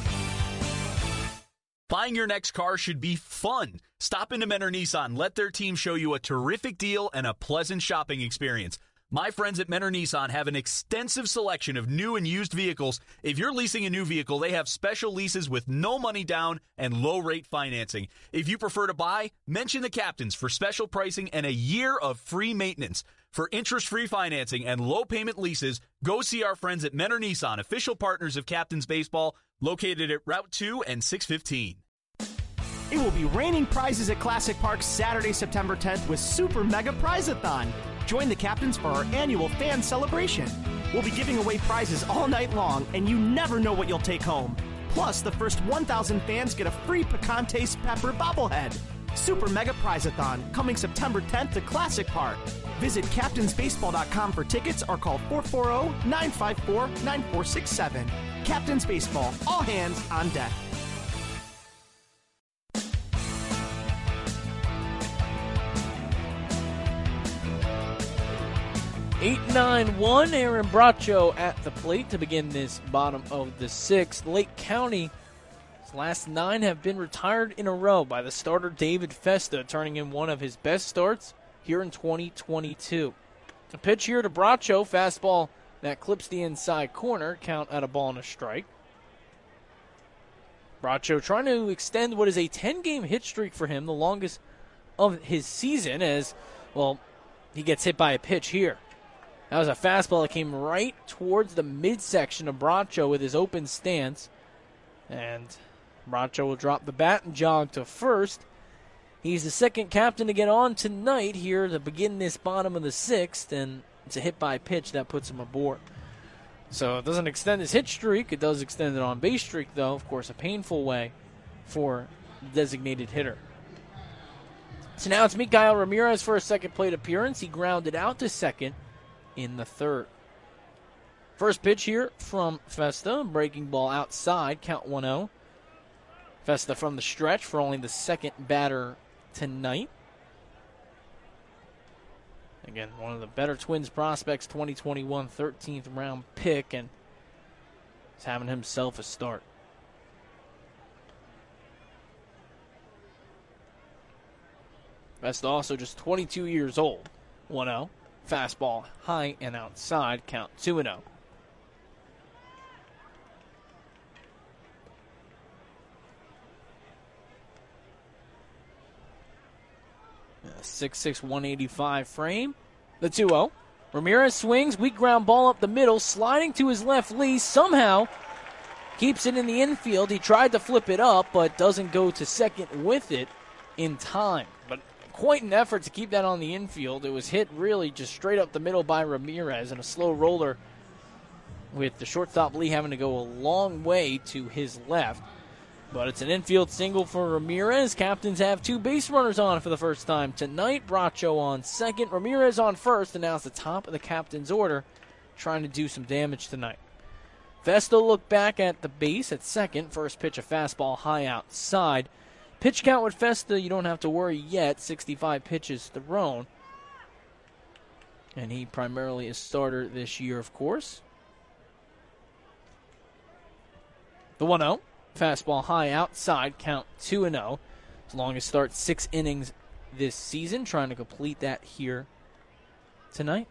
Buying your next car should be fun. Stop into Mentor Nissan. Let their team show you a terrific deal and a pleasant shopping experience. My friends at Mentor Nissan have an extensive selection of new and used vehicles. If you're leasing a new vehicle, they have special leases with no money down and low-rate financing. If you prefer to buy, mention the Captains for special pricing and a year of free maintenance. For interest-free financing and low-payment leases, go see our friends at Mentor Nissan, official partners of Captains Baseball, located at Route 2 and 615. It will be raining prizes at Classic Park Saturday, September 10th with Super Mega Prize-a-thon. Join the Captains for our annual fan celebration. We'll be giving away prizes all night long, and you never know what you'll take home. Plus, the first 1,000 fans get a free Picante's Pepper bobblehead. Super Mega Prize-a-thon coming September 10th to Classic Park. Visit CaptainsBaseball.com for tickets or call 440-954-9467. Captains Baseball, all hands on deck. 8-9-1, Aaron Bracho at the plate to begin this bottom of the sixth. Lake County's last 9 have been retired in a row by the starter David Festa, turning in one of his best starts here in 2022. A pitch here to Bracho, fastball that clips the inside corner, count at a ball and a strike. Bracho trying to extend what is a 10-game hit streak for him, the longest of his season, as, well, he gets hit by a pitch here. That was a fastball that came right towards the midsection of Bracho with his open stance. And Bracho will drop the bat and jog to first. He's the second captain to get on tonight here to begin this bottom of the sixth, and it's a hit by pitch that puts him aboard. So it doesn't extend his hit streak. It does extend it on base streak, though. Of course, a painful way for the designated hitter. So now it's Mikael Ramirez for a second plate appearance. He grounded out to second in the third. First pitch here from Festa, breaking ball outside, count 1-0. Festa from the stretch for only the second batter tonight. Again, one of the better Twins prospects, 2021 13th round pick, and he's having himself a start. Festa also just 22 years old. 1-0. Fastball high and outside, count 2-0. 6'6", 185 frame. The 2-0. Ramirez swings, weak ground ball up the middle, sliding to his left Lee. Somehow keeps it in the infield. He tried to flip it up, but doesn't go to second with it in time. But quite an effort to keep that on the infield. It was hit really just straight up the middle by Ramirez, and a slow roller with the shortstop Lee having to go a long way to his left. But it's an infield single for Ramirez. Captains have 2 base runners on for the first time tonight. Bracho on second, Ramirez on first, and now it's the top of the captain's order, trying to do some damage tonight. Festa looked back at the base at second. First pitch, a fastball high outside. Pitch count with Festa, you don't have to worry yet. 65 pitches thrown. And he primarily is starter this year, of course. The 1-0. Fastball high outside, count 2-0. His longest start, 6 innings this season. Trying to complete that here tonight.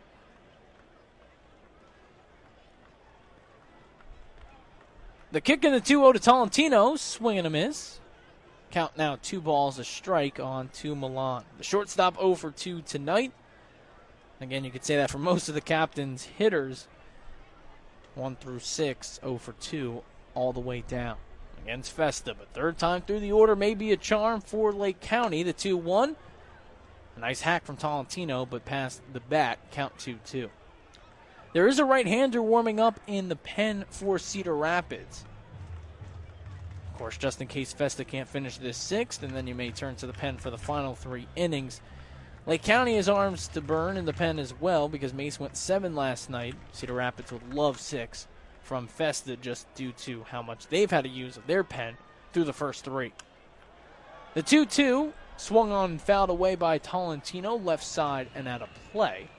The kick in the 2-0 to Tolentino. Swing and a miss. Count now 2 balls, a strike on to Milan. The shortstop 0 for 2 tonight. Again, you could say that for most of the captain's hitters. 1 through 6, 0 for 2. All the way down against Festa. But third time through the order may be a charm for Lake County. The 2-1. A nice hack from Tolentino, but past the bat. Count 2-2. There is a right-hander warming up in the pen for Cedar Rapids. Of course, just in case Festa can't finish this 6th, and then you may turn to the pen for the final 3 innings. Lake County has arms to burn in the pen as well because Mace went 7 last night. Cedar Rapids would love 6. From Festa just due to how much they've had to use of their pen through the first 3. The 2-2 swung on and fouled away by Tolentino, left side and out of play.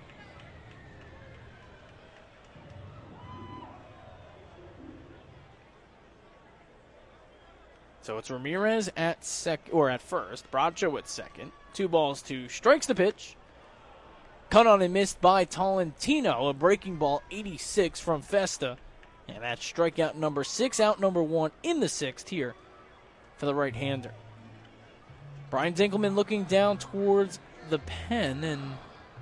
So it's Ramirez at first, Bracho at second. 2 balls, 2 strikes the pitch. Cut on and missed by Tolentino. A breaking ball, 86 from Festa. And that's strikeout number 6, out number 1 in the 6th here for the right-hander. Brian Dinkelman looking down towards the pen and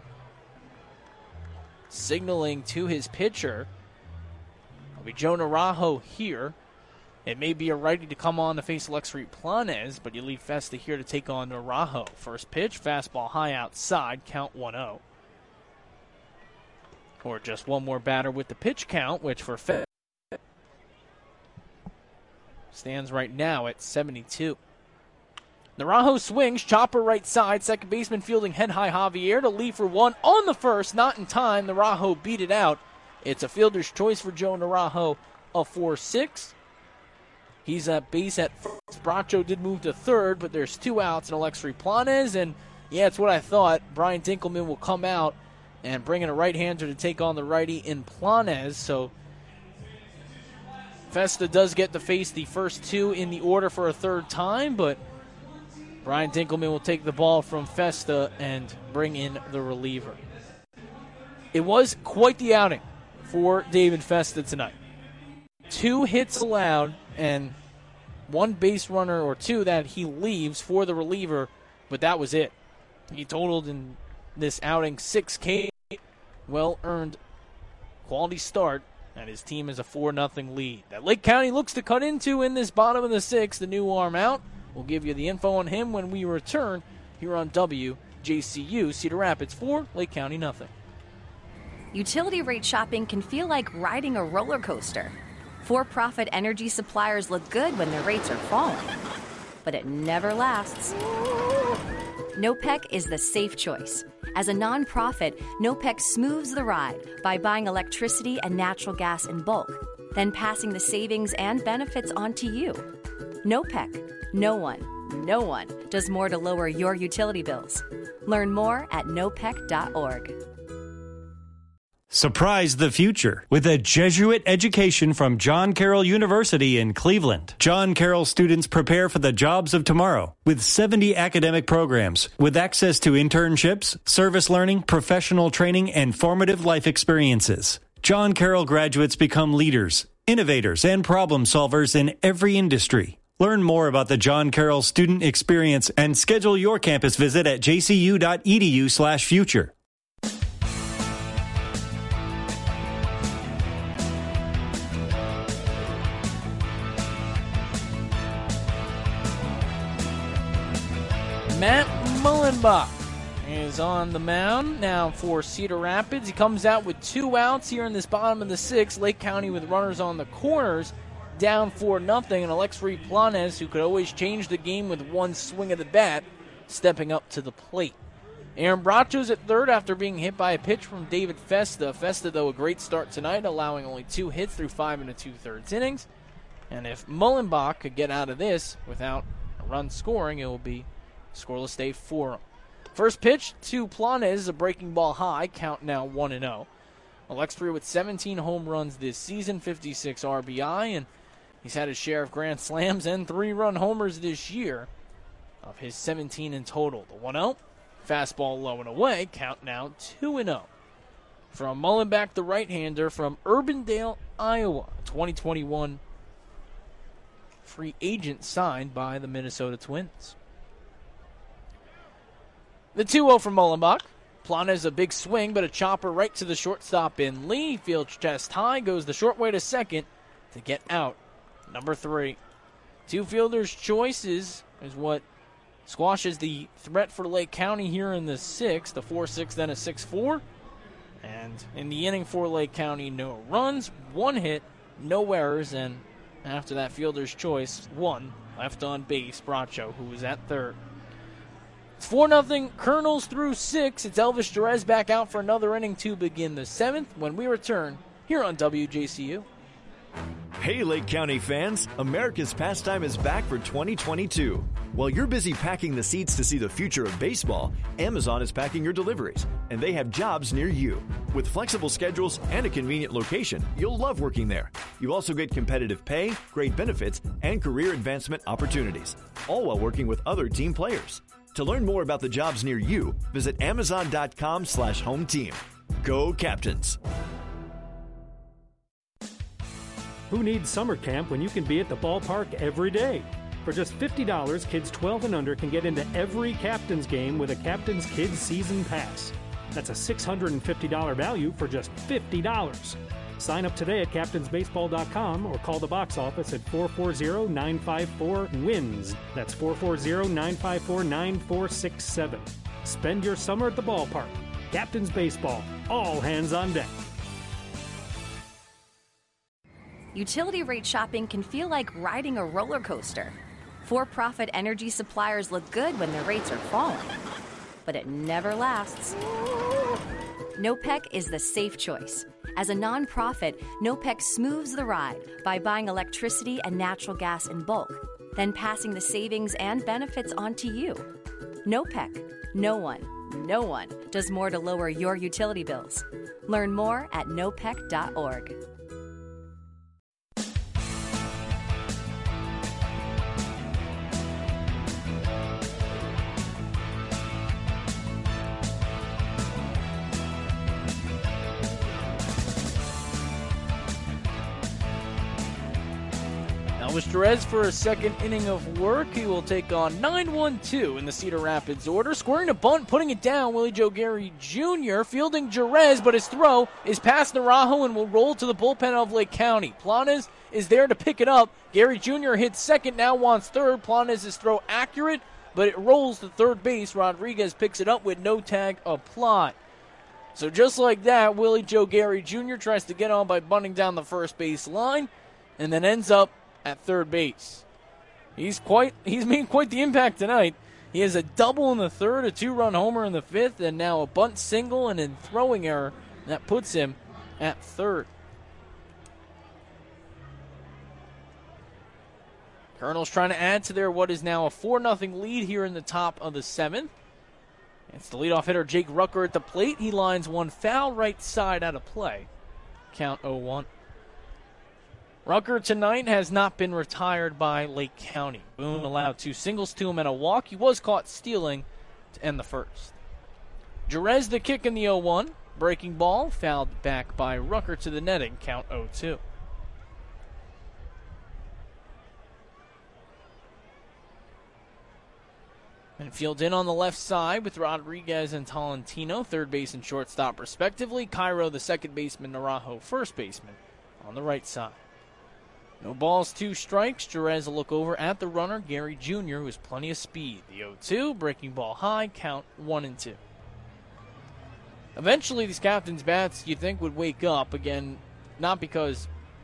signaling to his pitcher. It'll be Joe Naranjo here. It may be a righty to come on to face Alexri Planes, but you leave Festa here to take on Naranjo. First pitch, fastball high outside, count 1-0. Or just one more batter with the pitch count, which for Festa stands right now at 72. Naranjo swings, chopper right side, second baseman fielding head high Javier to lead for one on the first, not in time. Naranjo beat it out. It's a fielder's choice for Joe Naranjo, a 4-6. He's at base at first. Bracho did move to third, but there's 2 outs and Alexri Planes, and yeah, it's what I thought. Brian Dinkelman will come out and bring in a right-hander to take on the righty in Planes, so Festa does get to face the first 2 in the order for a third time, but Brian Dinkelman will take the ball from Festa and bring in the reliever. It was quite the outing for David Festa tonight. 2 hits allowed and 1 base runner or 2 that he leaves for the reliever, but that was it. He totaled in this outing 6 K. Well-earned quality start. And his team is a 4-0 lead. That Lake County looks to cut into in this bottom of the 6th, the new arm out. We'll give you the info on him when we return here on WJCU. Cedar Rapids 4, Lake County 0. Utility rate shopping can feel like riding a roller coaster. For-profit energy suppliers look good when their rates are falling, but it never lasts. NOPEC is the safe choice. As a nonprofit, NOPEC smooths the ride by buying electricity and natural gas in bulk, then passing the savings and benefits on to you. NOPEC. No one does more to lower your utility bills. Learn more at nopec.org. Surprise the future with a Jesuit education from John Carroll University in Cleveland. John Carroll students prepare for the jobs of tomorrow with 70 academic programs with access to internships, service learning, professional training, and formative life experiences. John Carroll graduates become leaders, innovators, and problem solvers in every industry. Learn more about the John Carroll student experience and schedule your campus visit at jcu.edu/future. Matt Mullenbach is on the mound now for Cedar Rapids. He comes out with 2 outs here in this bottom of the 6th. Lake County with runners on the corners, down 4-0. And Alexri Planes, who could always change the game with 1 swing of the bat, stepping up to the plate. Aaron Bracho's at third after being hit by a pitch from David Festa. Festa, though, a great start tonight, allowing only 2 hits through 5 2/3 innings. And if Mullenbach could get out of this without a run scoring, it will be scoreless day for him. First pitch to Planes, a breaking ball high, count now 1-0. Alexri with 17 home runs this season, 56 RBI, and he's had his share of grand slams and 3-run homers this year of his 17 in total. The 1-0, fastball low and away, count now 2-0. From Mullenbach, the right-hander from Urbandale, Iowa, 2021 free agent signed by the Minnesota Twins. The 2-0 from Mullenbach. Planes a big swing, but a chopper right to the shortstop in Lee. Fields chest high, goes the short way to second to get out. Number 3. 2 fielders' choices is what squashes the threat for Lake County here in the 6th. A 4-6, then a 6-4. And in the inning for Lake County, no runs, 1 hit, no errors, and after that fielder's choice, 1 left on base, Bracho, who was at third. It's 4-0, Colonels through 6. It's Elvis Jerez back out for another inning to begin the 7th when we return here on WJCU. Hey, Lake County fans, America's Pastime is back for 2022. While you're busy packing the seats to see the future of baseball, Amazon is packing your deliveries, and they have jobs near you. With flexible schedules and a convenient location, you'll love working there. You also get competitive pay, great benefits, and career advancement opportunities, all while working with other team players. To learn more about the jobs near you, visit Amazon.com/home team. Go Captains! Who needs summer camp when you can be at the ballpark every day? For just $50, kids 12 and under can get into every Captains game with a Captains Kids Season Pass. That's a $650 value for just $50. Sign up today at captainsbaseball.com or call the box office at 440-954-WINS. That's 440-954-9467. Spend your summer at the ballpark. Captains Baseball. All hands on deck. Utility rate shopping can feel like riding a roller coaster. For-profit energy suppliers look good when their rates are falling, but it never lasts. NOPEC is the safe choice. As a nonprofit, NOPEC smooths the ride by buying electricity and natural gas in bulk, then passing the savings and benefits on to you. NOPEC. No one does more to lower your utility bills. Learn more at nopec.org. Elvis Jerez for a second inning of work. He will take on 9-1-2 in the Cedar Rapids order. Squaring a bunt, putting it down, Willie Joe Gary Jr. Fielding Jerez, but his throw is past Naranjo and will roll to the bullpen of Lake County. Planes is there to pick it up. Gary Jr. hits second, now wants third. Planes' throw accurate, but it rolls to third base. Rodriguez picks it up with no tag applied. So just like that, Willie Joe Gary Jr. tries to get on by bunting down the first base line and then ends up at third base. He's made quite the impact tonight. He has a double in the third, a two-run homer in the fifth, and now a bunt single and a throwing error that puts him at third. Colonels trying to add to their what is now a 4-0 lead here in the top of the seventh. It's the leadoff hitter Jake Rucker at the plate. He lines one foul right side out of play. Count 0-1. Rucker tonight has not been retired by Lake County. Boone allowed two singles to him and a walk. He was caught stealing to end the first. Jerez the kick in the 0-1. Breaking ball, fouled back by Rucker to the netting. Count 0-2. Infield in on the left side with Rodriguez and Tolentino, third base and shortstop respectively. Cairo, the second baseman, Naranjo, first baseman, on the right side. No balls, two strikes. Jerez will look over at the runner, Gary Jr., who has plenty of speed. The 0-2, breaking ball high, count 1-2. Eventually, these Captains' bats, you'd think, would wake up again, not because,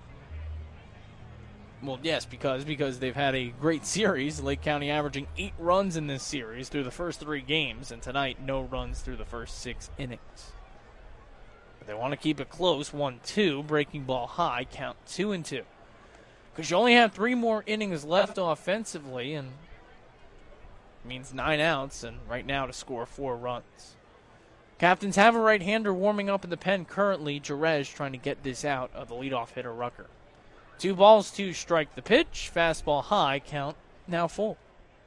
well, yes, because they've had a great series. Lake County averaging 8 runs in this series through the first 3 games, and tonight, no runs through the first 6 innings. But they want to keep it close, 1-2, breaking ball high, count 2-2. Because you only have 3 more innings left offensively, and it means 9 outs, and right now to score 4 runs. Captains have a right-hander warming up in the pen currently. Jerez trying to get this out of the leadoff hitter Rucker. 2 balls, 2 strike the pitch. Fastball high, count now full.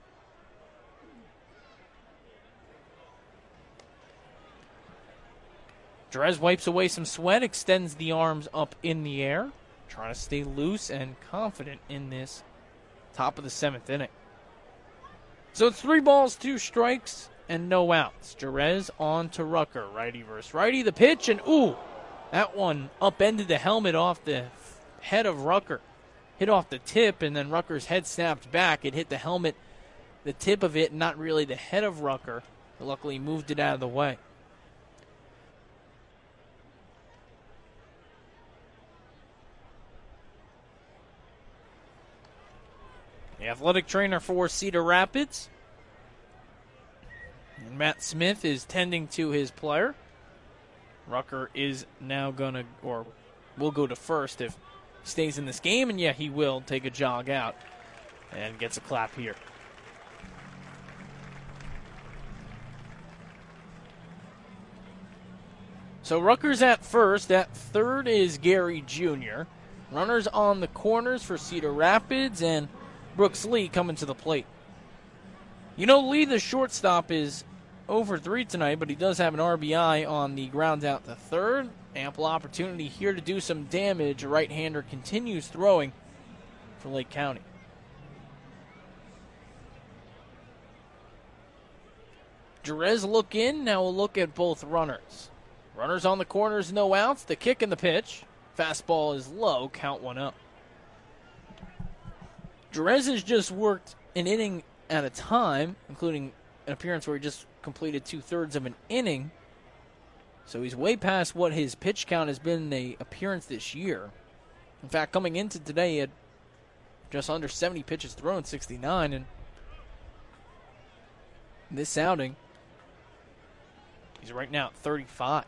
Jerez wipes away some sweat, extends the arms up in the air. Trying to stay loose and confident in this top of the 7th inning. So it's 3 balls, 2 strikes, and no outs. Jerez on to Rucker. Righty versus righty. The pitch, and that one upended the helmet off the head of Rucker. Hit off the tip, and then Rucker's head snapped back. It hit the helmet, the tip of it, not really the head of Rucker. But luckily, he moved it out of the way. The athletic trainer for Cedar Rapids, and Matt Smith, is tending to his player. Rucker is now will go to first if he stays in this game, and he will take a jog out and gets a clap here. So Rucker's at first. At third is Gary Jr. Runners on the corners for Cedar Rapids, and Brooks Lee coming to the plate. Lee, the shortstop, is 0 for 3 tonight, but he does have an RBI on the ground out to third. Ample opportunity here to do some damage. A right-hander continues throwing for Lake County. Jerez look in. Now we'll look at both runners. Runners on the corners, no outs. The kick and the pitch. Fastball is low. Count 1-0. Jerez has just worked an inning at a time, including an appearance where he just completed 2/3 of an inning. So he's way past what his pitch count has been in the appearance this year. In fact, coming into today, he had just under 70 pitches thrown, 69, and in this outing, he's right now at 35.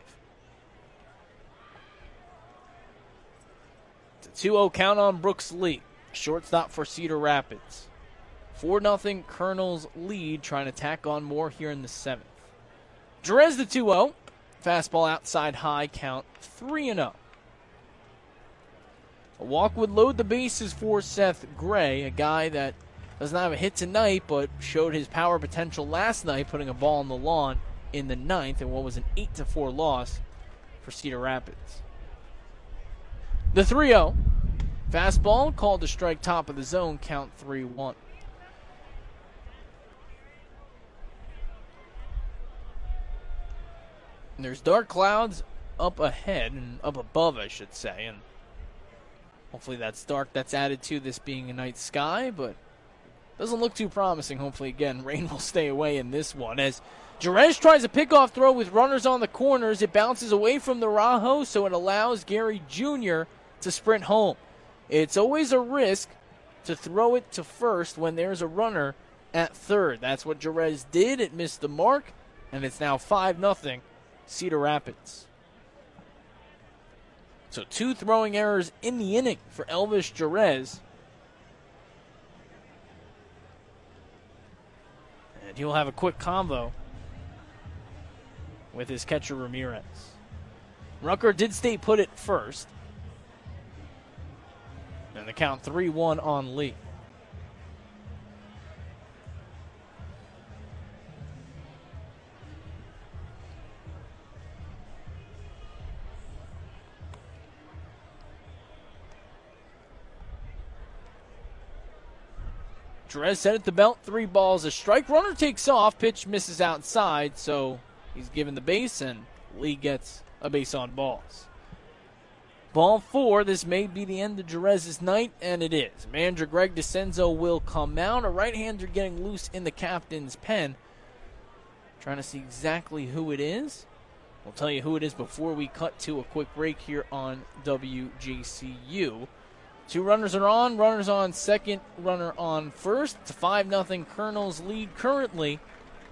It's a 2-0 count on Brooks Lee, shortstop for Cedar Rapids. 4-0 Colonels lead, trying to tack on more here in the 7th. Jerez the 2-0. Fastball outside high, count 3-0. A walk would load the bases for Seth Gray, a guy that doesn't have a hit tonight but showed his power potential last night, putting a ball on the lawn in the 9th in what was an 8-4 loss for Cedar Rapids. The 3-0. Fastball called to strike, top of the zone, count 3-1. And there's dark clouds up ahead, and up above, I should say, and hopefully that's dark. That's added to this being a night sky, but doesn't look too promising. Hopefully, again, rain will stay away in this one. As Jerez tries a pickoff throw with runners on the corners, it bounces away from the Rajo, so it allows Gary Jr. to sprint home. It's always a risk to throw it to first when there's a runner at third. That's what Jerez did. It missed the mark, and it's now 5-0. Cedar Rapids. So 2 throwing errors in the inning for Elvis Jerez. And he'll have a quick convo with his catcher Ramirez. Rucker did stay put at first. And the count 3-1 on Lee. Jerez set at the belt, 3 balls, a strike. Runner takes off, pitch misses outside, so he's given the base, and Lee gets a base on balls. Ball 4, this may be the end of Jerez's night, and it is. Manager Greg DeCenzo will come out. A right-hander getting loose in the captain's pen. Trying to see exactly who it is. We'll tell you who it is before we cut to a quick break here on WJCU. 2 runners are on, runners on second, runner on first. It's a 5-0 Colonels lead currently.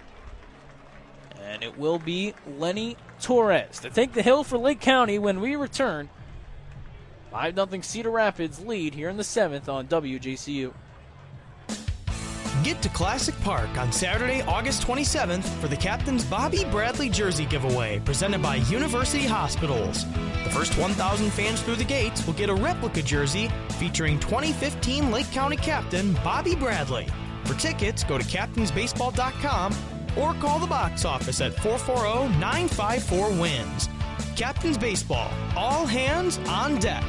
And it will be Lenny Torres to take the hill for Lake County when we return. 5-0 Cedar Rapids lead here in the 7th on WJCU. Get to Classic Park on Saturday, August 27th for the Captain's Bobby Bradley Jersey Giveaway presented by University Hospitals. The first 1,000 fans through the gates will get a replica jersey featuring 2015 Lake County Captain Bobby Bradley. For tickets, go to captainsbaseball.com or call the box office at 440-954-WINS. Captain's Baseball, all hands on deck.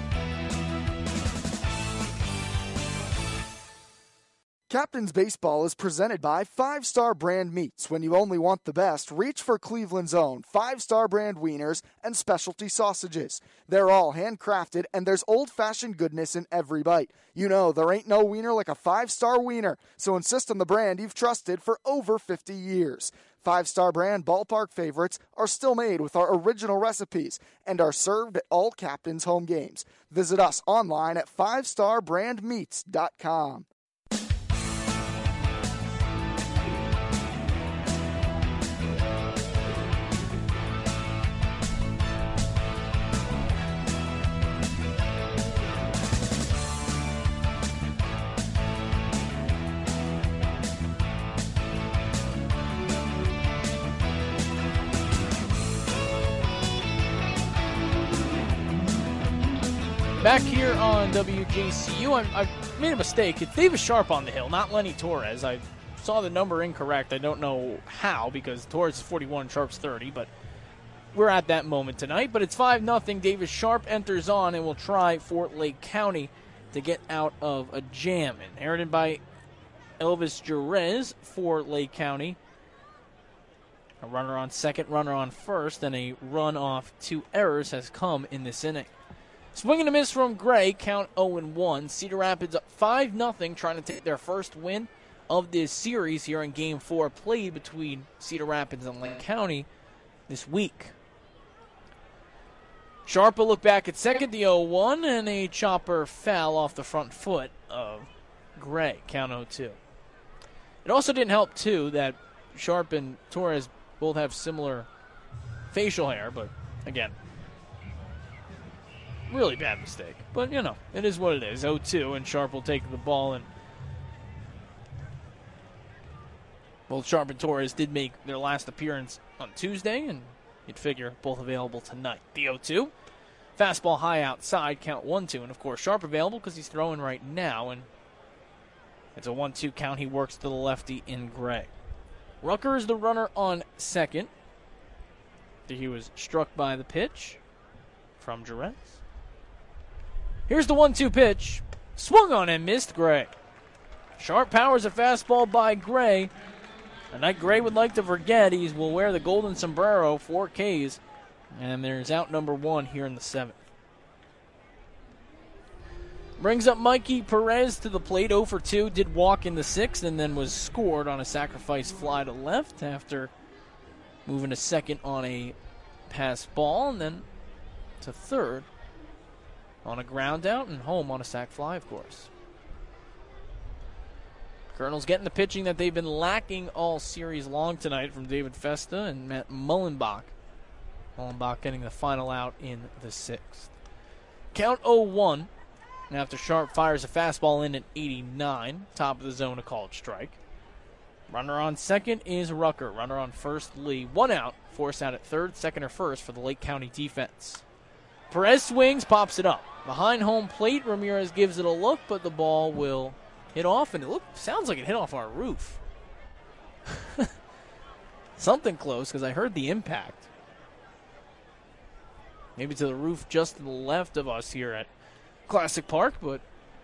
Captain's Baseball is presented by 5 Star Brand Meats. When you only want the best, reach for Cleveland's own 5 Star Brand wieners and specialty sausages. They're all handcrafted, and there's old-fashioned goodness in every bite. You know, there ain't no wiener like a 5 Star wiener, so insist on the brand you've trusted for over 50 years. 5 Star Brand ballpark favorites are still made with our original recipes and are served at all Captain's home games. Visit us online at 5starbrandmeats.com. Back here on WJCU, I've made a mistake. It's Davis Sharp on the hill, not Lenny Torres. I saw the number incorrect. I don't know how, because Torres is 41, Sharp's 30, but we're at that moment tonight. But it's 5-0. Davis Sharp enters on and will try for Lake County to get out of a jam. Inherited by Elvis Jerez for Lake County. A runner on second, runner on first, and a run off 2 errors has come in this inning. Swing and a miss from Gray, count 0-1. Cedar Rapids up 5-0, trying to take their first win of this series here in Game 4, played between Cedar Rapids and Lake County this week. Sharp will look back at second, the 0-1, and a chopper foul off the front foot of Gray, count 0-2. It also didn't help, too, that Sharp and Torres both have similar facial hair, but again, really bad mistake. But, it is what it is. 0-2, and Sharp will take the ball. And both Sharp and Torres did make their last appearance on Tuesday, and you'd figure both available tonight. The 0-2. Fastball high outside, count 1-2. And, of course, Sharp available because he's throwing right now. And it's a 1-2 count. He works to the lefty in Gray. Rucker is the runner on second. He was struck by the pitch from Jerez. Here's the 1-2 pitch. Swung on and missed Gray. Sharp powers a fastball by Gray. A night Gray would like to forget. He will wear the golden sombrero, 4 Ks. And there's out number 1 here in the 7th. Brings up Mikey Perez to the plate, 0 for 2. Did walk in the 6th and then was scored on a sacrifice fly to left after moving to second on a pass ball and then to third on a ground out and home on a sac fly, of course. Colonels getting the pitching that they've been lacking all series long tonight from David Festa and Matt Mullenbach. Mullenbach getting the final out in the 6th. Count 0-1. And after Sharp fires a fastball in at 89, top of the zone, a called strike. Runner on second is Rucker. Runner on first, Lee. 1 out. Force out at third, second or first for the Lake County defense. Perez swings, pops it up. Behind home plate, Ramirez gives it a look, but the ball will hit off, and it sounds like it hit off our roof. Something close, because I heard the impact. Maybe to the roof just to the left of us here at Classic Park, but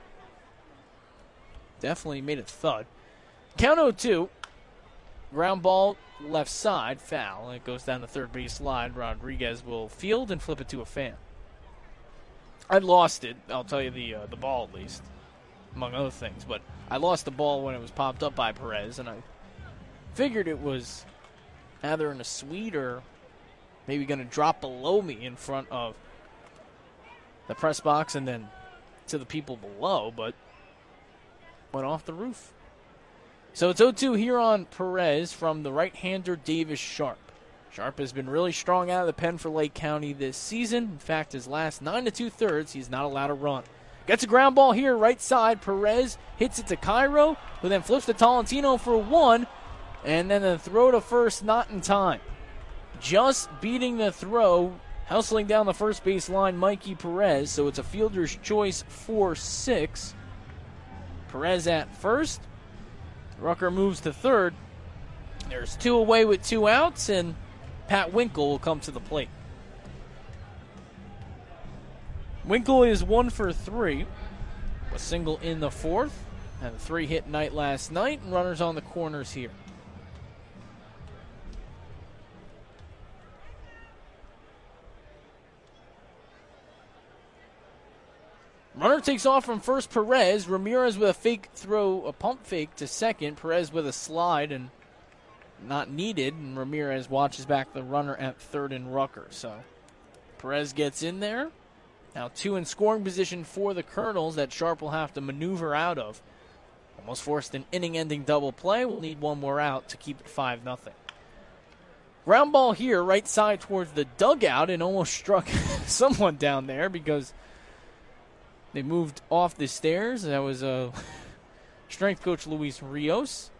definitely made it thud. Count 0-2. Ground ball left side, foul. It goes down the third base line. Rodriguez will field and flip it to a fan. I lost it. I'll tell you the ball at least, among other things. But I lost the ball when it was popped up by Perez, and I figured it was either in a suite or maybe going to drop below me in front of the press box and then to the people below, but went off the roof. So it's 0-2 here on Perez from the right-hander Davis Sharp. Sharp has been really strong out of the pen for Lake County this season. In fact, his last 9 2/3, he's not allowed a run. Gets a ground ball here, right side. Perez hits it to Cairo, who then flips to Tolentino for 1, and then the throw to first not in time. Just beating the throw, hustling down the first base line, Mikey Perez. So it's a fielder's choice 4-6. Perez at first. Rucker moves to third. There's 2 away with 2 outs, and Pat Winkle will come to the plate. Winkle is 1 for 3. A single in the 4th. Had a 3-hit night last night, and runners on the corners here. Runner takes off from first, Perez. Ramirez with a fake throw, a pump fake to second. Perez with a slide and not needed. And Ramirez watches back the runner at third and Rucker. So Perez gets in there. Now 2 in scoring position for the Colonels that Sharp will have to maneuver out of. Almost forced an inning-ending double play. We'll need 1 more out to keep it 5-0. Ground ball here, right side towards the dugout, and almost struck someone down there because they moved off the stairs. That was strength coach Luis Rios.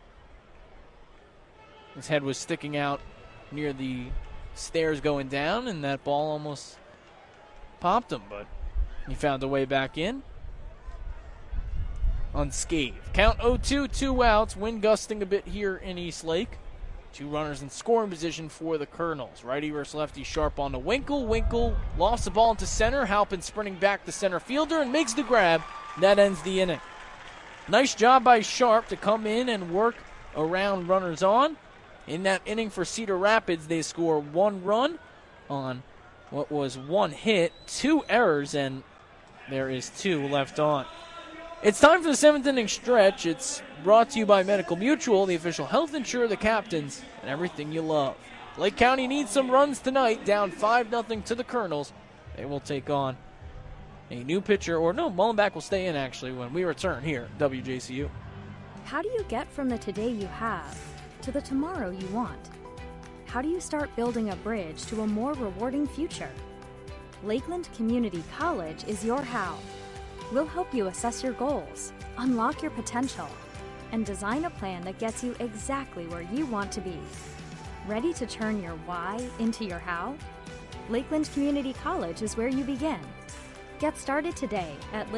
His head was sticking out near the stairs going down, and that ball almost popped him, but he found a way back in. unscathed. Count 0-2, 2 outs, wind gusting a bit here in Eastlake. 2 runners in scoring position for the Colonels. Righty versus lefty, Sharp on to Winkle. Winkle lofts the ball into center. Halpin sprinting back to center fielder and makes the grab. That ends the inning. Nice job by Sharp to come in and work around runners on. In that inning for Cedar Rapids, they score 1 run on what was 1 hit, 2 errors, and there is 2 left on. It's time for the 7th inning stretch. It's brought to you by Medical Mutual, the official health insurer of the Captains, and everything you love. Lake County needs some runs tonight, down 5-0 to the Colonels. They will take on a new pitcher, or no, Mullenbeck will stay in actually when we return here at WJCU. How do you get from the today you have to the tomorrow you want? How do you start building a bridge to a more rewarding future? Lakeland Community College is your how. We'll help you assess your goals, unlock your potential, and design a plan that gets you exactly where you want to be. Ready to turn your why into your how? Lakeland Community College is where you begin. Get started today at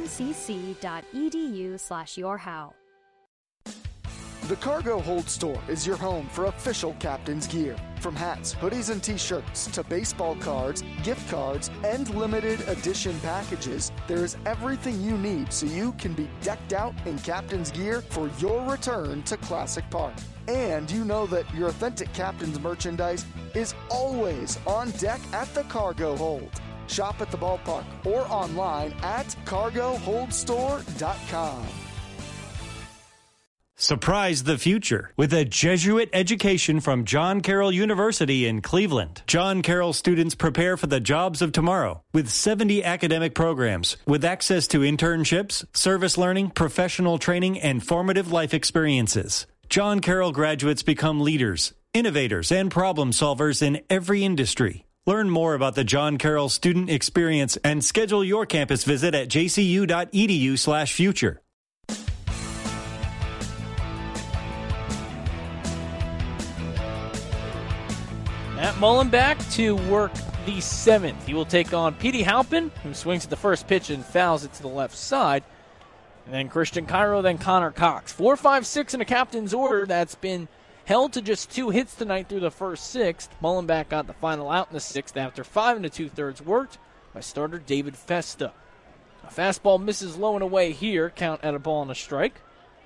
lakelandcc.edu/yourhow. The Cargo Hold Store is your home for official Captains gear. From hats, hoodies, and t-shirts to baseball cards, gift cards, and limited edition packages, there is everything you need so you can be decked out in Captains gear for your return to Classic Park. And you know that your authentic Captains merchandise is always on deck at the Cargo Hold. Shop at the ballpark or online at cargoholdstore.com. Surprise the future with a Jesuit education from John Carroll University in Cleveland. John Carroll students prepare for the jobs of tomorrow with 70 academic programs with access to internships, service learning, professional training, and formative life experiences. John Carroll graduates become leaders, innovators, and problem solvers in every industry. Learn more about the John Carroll student experience and schedule your campus visit at jcu.edu/future. Matt Mullenbeck to work the 7th. He will take on Petey Halpin, who swings at the first pitch and fouls it to the left side. And then Christian Cairo, then Connor Cox. 4, 5, 6 in a captain's order. That's been held to just 2 hits tonight through the first 6th. Mullenbeck got the final out in the 6th after 5 2/3 worked by starter David Festa. A fastball misses low and away here. Count at a ball and a strike.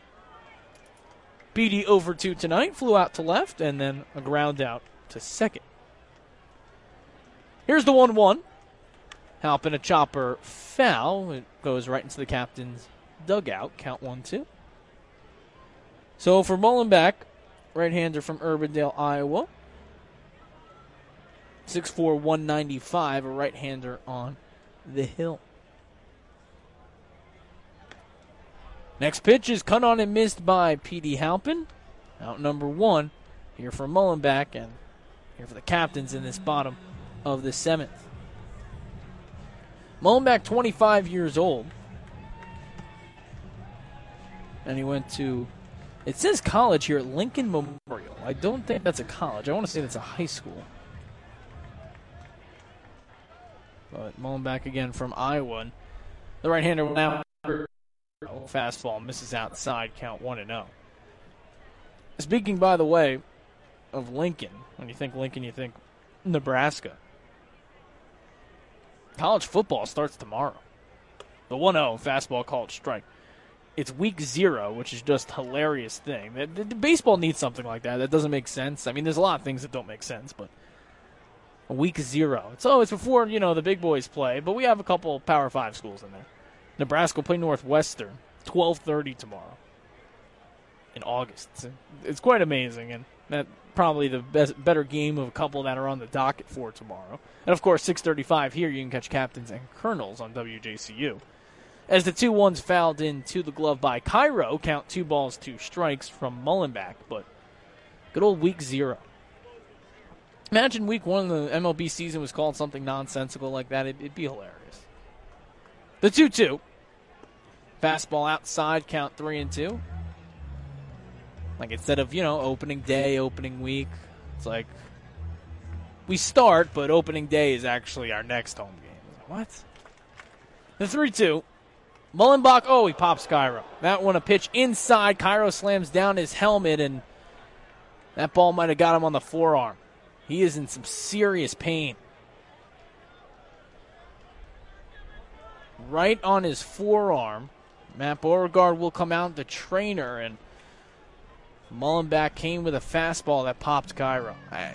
Petey over 2 tonight. Flew out to left and then a ground out to second. Here's the 1-1. Halpin, a chopper foul. It goes right into the captain's dugout. Count 1-2. So for Mullenbeck, right-hander from Urbandale, Iowa. 6'4", 195, a right-hander on the hill. Next pitch is cut on and missed by Petey Halpin. Out number 1 here for Mullenbeck and here for the Captains in this bottom of the 7th. Mullenbeck, 25 years old. And he went to, it says college here at Lincoln Memorial. I don't think that's a college. I want to say that's a high school. But Mullenbeck again from Iowa. The right-hander will now fastball misses outside, count 1-0. Speaking, by the way, of Lincoln, when you think Lincoln, you think Nebraska. College football starts tomorrow. The 1-0 fastball called strike. It's week 0, which is just a hilarious thing. The baseball needs something like that. That doesn't make sense. I mean, there's a lot of things that don't make sense, but week 0. It's before, the big boys play, but we have a couple Power 5 schools in there. Nebraska will play Northwestern, 12:30 tomorrow in August. It's quite amazing, and that probably the better game of a couple that are on the docket for tomorrow. And, of course, 6:35 here, you can catch Captains and Colonels on WJCU. As the 2-1s fouled into the glove by Cairo, count 2 balls, 2 strikes from Mullenbeck, but good old week 0. Imagine week 1 of the MLB season was called something nonsensical like that. It'd be hilarious. The 2-2. Fastball outside, count 3-2. Like instead of, opening day, opening week, it's like we start, but opening day is actually our next home game. What? The 3-2. Mullenbach, he pops Cairo. That one a pitch inside. Cairo slams down his helmet, and that ball might have got him on the forearm. He is in some serious pain. Right on his forearm. Matt Beauregard will come out, the trainer, and Mullenbach came with a fastball that popped Cairo.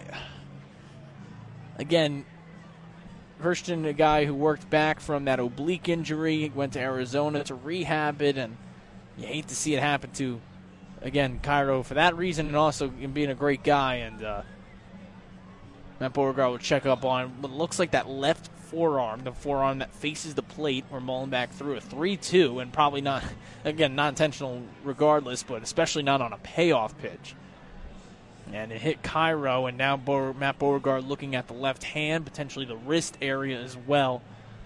Again, Kirsten, a guy who worked back from that oblique injury, went to Arizona to rehab it, and you hate to see it happen to, again, Cairo for that reason, and also being a great guy. And Matt Beauregard will check up on what looks like that left forearm, the forearm that faces the plate where Mullenbach threw a 3-2, and probably not, again, not intentional regardless, but especially not on a payoff pitch. And it hit Cairo, and now Matt Beauregard looking at the left hand, potentially the wrist area as well.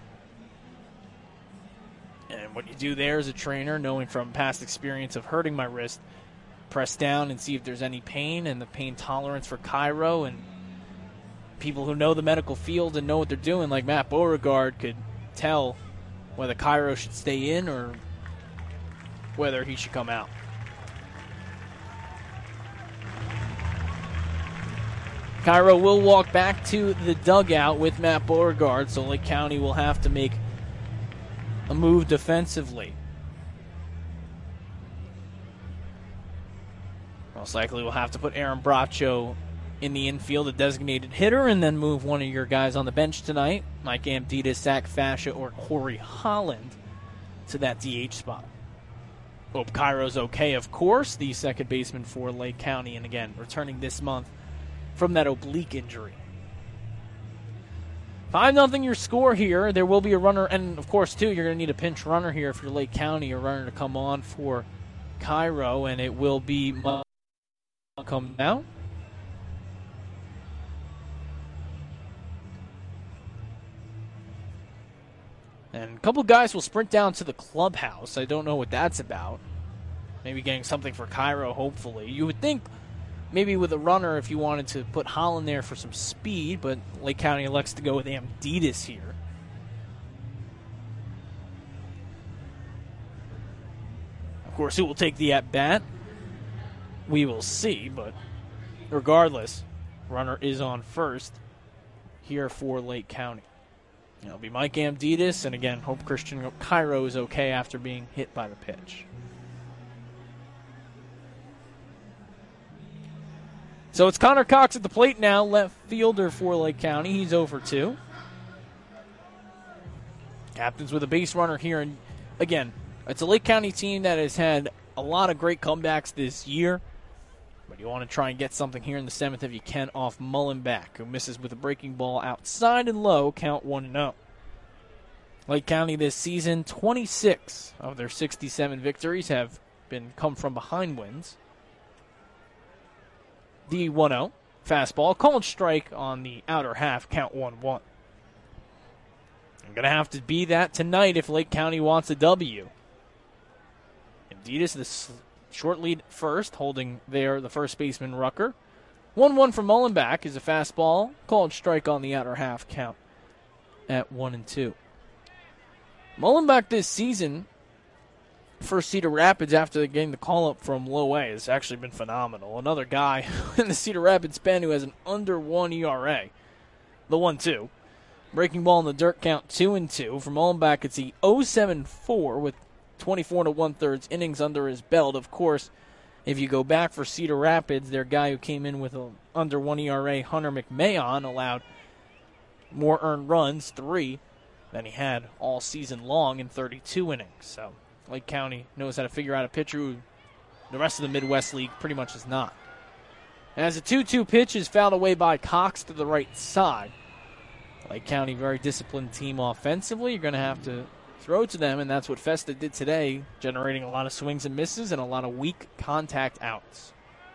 And what you do there as a trainer, knowing from past experience of hurting my wrist, press down and see if there's any pain and the pain tolerance for Cairo. And people who know the medical field and know what they're doing, like Matt Beauregard, could tell whether Cairo should stay in or whether he should come out. Cairo will walk back to the dugout with Matt Beauregard, so Lake County will have to make a move defensively. Most likely we'll have to put Aaron Bracho in the infield, a designated hitter, and then move one of your guys on the bench tonight, Mike Amditas, Zach Fascia, or Corey Holland, to that DH spot. Hope Cairo's okay, of course, the second baseman for Lake County, and again, returning this month from that oblique injury. 5-0 your score here. There will be a runner, and of course, too, you're going to need a pinch runner here if you're Lake County, a runner to come on for Cairo, and it will be come down. And a couple guys will sprint down to the clubhouse. I don't know what that's about. Maybe getting something for Cairo, hopefully. You would think maybe with a runner if you wanted to put Holland there for some speed, but Lake County elects to go with Amditas here. Of course, who will take the at-bat? We will see, but regardless, runner is on first here for Lake County. It'll be Mike Amditas, and again, hope Christian Cairo is okay after being hit by the pitch. So it's Connor Cox at the plate now, left fielder for Lake County. He's over 2. Captains with a base runner here. And again, it's a Lake County team that has had a lot of great comebacks this year. But you want to try and get something here in the 7th if you can off Mullenbach, who misses with a breaking ball outside and low, count 1-0. Lake County this season, 26 of their 67 victories have been come from behind wins. The 1-0 fastball, called strike on the outer half, count 1-1. I'm going to have to be that tonight if Lake County wants a W. Amditas, the short lead first, holding there the first baseman Rucker. 1-1 from Mullenbach is a fastball, called strike on the outer half, count at 1-2. Mullenbach this season for Cedar Rapids after getting the call-up from Low A has actually been phenomenal. Another guy in the Cedar Rapids pen who has an under 1 ERA. The 1-2. Breaking ball in the dirt, count 2-2. For Mullenbach, it's the 0-7-4 with 24 1/3 innings under his belt. Of course, if you go back for Cedar Rapids, their guy who came in with an under 1 ERA, Hunter McMahon, allowed more earned runs, 3, than he had all season long in 32 innings. So Lake County knows how to figure out a pitcher who the rest of the Midwest League pretty much is not. As a 2-2 pitch is fouled away by Cox to the right side. Lake County, very disciplined team offensively. You're going to have to throw to them, and that's what Festa did today, generating a lot of swings and misses and a lot of weak contact outs.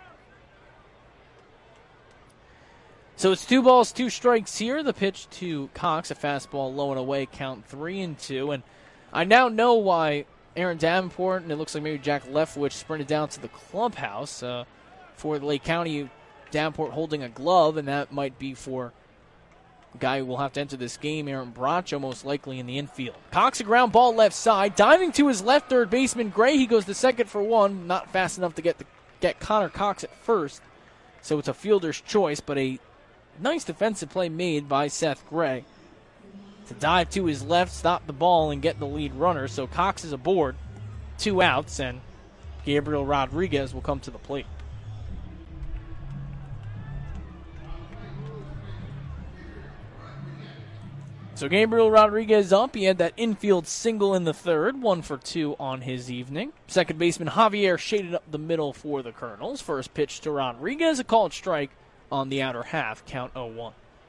So it's 2 balls, 2 strikes here. The pitch to Cox, a fastball low and away, count 3-2. And I now know why Aaron Davenport, and it looks like maybe Jack Leftwich sprinted down to the clubhouse for Lake County. Davenport holding a glove, and that might be for The guy who will have to enter this game, Aaron Bracho, most likely in the infield. Cox, a ground ball left side. Diving to his left, third baseman Gray. He goes to second for one. Not fast enough to get Connor Cox at first. So it's a fielder's choice, but a nice defensive play made by Seth Gray to dive to his left, stop the ball, and get the lead runner. So Cox is aboard. 2 outs, and Gabriel Rodriguez will come to the plate. So Gabriel Rodriguez up. He had that infield single in the third, 1 for 2 on his evening. Second baseman Javier shaded up the middle for the Colonels. First pitch to Rodriguez, a called strike on the outer half, count 0-1.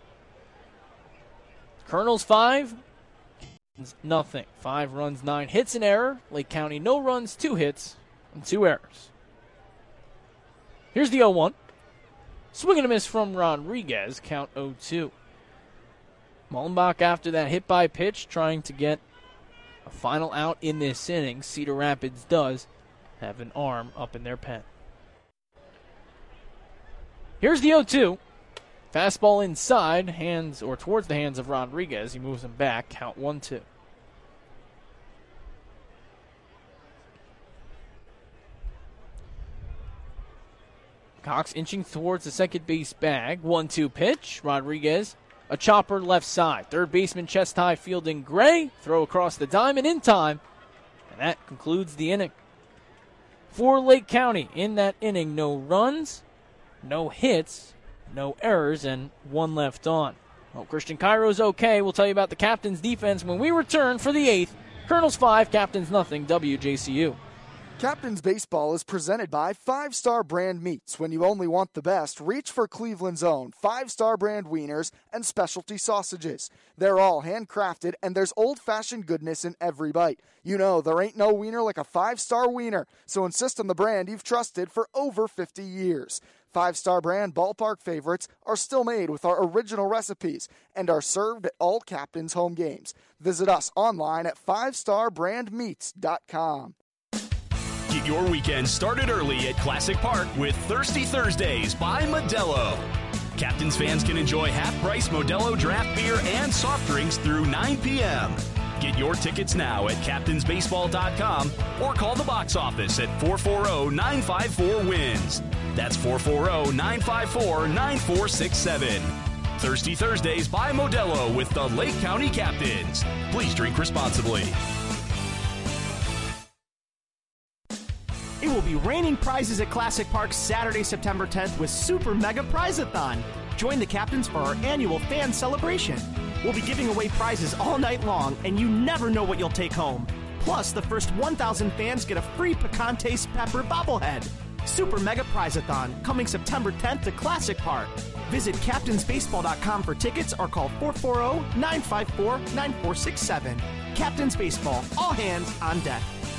Colonels 5, nothing. 5 runs, 9 hits, an error. Lake County no runs, 2 hits, and 2 errors. Here's the 0-1. Swing and a miss from Rodriguez, count 0-2. Mullenbach, after that hit by pitch, trying to get a final out in this inning. Cedar Rapids does have an arm up in their pen. Here's the 0-2. Fastball inside, hands or towards the hands of Rodriguez. He moves him back, count 1-2. Cox inching towards the second base bag. 1-2 pitch. Rodriguez, a chopper left side. Third baseman chest high fielding Gray. Throw across the diamond in time. And that concludes the inning. For Lake County in that inning, no runs, no hits, no errors, and 1 left on. Well, Christian Cairo's okay. We'll tell you about the Captains' defense when we return for the 8th. Colonels 5, Captains nothing, WJCU. Captains Baseball is presented by 5-Star Brand Meats. When you only want the best, reach for Cleveland's own 5-Star Brand wieners and specialty sausages. They're all handcrafted, and there's old-fashioned goodness in every bite. You know, there ain't no wiener like a 5-Star wiener, so insist on the brand you've trusted for over 50 years. 5-Star Brand ballpark favorites are still made with our original recipes and are served at all Captains home games. Visit us online at 5starbrandmeats.com. Get your weekend started early at Classic Park with Thirsty Thursdays by Modelo. Captains fans can enjoy half-price Modelo draft beer and soft drinks through 9 p.m. Get your tickets now at captainsbaseball.com or call the box office at 440-954-WINS. That's 440-954-9467. Thirsty Thursdays by Modelo with the Lake County Captains. Please drink responsibly. It will be raining prizes at Classic Park Saturday, September 10th with Super Mega Prize-a-thon. Join the Captains for our annual fan celebration. We'll be giving away prizes all night long, and you never know what you'll take home. Plus, the first 1,000 fans get a free Pecan Taste Pepper bobblehead. Super Mega Prize-a-thon coming September 10th to Classic Park. Visit captainsbaseball.com for tickets or call 440-954-9467. Captains Baseball, all hands on deck.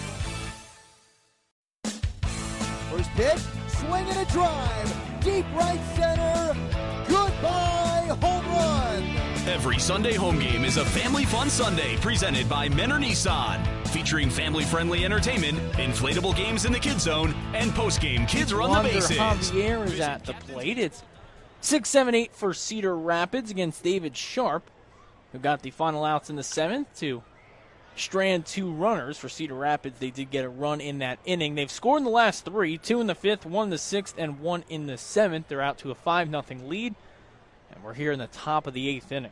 First pitch, swing and a drive, deep right center, goodbye, home run. Every Sunday home game is a family fun Sunday presented by Menor Nissan, featuring family-friendly entertainment, inflatable games in the kids zone, and post-game kids run the bases. Javier is at the plate. It's 6-7-8 for Cedar Rapids against David Sharp, who got the final outs in the 7th to strand 2 runners. For Cedar Rapids, they did get a run in that inning. They've scored in the last 3, 2 in the 5th, 1 in the 6th, and 1 in the 7th. They're out to a 5-0 lead, and we're here in the top of the 8th inning.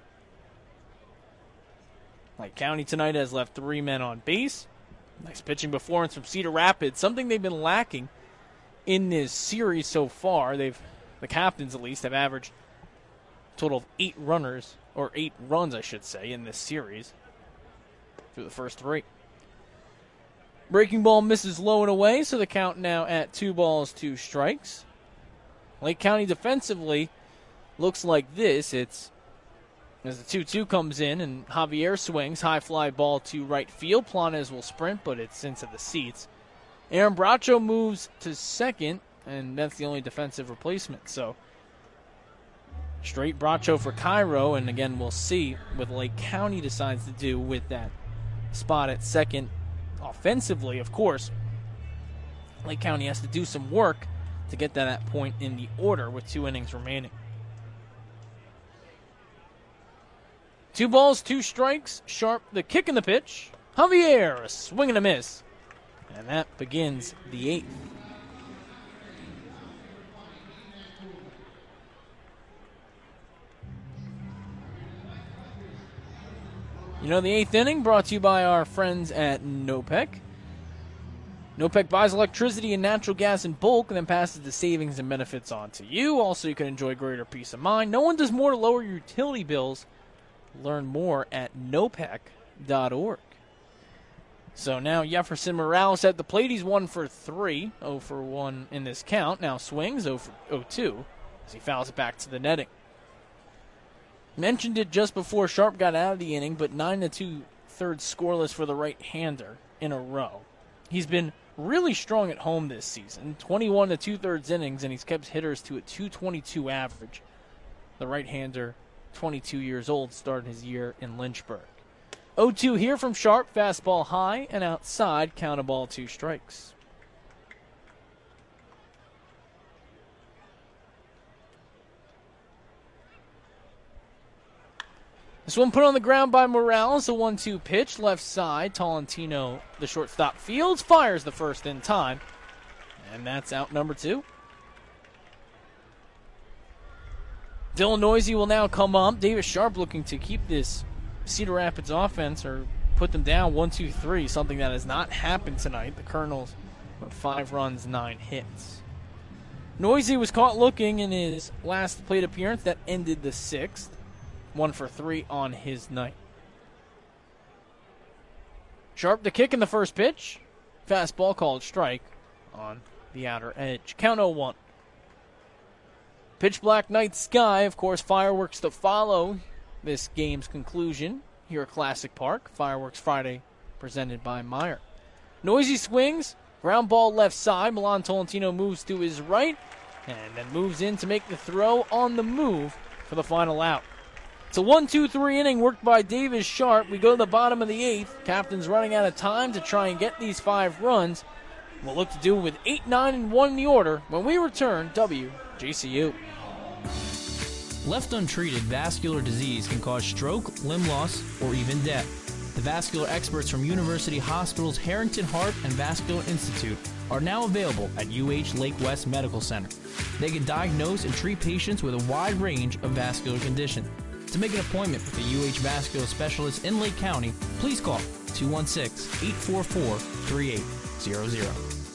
Lake County tonight has left 3 men on base. Nice pitching performance from Cedar Rapids, something they've been lacking in this series so far. The Captains, at least, have averaged a total of 8 runs, I should say, in this series through the first 3. Breaking ball misses low and away, so the count now at 2 balls, 2 strikes. Lake County defensively looks like this. It's as the 2-2 comes in and Javier swings, high fly ball to right field. Planes will sprint, but it's into the seats. Aaron Bracho moves to second, and that's the only defensive replacement. So straight Bracho for Cairo, and again we'll see what Lake County decides to do with that spot at second. Offensively, of course, Lake County has to do some work to get to that point in the order with 2 innings remaining. 2 balls, 2 strikes. Sharp, the kick in the pitch. Javier, a swing and a miss. And that begins the 8th. You know, the 8th inning brought to you by our friends at NOPEC. NOPEC buys electricity and natural gas in bulk and then passes the savings and benefits on to you. Also, you can enjoy greater peace of mind. No one does more to lower your utility bills. Learn more at nopec.org. So now Jefferson Morales at the plate. He's 1 for 3, 0 for 1 in this count. Now swings 0 for 0-2 as he fouls it back to the netting. Mentioned it just before Sharp got out of the inning, but 9 2/3 scoreless for the right-hander in a row. He's been really strong at home this season, 21 2/3 innings, and he's kept hitters to a .222 average. The right-hander, 22 years old, started his year in Lynchburg. 0-2 here from Sharp, fastball high and outside, count a ball, 2 strikes. This one put on the ground by Morales, a 1-2 pitch, left side. Tolentino, the shortstop, fields, fires the first in time. And that's out number 2. Dylan Noisy will now come up. Davis Sharp looking to keep this Cedar Rapids offense or put them down 1-2-3, something that has not happened tonight. The Colonels with 5 runs, 9 hits. Noisy was caught looking in his last plate appearance that ended the 6th. 1 for 3 on his night. Sharp the kick in the first pitch. Fastball called strike on the outer edge. Count 0-1. Pitch black night sky. Of course, fireworks to follow this game's conclusion here at Classic Park. Fireworks Friday presented by Meyer. Noisy swings. Ground ball left side. Milan Tolentino moves to his right and then moves in to make the throw on the move for the final out. It's a 1-2-3 inning worked by Davis Sharp. We go to the bottom of the 8th. Captain's running out of time to try and get these 5 runs. We'll look to do it with 8, 9, and 1 in the order when we return WJCU. Left untreated, vascular disease can cause stroke, limb loss, or even death. The vascular experts from University Hospital's Harrington Heart and Vascular Institute are now available at UH Lake West Medical Center. They can diagnose and treat patients with a wide range of vascular conditions. To make an appointment with a UH vascular specialist in Lake County, please call 216-844-3800.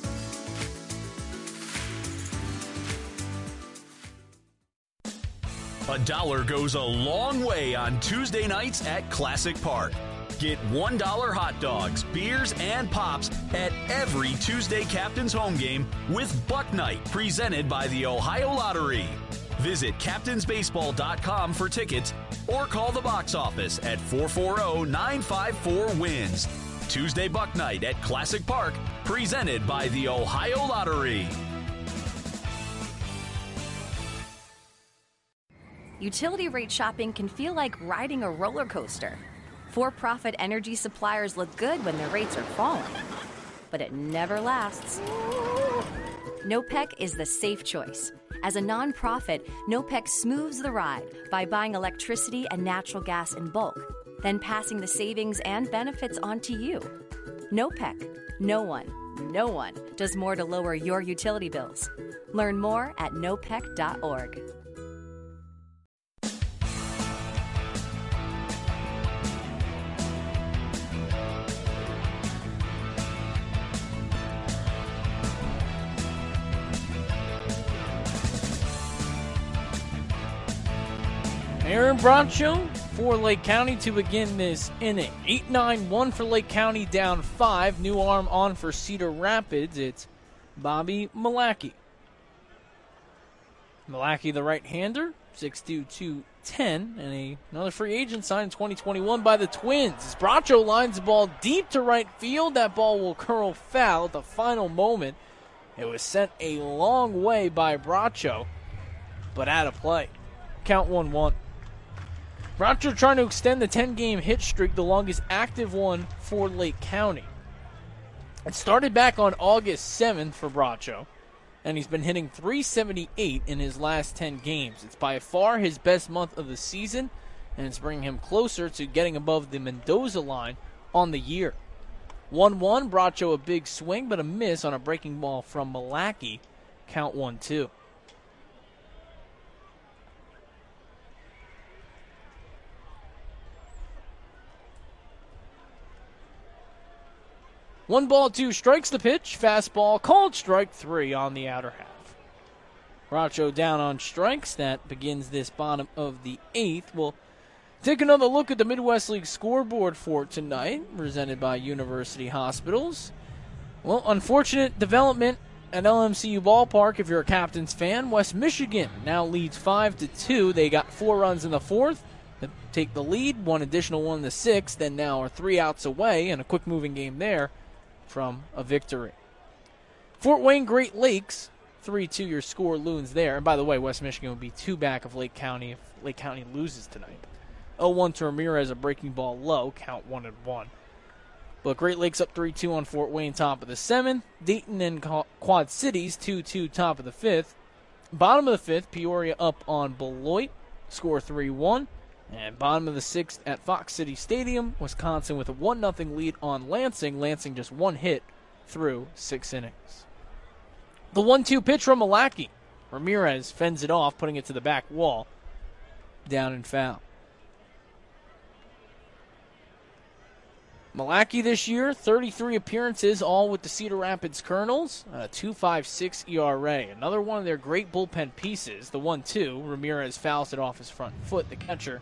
$1 goes a long way on Tuesday nights at Classic Park. Get $1 hot dogs, beers, and pops at every Tuesday Captain's home game with Buck Night, presented by the Ohio Lottery. Visit captainsbaseball.com for tickets or call the box office at 440-954-WINS. Tuesday Buck Night at Classic Park, presented by the Ohio Lottery. Utility rate shopping can feel like riding a roller coaster. For-profit energy suppliers look good when their rates are falling, but it never lasts. NOPEC is the safe choice. As a nonprofit, NOPEC smooths the ride by buying electricity and natural gas in bulk, then passing the savings and benefits on to you. NOPEC. No one does more to lower your utility bills. Learn more at nopec.org. Aaron Bracho for Lake County to begin this inning. 8-9-1 for Lake County, down 5. New arm on for Cedar Rapids. It's Bobby Malacki. Malacki, the right-hander, 6'2", 210, and another free agent signed in 2021 by the Twins. As Bracho lines the ball deep to right field, that ball will curl foul at the final moment. It was sent a long way by Bracho, but out of play. Count 1-1. Bracho trying to extend the 10-game hit streak, the longest active one for Lake County. It started back on August 7th for Bracho, and he's been hitting .378 in his last 10 games. It's by far his best month of the season, and it's bringing him closer to getting above the Mendoza line on the year. 1-1, Bracho a big swing, but a miss on a breaking ball from Malachy. Count 1-2. One ball, two strikes the pitch. Fastball called strike three on the outer half. Bracho down on strikes. That begins this bottom of the eighth. We'll take another look at the Midwest League scoreboard for tonight, presented by University Hospitals. Well, unfortunate development at LMCU Ballpark if you're a Captains fan. West Michigan now leads 5-2. They got 4 runs in the fourth to take the lead, one additional one in the sixth, then now are 3 outs away, and a quick-moving game there from a victory. Fort Wayne Great Lakes, 3-2 your score, Loons there. And by the way, West Michigan would be 2 back of Lake County if Lake County loses tonight. 0-1 to Ramirez, a breaking ball low, count 1-1. But Great Lakes up 3-2 on Fort Wayne, top of the 7th. Dayton and Quad Cities, 2-2, top of the 5th. Bottom of the 5th, Peoria up on Beloit, score 3-1. And bottom of the 6th at Fox City Stadium, Wisconsin with a 1-0 lead on Lansing. Lansing just 1 hit through 6 innings. The 1-2 pitch from Malachy. Ramirez fends it off, putting it to the back wall. Down and foul. Malachy this year, 33 appearances, all with the Cedar Rapids Colonels, a 2.56 ERA. Another one of their great bullpen pieces, the 1-2. Ramirez fouls it off his front foot, the catcher.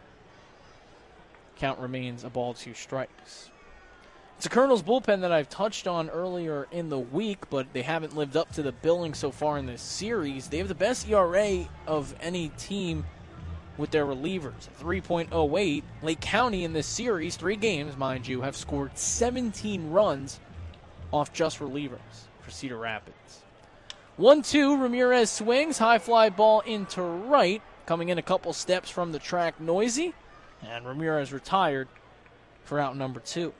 Count remains a ball, 2 strikes. It's a Colonels bullpen that I've touched on earlier in the week, but they haven't lived up to the billing so far in this series. They have the best ERA of any team with their relievers, 3.08. Lake County in this series, 3 games, mind you, have scored 17 runs off just relievers for Cedar Rapids. 1-2, Ramirez swings, high fly ball into right, coming in a couple steps from the track, Noisy, and Ramirez retired for out number 2.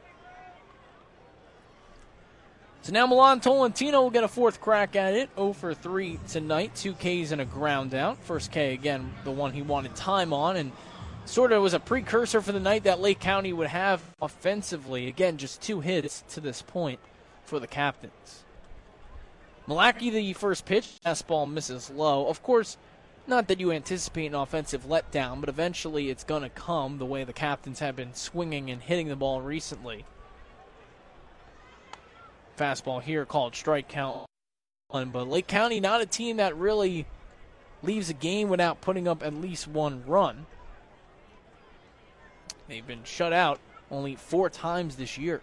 So now Milan Tolentino will get a 4th crack at it. 0 for 3 tonight. 2 Ks and a ground out. First K, again, the one he wanted time on, and sort of was a precursor for the night that Lake County would have offensively. Again, just 2 hits to this point for the Captains. Malachy, the first pitch. Fastball misses low. Of course, not that you anticipate an offensive letdown, but eventually it's going to come the way the Captains have been swinging and hitting the ball recently. Fastball here called strike, count 1. But Lake County, not a team that really leaves a game without putting up at least 1 run. They've been shut out only 4 times this year.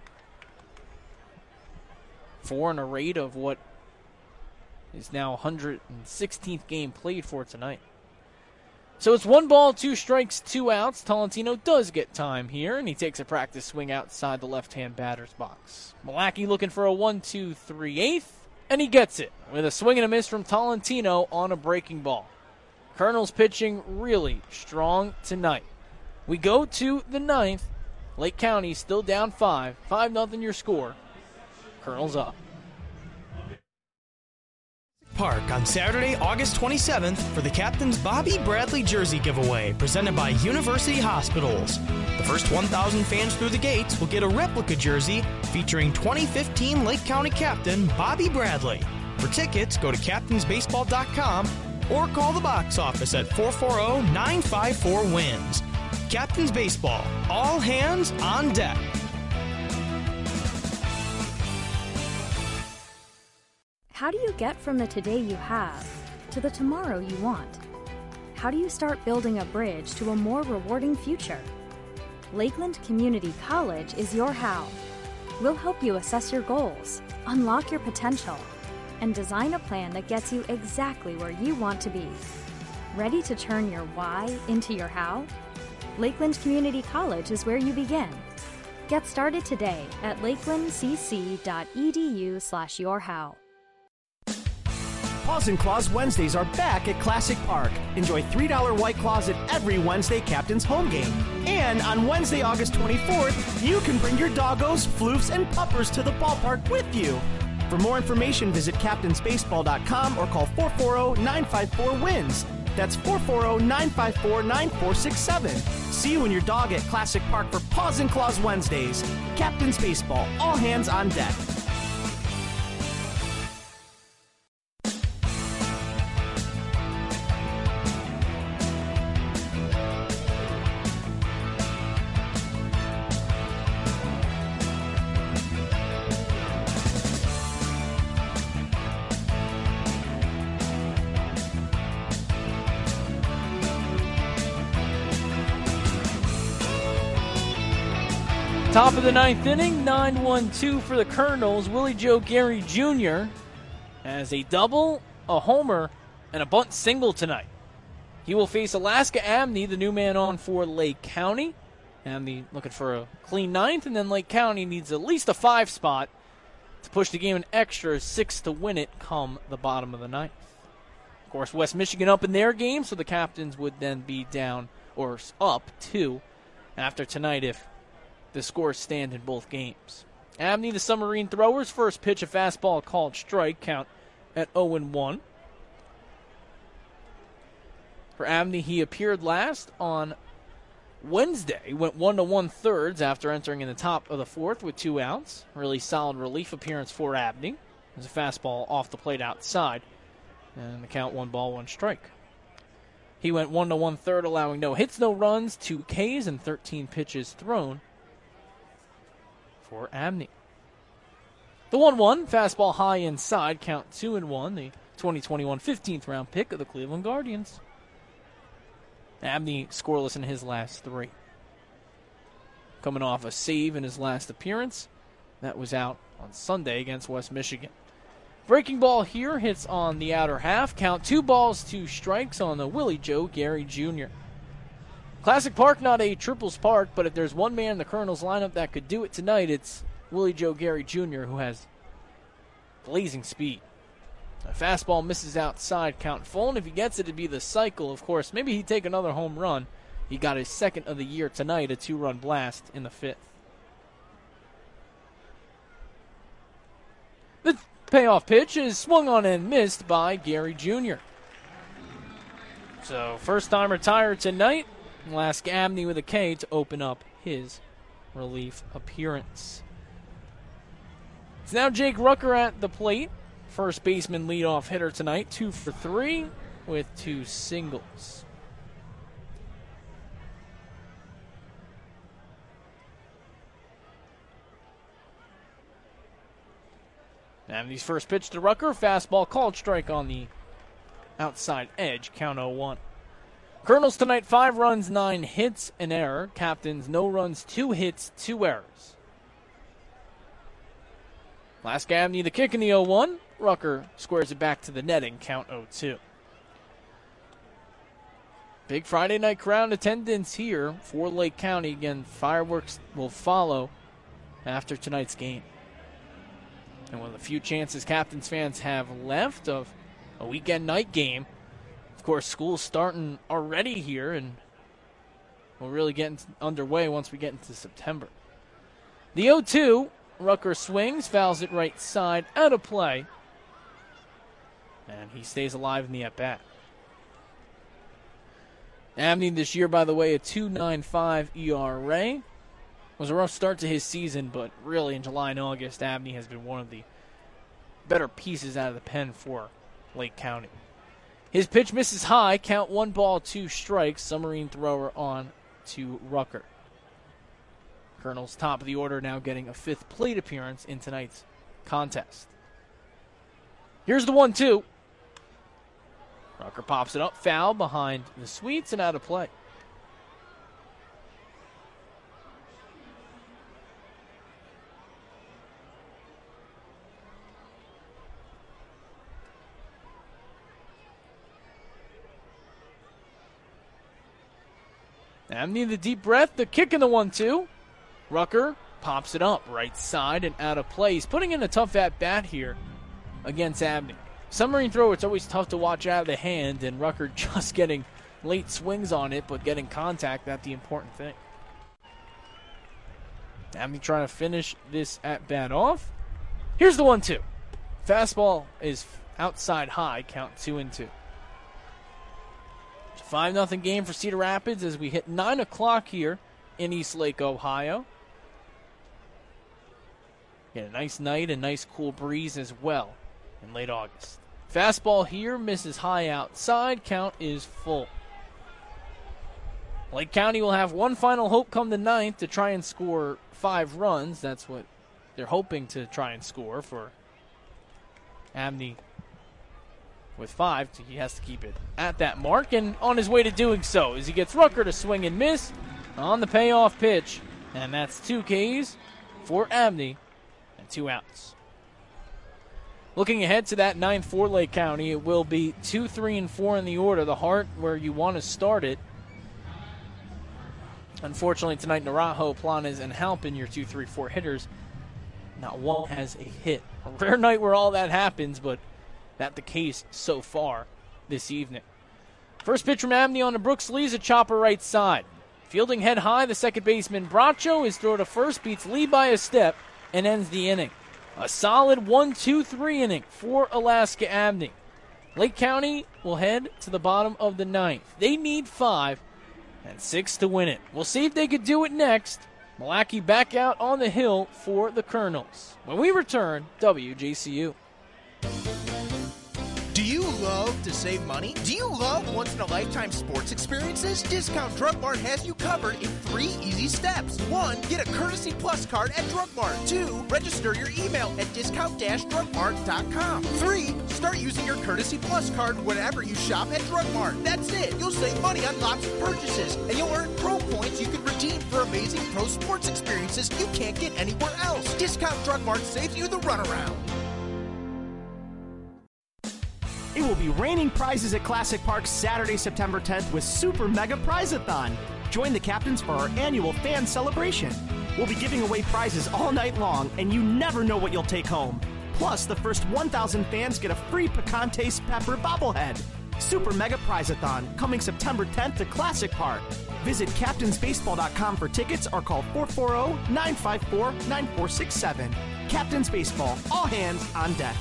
4 in a rate of what is now 116th game played for tonight. So it's 1 ball, 2 strikes, 2 outs. Tolentino does get time here, and he takes a practice swing outside the left-hand batter's box. Malachy looking for a 1-2-3/8, and he gets it with a swing and a miss from Tolentino on a breaking ball. Colonels pitching really strong tonight. We go to the 9th. Lake County still down 5. 5-0 your score. Colonels up. Park on Saturday, August 27th for the Captain's Bobby Bradley Jersey Giveaway, presented by University Hospitals. The first 1,000 fans through the gates will get a replica jersey featuring 2015 Lake County Captain Bobby Bradley. For tickets, go to captainsbaseball.com or call the box office at 440-954-WINS. Captain's Baseball, all hands on deck. How do you get from the today you have to the tomorrow you want? How do you start building a bridge to a more rewarding future? Lakeland Community College is your how. We'll help you assess your goals, unlock your potential, and design a plan that gets you exactly where you want to be. Ready to turn your why into your how? Lakeland Community College is where you begin. Get started today at lakelandcc.edu/yourhow. Paws and Claws Wednesdays are back at Classic Park. Enjoy $3 White Claws at every Wednesday Captain's home game. And on Wednesday, August 24th, you can bring your doggos, floofs, and puppers to the ballpark with you. For more information, visit captainsbaseball.com or call 440-954-WINS. That's 440-954-9467. See you and your dog at Classic Park for Paws and Claws Wednesdays. Captain's Baseball, all hands on deck. Top of the ninth inning, 9-1-2 for the Colonels. Willie Joe Gary Jr. has a double, a homer, and a bunt single tonight. He will face Alaska Amney, the new man on for Lake County. Amney looking for a clean ninth, and then Lake County needs at least a 5 spot to push the game an extra 6 to win it come the bottom of the ninth. Of course, West Michigan up in their game, so the Captains would then be down or up 2 after tonight if the scores stand in both games. Amney, the Submarine Throwers, first pitch, a fastball called strike, count at 0-1. For Amney, he appeared last on Wednesday. He went 1 1/3 after entering in the top of the 4th with 2 outs. Really solid relief appearance for Amney. There's a fastball off the plate outside, and the count 1 ball, 1 strike. He went 1 1/3, allowing no hits, no runs, 2 Ks, and 13 pitches thrown for Amney. The 1-1, fastball high inside, count 2-1, the 2021 15th round pick of the Cleveland Guardians. Amney scoreless in his last 3. Coming off a save in his last appearance. That was out on Sunday against West Michigan. Breaking ball here hits on the outer half, count 2 balls, 2 strikes on the Willie Joe Gary Jr. Classic Park, not a triples park, but if there's one man in the Colonels lineup that could do it tonight, it's Willie Joe Gary Jr., who has blazing speed. A fastball misses outside, count full, and if he gets it, it'd be the cycle. Of course, maybe he'd take another home run. He got his second of the year tonight, a 2-run blast in the 5th. The payoff pitch is swung on and missed by Gary Jr. So, first time retired tonight. We'll ask Amney with a K to open up his relief appearance. It's now Jake Rucker at the plate. First baseman leadoff hitter tonight, 2 for 3 with 2 singles. Amney's first pitch to Rucker, fastball called strike on the outside edge, count 0-1. Colonels tonight, 5 runs, 9 hits, an error. Captains, no runs, 2 hits, 2 errors. Alaska Amney the kick in the 0-1. Rucker squares it back to the netting, count 0-2. Big Friday night crowd attendance here for Lake County. Again, fireworks will follow after tonight's game. And one of the few chances Captains fans have left of a weekend night game. Of course, school's starting already here, and we'll really get underway once we get into September. The 0-2, Rucker swings, fouls it right side, out of play. And he stays alive in the at-bat. Amney this year, by the way, a 2.95 ERA. Was a rough start to his season, but really in July and August, Amney has been one of the better pieces out of the pen for Lake County. His pitch misses high, count 1 ball, 2 strikes. Submarine Thrower on to Rucker. Colonels top of the order now getting a 5th plate appearance in tonight's contest. Here's the 1-2. Rucker pops it up, foul behind the Sweets and out of play. Amney the deep breath, the kick in the 1-2. Rucker pops it up right side and out of play. He's putting in a tough at-bat here against Amney. Submarine Thrower, it's always tough to watch out of the hand, and Rucker just getting late swings on it, but getting contact, that's the important thing. Amney trying to finish this at-bat off. Here's the 1-2. Fastball is outside high, count 2-2. It's a 5-0 game for Cedar Rapids as we hit 9 o'clock here in East Lake, Ohio. Get a nice night, a nice cool breeze as well in late August. Fastball here, misses high outside. Count is full. Lake County will have one final hope come the 9th to try and score 5 runs. That's what they're hoping to try and score for Abney. With 5, he has to keep it at that mark, and on his way to doing so as he gets Rucker to swing and miss on the payoff pitch, and that's 2 Ks for Abney and 2 outs. Looking ahead to that 9th for Lake County, it will be 2, 3, and 4 in the order, the heart where you want to start it. Unfortunately, tonight, Narajo, Planes, and Halpin, your 2, 3, 4 hitters, not one has a hit. A rare night where all that happens, but that's the case so far this evening. First pitch from Abney on to Brooks Lee's a chopper right side. Fielding head high, the second baseman Bracho, his throw to first beats Lee by a step and ends the inning. A solid 1-2-3 inning for Alaska Abney. Lake County will head to the bottom of the 9th. They need 5 and 6 to win it. We'll see if they could do it next. Malachi back out on the hill for the Colonels. When we return, WJCU. Do you love to save money? Do you love once-in-a-lifetime sports experiences? Discount Drug Mart has you covered in 3 easy steps. 1. Get a Courtesy Plus card at Drug Mart. 2. Register your email at discount-drugmart.com. 3. Start using your Courtesy Plus card whenever you shop at Drug Mart. That's it. You'll save money on lots of purchases, and you'll earn pro points you can redeem for amazing pro sports experiences you can't get anywhere else. Discount Drug Mart saves you the runaround. It will be raining prizes at Classic Park Saturday, September 10th with Super Mega Prize-a-thon. Join the captains for our annual fan celebration. We'll be giving away prizes all night long, and you never know what you'll take home. Plus, the first 1,000 fans get a free Pecan Taste Pepper bobblehead. Super Mega Prize-a-thon coming September 10th to Classic Park. Visit captainsbaseball.com for tickets or call 440-954-9467. Captains Baseball, all hands on deck.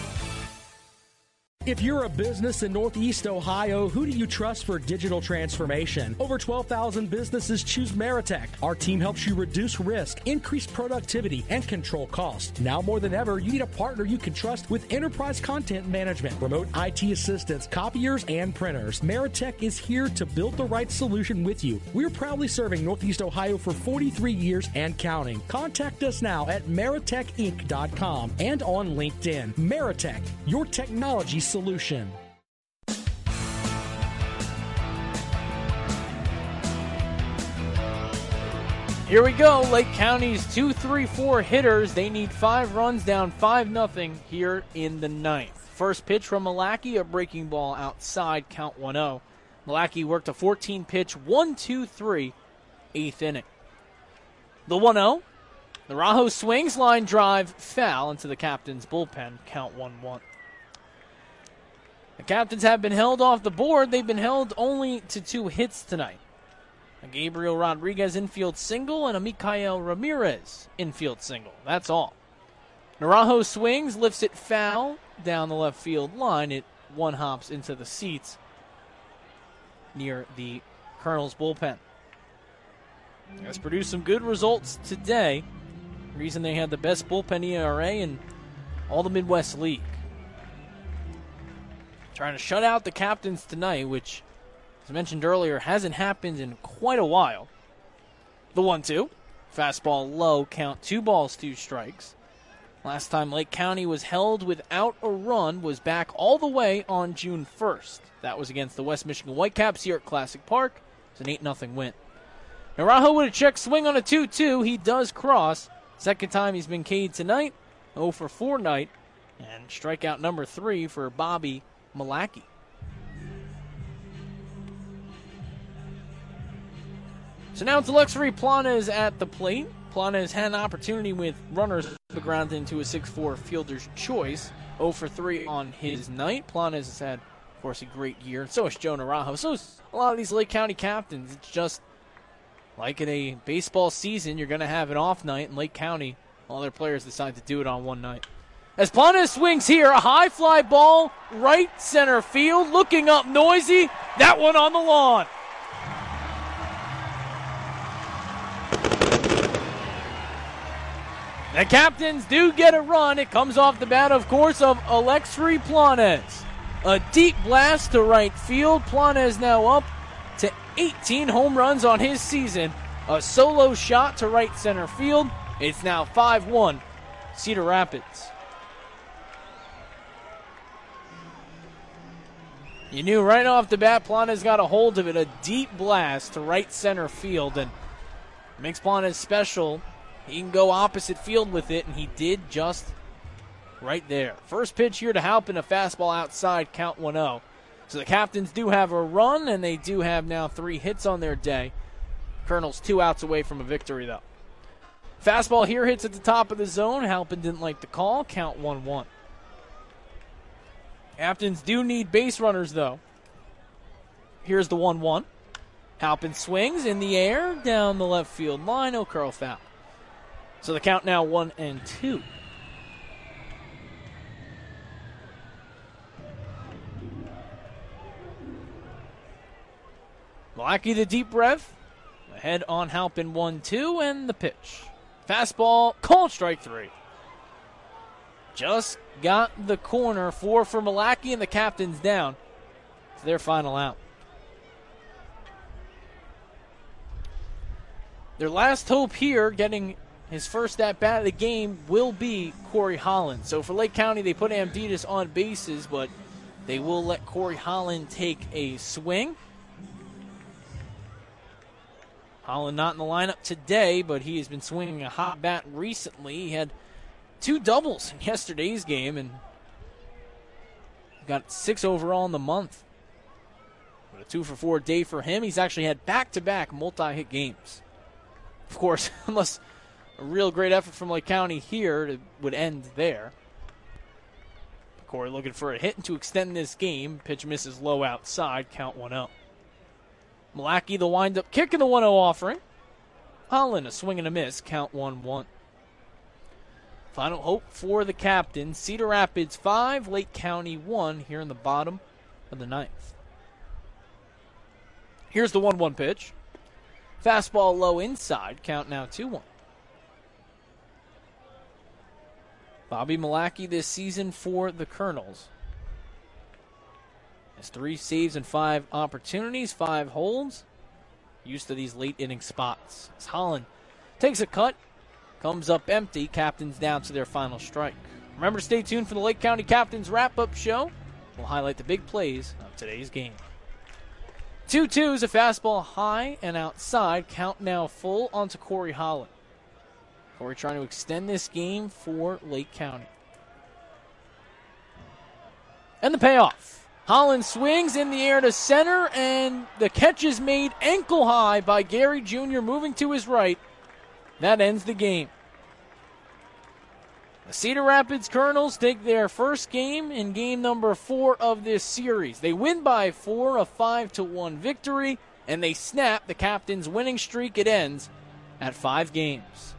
If you're a business in Northeast Ohio, who do you trust for digital transformation? Over 12,000 businesses choose Meritech. Our team helps you reduce risk, increase productivity, and control costs. Now more than ever, you need a partner you can trust with enterprise content management, remote IT assistance, copiers, and printers. Meritech is here to build the right solution with you. We're proudly serving Northeast Ohio for 43 years and counting. Contact us now at meritechinc.com and on LinkedIn. Meritech, your technology solution. Here we go. Lake County's 2, 3, 4 hitters. They need 5 runs, down 5-0 here in the 9th. First pitch from Malachi, a breaking ball outside, count 1-0. Malachi worked a 14-pitch, 1-2-3, 8th inning. The 1-0. The Rajo swings, line drive, foul into the captain's bullpen, count 1-1. The Captains have been held off the board. They've been held only to 2 hits tonight. A Gabriel Rodriguez infield single and a Mikael Ramirez infield single. That's all. Narajo swings, lifts it foul down the left field line. It one-hops into the seats near the Colonel's bullpen. Has produced some good results today. Reason they had the best bullpen ERA in all the Midwest League. Trying to shut out the Captains tonight, which, as I mentioned earlier, hasn't happened in quite a while. The 1-2. Fastball low, count 2 balls, 2 strikes. Last time Lake County was held without a run was back all the way on June 1st. That was against the West Michigan Whitecaps here at Classic Park. It's an 8-0 win. Narajo with a check swing on a 2-2. He does cross. Second time he's been K'd tonight. 0 for 4 night. And strikeout number 3 for Bobby Malachi. So now it's Alexei Planes at the plate. Planes had an opportunity with runners grounded into a 6-4 fielder's choice. 0 for 3 on his night. Planes has had, of course, a great year. So is Joe Narajo. So is a lot of these Lake County captains. It's just like in a baseball season, you're going to have an off night in Lake County. All their players decide to do it on one night. As Planes swings here, a high fly ball, right center field, looking up Noisy. That one on the lawn. The Captains do get a run. It comes off the bat, of course, of Alexri Planes. A deep blast to right field. Planes now up to 18 home runs on his season. A solo shot to right center field. It's now 5-1, Cedar Rapids. You knew right off the bat, Planes got a hold of it. A deep blast to right center field, and makes Planes special. He can go opposite field with it, and he did just right there. First pitch here to Halpin, a fastball outside, count 1-0. So the Captains do have a run, and they do have now 3 hits on their day. Colonels 2 outs away from a victory, though. Fastball here hits at the top of the zone. Halpin didn't like the call, count 1-1. Captains do need base runners, though. Here's the 1-1. Halpin swings in the air, down the left field line, no curl foul. So the count now 1-2. Malachy the deep breath. Ahead on Halpin 1-2, and the pitch. Fastball, called strike 3. Just got the corner, 4 for Malachy, and the Captains down to their final out. Their last hope here, getting his first at-bat of the game, will be Corey Holland. So for Lake County, they put Amditas on bases, but they will let Corey Holland take a swing. Holland not in the lineup today, but he has been swinging a hot bat recently. He had 2 doubles in yesterday's game and got 6 overall in the month. But a 2-for-4 day for him. He's actually had back-to-back multi-hit games. Of course, unless a real great effort from Lake County here, it would end there. Corey looking for a hit to extend this game. Pitch misses low outside, count 1-0. Malachy the wind-up kick in the 1-0 offering. Holland a swing and a miss, count 1-1. Final hope for the Captains. Cedar Rapids 5, Lake County 1 here in the bottom of the 9th. Here's the 1-1 pitch. Fastball low inside, count now 2-1. Bobby Malachy this season for the Colonels has 3 saves and 5 opportunities, 5 holds. Used to these late inning spots. As Holland takes a cut, comes up empty. Captains down to their final strike. Remember to stay tuned for the Lake County Captains wrap-up show. We'll highlight the big plays of today's game. 2-2 is a fastball high and outside. Count now full onto Corey Holland. Corey trying to extend this game for Lake County. And the payoff. Holland swings in the air to center, and the catch is made ankle high by Gary Jr. moving to his right. That ends the game. The Cedar Rapids Colonels take their first game in game number 4 of this series. They win by 4, a 5-1 victory, and they snap the Captains' winning streak. It ends at 5 games.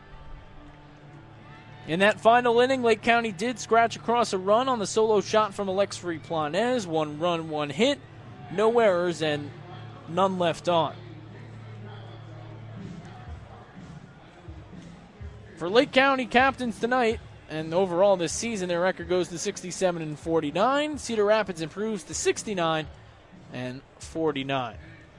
In that final inning, Lake County did scratch across a run on the solo shot from Alexri Planes. 1 run, 1 hit, no errors, and none left on. For Lake County Captains tonight, and overall this season, their record goes to 67-49. Cedar Rapids improves to 69-49.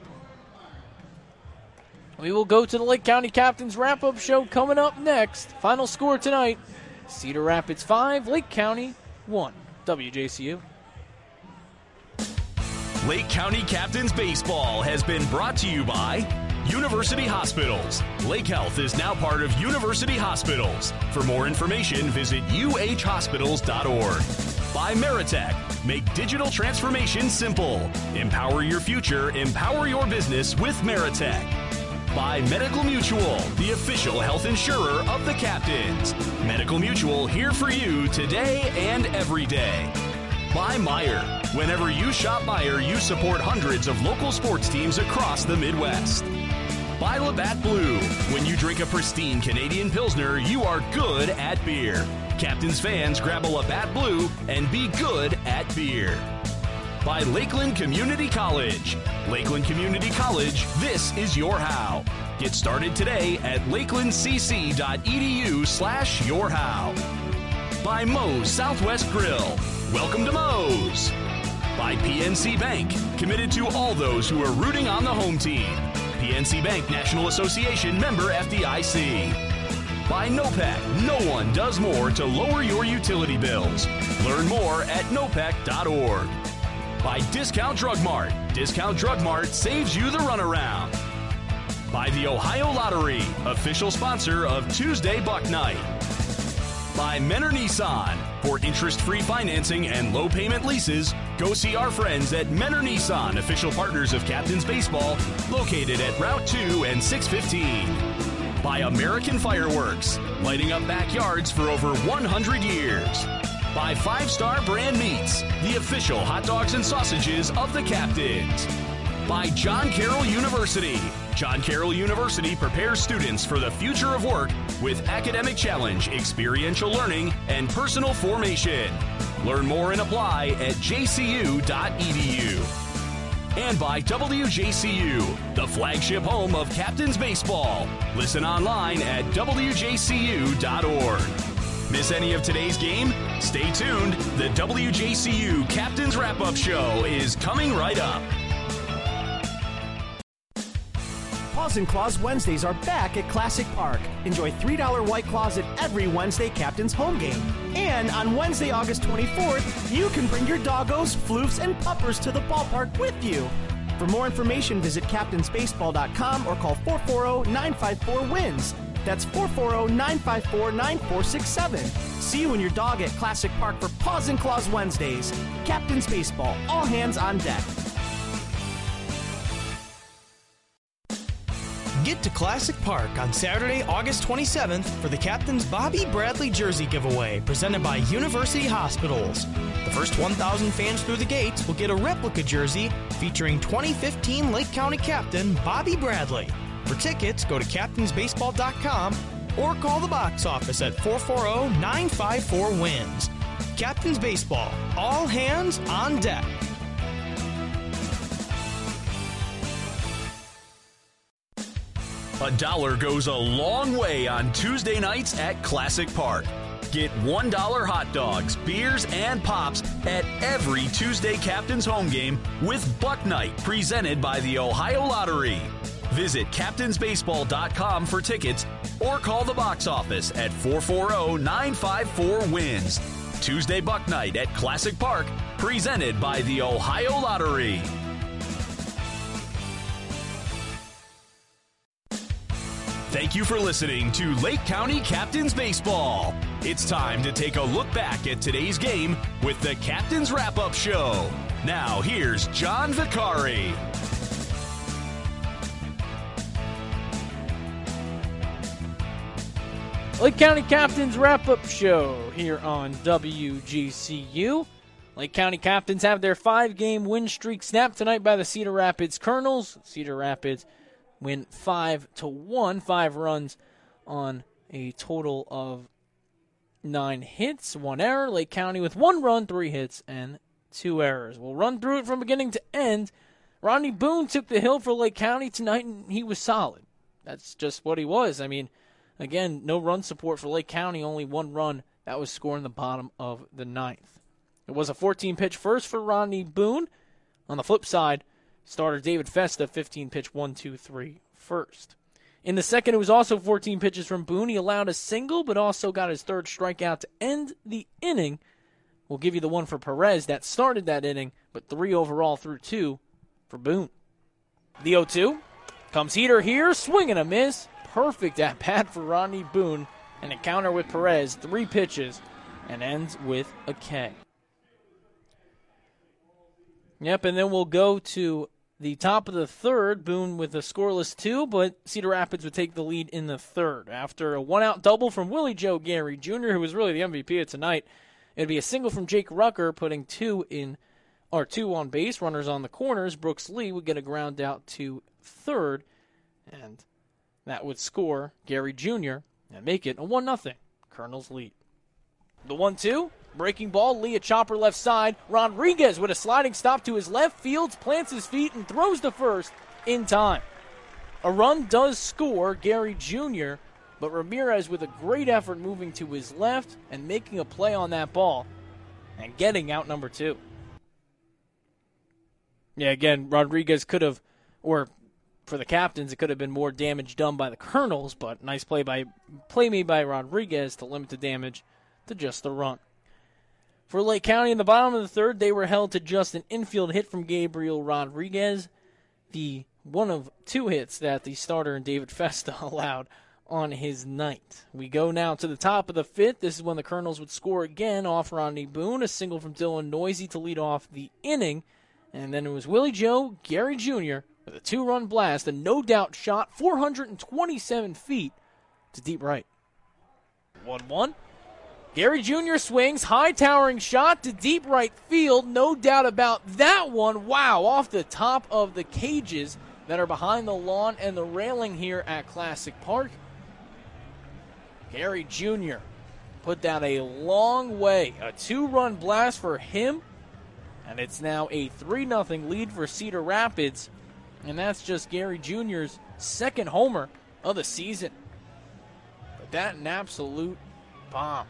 We will go to the Lake County Captains wrap-up show coming up next. Final score tonight, Cedar Rapids 5, Lake County 1. WJCU. Lake County Captains Baseball has been brought to you by University Hospitals. Lake Health is now part of University Hospitals. For more information, visit uhhospitals.org. By Meritech. Make digital transformation simple. Empower your future. Empower your business with Meritech. By Medical Mutual, the official health insurer of the Captains. Medical Mutual, here for you today and every day. By Meijer. Whenever you shop Meijer, you support hundreds of local sports teams across the Midwest. By Labatt Blue. When you drink a pristine Canadian Pilsner, you are good at beer. Captains fans, grab a Labatt Blue and be good at beer. By Lakeland Community College. Lakeland Community College, this is your how. Get started today at lakelandcc.edu/yourhow. By Moe's Southwest Grill. Welcome to Moe's. By PNC Bank, committed to all those who are rooting on the home team. PNC Bank National Association member FDIC. By NOPEC, no one does more to lower your utility bills. Learn more at nopec.org. By Discount Drug Mart. Discount Drug Mart saves you the runaround. By the Ohio Lottery, official sponsor of Tuesday Buck Night. By Menor Nissan. For interest-free financing and low-payment leases, go see our friends at Menor Nissan, official partners of Captains Baseball, located at Route 2 and 615. By American Fireworks, lighting up backyards for over 100 years. By 5 Star Brand Meats, the official hot dogs and sausages of the Captains. By John Carroll University. John Carroll University prepares students for the future of work with academic challenge, experiential learning, and personal formation. Learn more and apply at jcu.edu. And by WJCU, the flagship home of Captains Baseball. Listen online at wjcu.org. Miss any of today's game? Stay tuned. The WJCU Captains Wrap-Up Show is coming right up. Paws and Claws Wednesdays are back at Classic Park. Enjoy $3 White Claws at every Wednesday Captains home game. And on Wednesday, August 24th, you can bring your doggos, floofs, and puppers to the ballpark with you. For more information, visit captainsbaseball.com or call 440-954-WINS. That's 440-954-9467. See you and your dog at Classic Park for Paws and Claws Wednesdays. Captains Baseball, all hands on deck. Get to Classic Park on Saturday, August 27th for the Captain's Bobby Bradley Jersey Giveaway presented by University Hospitals. The first 1,000 fans through the gates will get a replica jersey featuring 2015 Lake County Captain Bobby Bradley. For tickets, go to captainsbaseball.com or call the box office at 440-954-WINS. Captains Baseball, all hands on deck. $1 goes a long way on Tuesday nights at Classic Park. Get $1 hot dogs, beers, and pops at every Tuesday Captains home game with Buck Night presented by the Ohio Lottery. Visit captainsbaseball.com for tickets or call the box office at 440-954-WINS. Tuesday Buck Night at Classic Park presented by the Ohio Lottery. Thank you for listening to Lake County Captains Baseball. It's time to take a look back at today's game with the Captains Wrap-Up Show. Now, here's John Vicari. Lake County Captains Wrap-Up Show here on WGCU. Lake County Captains have their 5-game win streak snapped tonight by the Cedar Rapids Colonels. Cedar Rapids win 5-1, 5 runs on a total of 9 hits, 1 error. Lake County with 1 run, 3 hits, and 2 errors. We'll run through it from beginning to end. Rodney Boone took the hill for Lake County tonight, and he was solid. That's just what he was. I mean, again, no run support for Lake County, only 1 run. That was scored in the bottom of the 9th. It was a 14-pitch first for Rodney Boone. On the flip side, starter David Festa, 15-pitch 1-2-3 first. In the second, it was also 14 pitches from Boone. He allowed a single, but also got his 3rd strikeout to end the inning. We'll give you the one for Perez that started that inning, but 3 overall through 2 for Boone. The 0-2 comes heater here, swing and a miss. Perfect at bat for Rodney Boone, and a counter with Perez, 3 pitches, and ends with a K. Yep, and then we'll go to the top of the 3rd, Boone with a scoreless 2, but Cedar Rapids would take the lead in the 3rd. After a 1-out double from Willie Joe Gary Jr., who was really the MVP of tonight, it would be a single from Jake Rucker, putting 2 on base, runners on the corners. Brooks Lee would get a ground out to 3rd, and that would score Gary Jr. and make it a 1-0 Colonels lead. The 1-2, breaking ball, Leah Chopper left side. Rodriguez with a sliding stop to his left, Fields plants his feet and throws to first in time. A run does score Gary Jr., but Ramirez with a great effort moving to his left and making a play on that ball and getting out number 2. Yeah, again, Rodriguez could have, or for the Captains, it could have been more damage done by the Colonels, but nice play made by Rodriguez to limit the damage to just the run. For Lake County in the bottom of the third, they were held to just an infield hit from Gabriel Rodriguez, the one of 2 hits that the starter and David Festa allowed on his night. We go now to the top of the 5th. This is when the Colonels would score again off Ronnie Boone, a single from Dylan Noisy to lead off the inning. And then it was Willie Joe, Gary Jr. with a 2-run blast, a no-doubt shot, 427 feet to deep right. 1-1. Gary Jr. swings, high-towering shot to deep right field. No doubt about that one. Wow, off the top of the cages that are behind the lawn and the railing here at Classic Park. Gary Jr. put that a long way. A 2-run blast for him. And it's now a 3-0 lead for Cedar Rapids. And that's just Gary Jr.'s second homer of the season. But that an absolute bomb.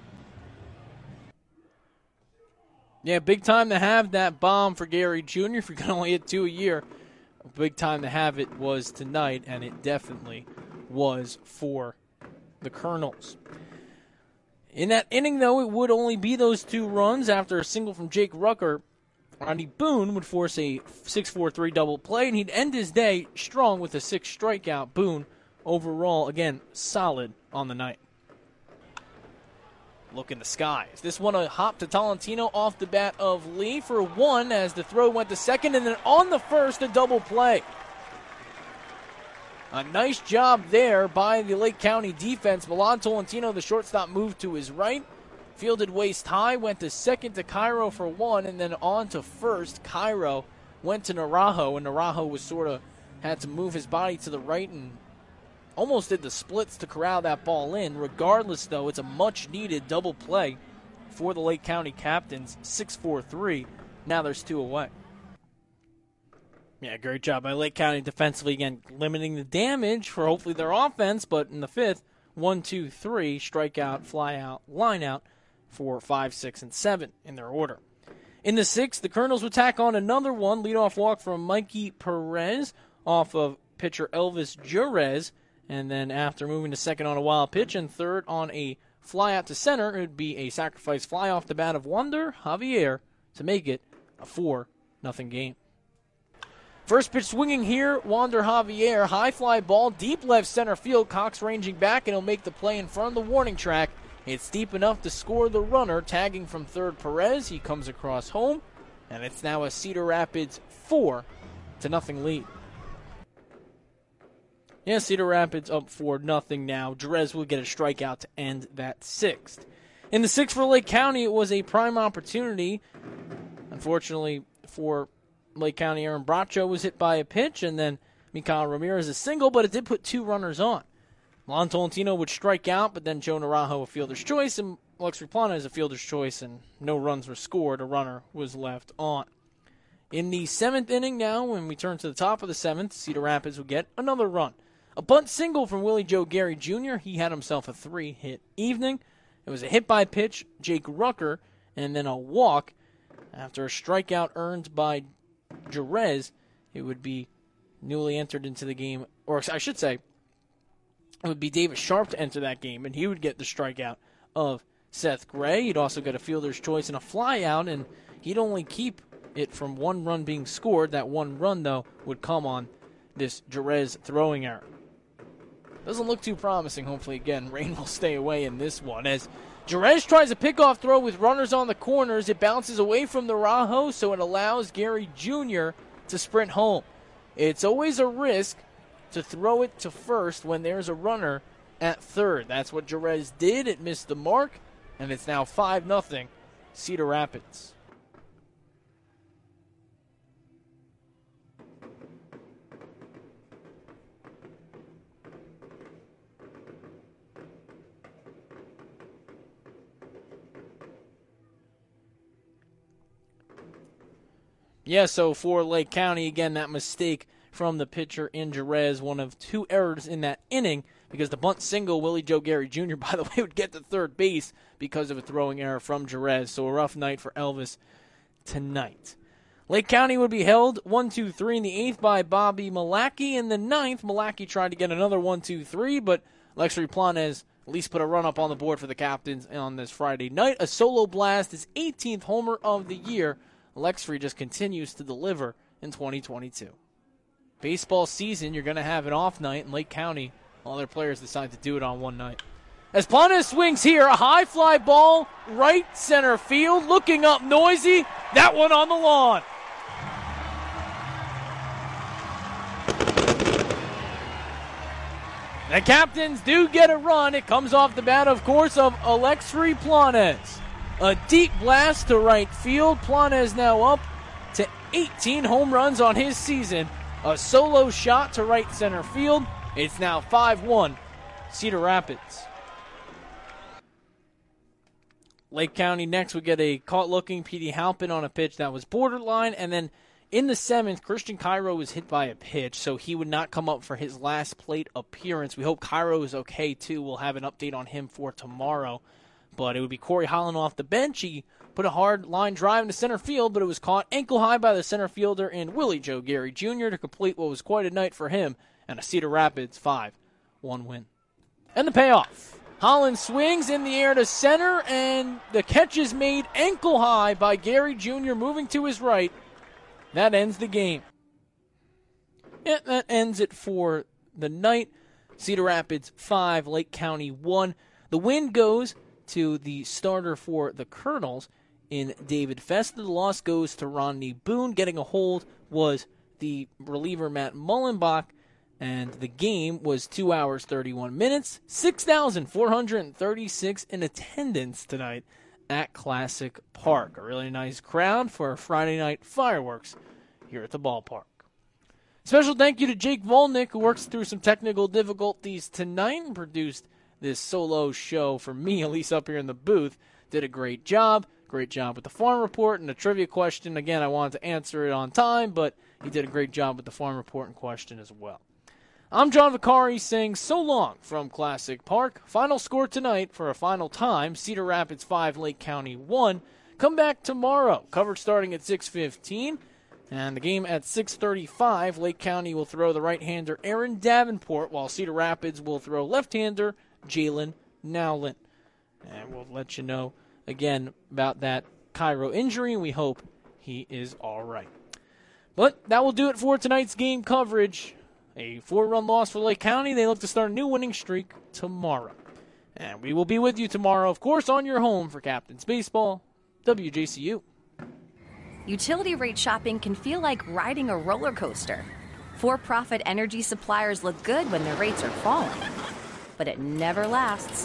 Yeah, big time to have that bomb for Gary Jr. If you're going to only hit 2 a year, a big time to have it was tonight, and it definitely was for the Colonels. In that inning, though, it would only be those 2 runs after a single from Jake Rucker. Ronnie Boone would force a 6-4-3 double play, and he'd end his day strong with a 6 strikeout. Boone, overall, again, solid on the night. Look in the skies. This one a hop to Tolentino off the bat of Lee for 1 as the throw went to second, and then on the first, a double play. A nice job there by the Lake County defense. Milan Tolentino, the shortstop, moved to his right. Fielded waist high, went to second to Cairo for 1, and then on to first. Cairo went to Narajo, and Narajo was had to move his body to the right and almost did the splits to corral that ball in. Regardless, though, it's a much-needed double play for the Lake County Captains. 6-4-3. Now there's 2 away. Yeah, great job by Lake County defensively, again, limiting the damage for hopefully their offense, but in the 5th, 1, 2, 3, strikeout, fly out, line out for 5, 6, and 7 in their order. In the 6th, the Colonels would tack on another one, leadoff walk from Mikey Perez off of pitcher Elvis Jerez, and then after moving to second on a wild pitch and third on a fly out to center, it would be a sacrifice fly off the bat of Wander Javier to make it a 4-0 game. First pitch swinging here, Wander Javier, high fly ball, deep left center field, Cox ranging back, and he'll make the play in front of the warning track. It's deep enough to score the runner, tagging from third Perez. He comes across home, and it's now a Cedar Rapids 4-0 lead. Yeah, Cedar Rapids up 4-0 now. Jerez will get a strikeout to end that 6th. In the 6th for Lake County, it was a prime opportunity. Unfortunately for Lake County, Aaron Bracho was hit by a pitch, and then Mikael Ramirez a single, but it did put 2 runners on. Lon Tolentino would strike out, but then Joe Narajo a fielder's choice, and Lex Replana is a fielder's choice, and no runs were scored. A runner was left on. In the 7th inning now, when we turn to the top of the 7th, Cedar Rapids would get another run. A bunt single from Willie Joe Gary Jr. He had himself a 3-hit evening. It was a hit by pitch, Jake Rucker, and then a walk. After a strikeout earned by Jerez, it would be newly entered into the game, or I should say, it would be Davis Sharp to enter that game, and he would get the strikeout of Seth Gray. He'd also get a fielder's choice and a fly out, and he'd only keep it from 1 run being scored. That 1 run, though, would come on this Jerez throwing error. Doesn't look too promising. Hopefully, again, rain will stay away in this one. As Jerez tries a pickoff throw with runners on the corners, it bounces away from the Narajo, so it allows Gary Jr. to sprint home. It's always a risk to throw it to first when there's a runner at third. That's what Jerez did. It missed the mark, and it's now 5-0 Cedar Rapids. Yeah, so for Lake County, again, that mistake from the pitcher in Jerez, one of 2 errors in that inning, because the bunt single, Willie Joe Gary Jr., by the way, would get to third base because of a throwing error from Jerez. So a rough night for Elvis tonight. Lake County would be held 1-2-3 in the 8th by Bobby Malachy. In the 9th, Malachy tried to get another 1-2-3, but Lexri Planes at least put a run up on the board for the Captains on this Friday night. A solo blast, his 18th homer of the year. Lexri just continues to deliver in 2022. Baseball season, you're going to have an off night in Lake County. All their players decide to do it on one night. As Planes swings here, a high fly ball, right center field, looking up Noisy. That one on the lawn. The Captains do get a run. It comes off the bat, of course, of Alexri Planes. A deep blast to right field. Planes now up to 18 home runs on his season. A solo shot to right center field. It's now 5-1, Cedar Rapids. Lake County next would get a caught-looking Petey Halpin on a pitch that was borderline, and then in the 7th, Christian Cairo was hit by a pitch, so he would not come up for his last plate appearance. We hope Cairo is okay, too. We'll have an update on him for tomorrow. But it would be Corey Holland off the bench. He put a hard line drive into center field, but it was caught ankle high by the center fielder in Willie Joe Gary Jr. to complete what was quite a night for him, and a Cedar Rapids 5-1 win. And the payoff. Holland swings in the air to center, and the catch is made ankle high by Gary Jr. moving to his right. That ends the game. And that ends it for the night. Cedar Rapids 5, Lake County 1. The win goes to the starter for the Colonels in David Festa. The loss goes to Rodney Boone. Getting a hold was the reliever Matt Mullenbach. And the game was 2 hours, 31 minutes. 6,436 in attendance tonight at Classic Park. A really nice crowd for Friday night fireworks here at the ballpark. Special thank you to Jake Volnick, who works through some technical difficulties tonight and produced this solo show for me, at least up here in the booth. Did a great job. Great job with the farm report and the trivia question. Again, I wanted to answer it on time, but he did a great job with the farm report and question as well. I'm John Vicari saying so long from Classic Park. Final score tonight for a final time, Cedar Rapids 5, Lake County 1. Come back tomorrow. Coverage starting at 6:15. And the game at 6:35. Lake County will throw the right-hander Aaron Davenport, while Cedar Rapids will throw left-hander Jalen Nowlin. And we'll let you know again about that Cairo injury, and we hope he is all right. But that will do it for tonight's game coverage. A 4-run loss for Lake County. They look to start a new winning streak tomorrow. And we will be with you tomorrow, of course, on your home for Captains Baseball, WJCU. Utility rate shopping can feel like riding a roller coaster. For-profit energy suppliers look good when their rates are falling, but it never lasts.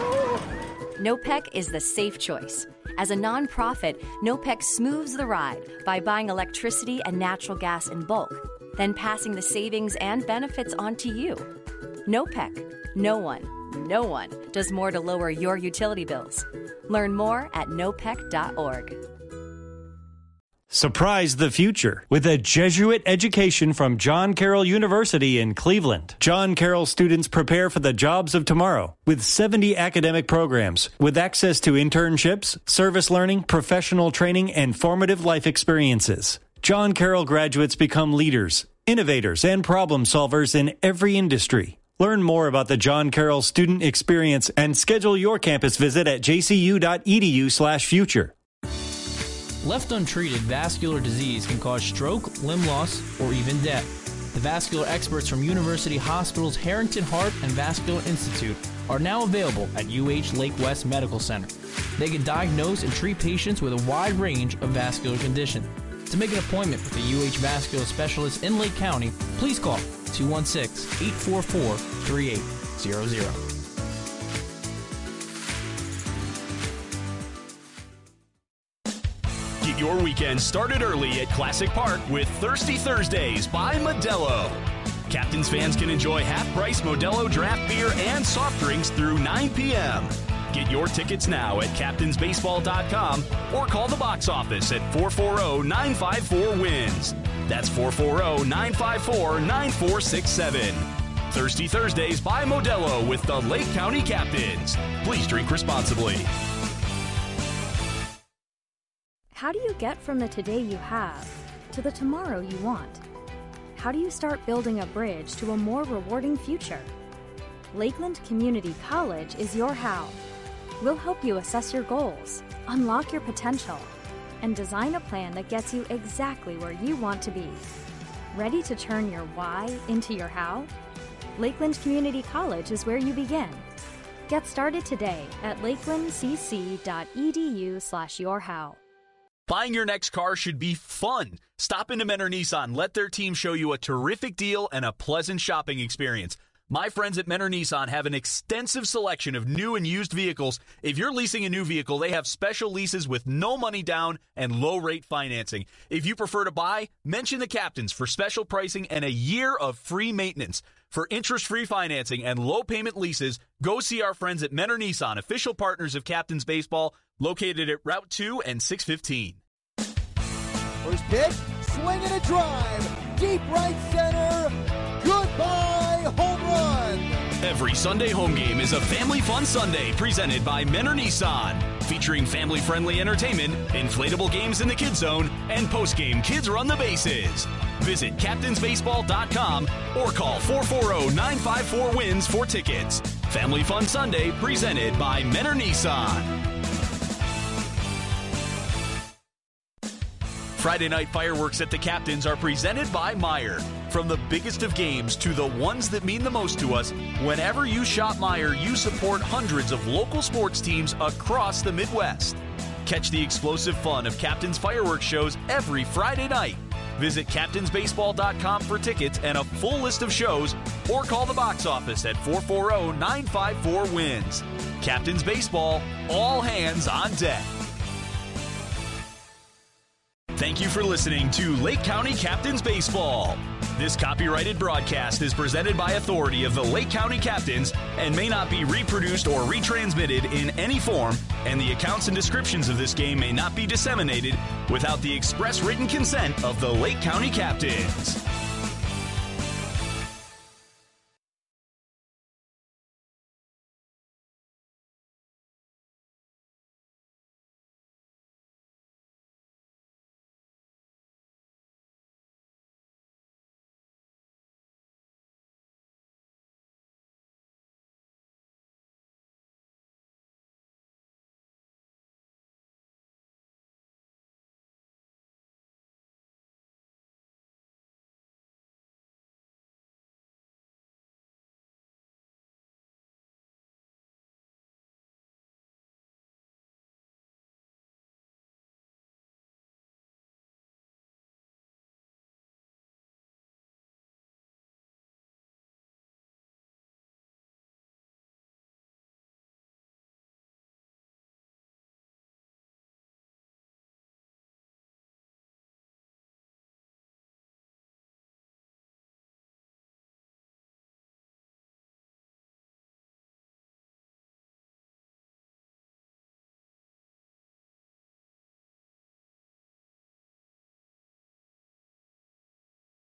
NOPEC is the safe choice. As a nonprofit, NOPEC smooths the ride by buying electricity and natural gas in bulk, then passing the savings and benefits on to you. NOPEC. No one does more to lower your utility bills. Learn more at nopec.org. Surprise the future with a Jesuit education from John Carroll University in Cleveland. John Carroll students prepare for the jobs of tomorrow with 70 academic programs with access to internships, service learning, professional training, and formative life experiences. John Carroll graduates become leaders, innovators, and problem solvers in every industry. Learn more about the John Carroll student experience and schedule your campus visit at jcu.edu/future. Left untreated, vascular disease can cause stroke, limb loss, or even death. The vascular experts from University Hospital's Harrington Heart and Vascular Institute are now available at UH Lake West Medical Center. They can diagnose and treat patients with a wide range of vascular conditions. To make an appointment with a UH vascular specialist in Lake County, please call 216-844-3800. Get your weekend started early at Classic Park with Thirsty Thursdays by Modelo. Captains fans can enjoy half-price Modelo draft beer and soft drinks through 9 p.m. Get your tickets now at captainsbaseball.com or call the box office at 440-954-WINS. That's 440-954-9467. Thirsty Thursdays by Modelo with the Lake County Captains. Please drink responsibly. How do you get from the today you have to the tomorrow you want? How do you start building a bridge to a more rewarding future? Lakeland Community College is your how. We'll help you assess your goals, unlock your potential, and design a plan that gets you exactly where you want to be. Ready to turn your why into your how? Lakeland Community College is where you begin. Get started today at lakelandcc.edu/yourhow. Buying your next car should be fun. Stop into Mentor Nissan. Let their team show you a terrific deal and a pleasant shopping experience. My friends at Mentor Nissan have an extensive selection of new and used vehicles. If you're leasing a new vehicle, they have special leases with no money down and low-rate financing. If you prefer to buy, mention the Captains for special pricing and a year of free maintenance. For interest-free financing and low-payment leases, go see our friends at Mentor Nissan, official partners of Captains Baseball, located at Route 2 and 615. First pitch, swing and a drive, deep right center, goodbye, home run. Every Sunday home game is a family fun Sunday presented by Mentor Nissan, featuring family-friendly entertainment, inflatable games in the kids zone, and post-game kids run the bases. Visit captainsbaseball.com or call 440-954-WINS for tickets. Family Fun Sunday presented by Mentor Nissan. Friday night fireworks at the Captains are presented by Meijer. From the biggest of games to the ones that mean the most to us, whenever you shop Meijer, you support hundreds of local sports teams across the Midwest. Catch the explosive fun of Captains fireworks shows every Friday night. Visit captainsbaseball.com for tickets and a full list of shows, or call the box office at 440-954-WINS. Captains Baseball, all hands on deck. Thank you for listening to Lake County Captains Baseball. This copyrighted broadcast is presented by authority of the Lake County Captains and may not be reproduced or retransmitted in any form, and the accounts and descriptions of this game may not be disseminated without the express written consent of the Lake County Captains.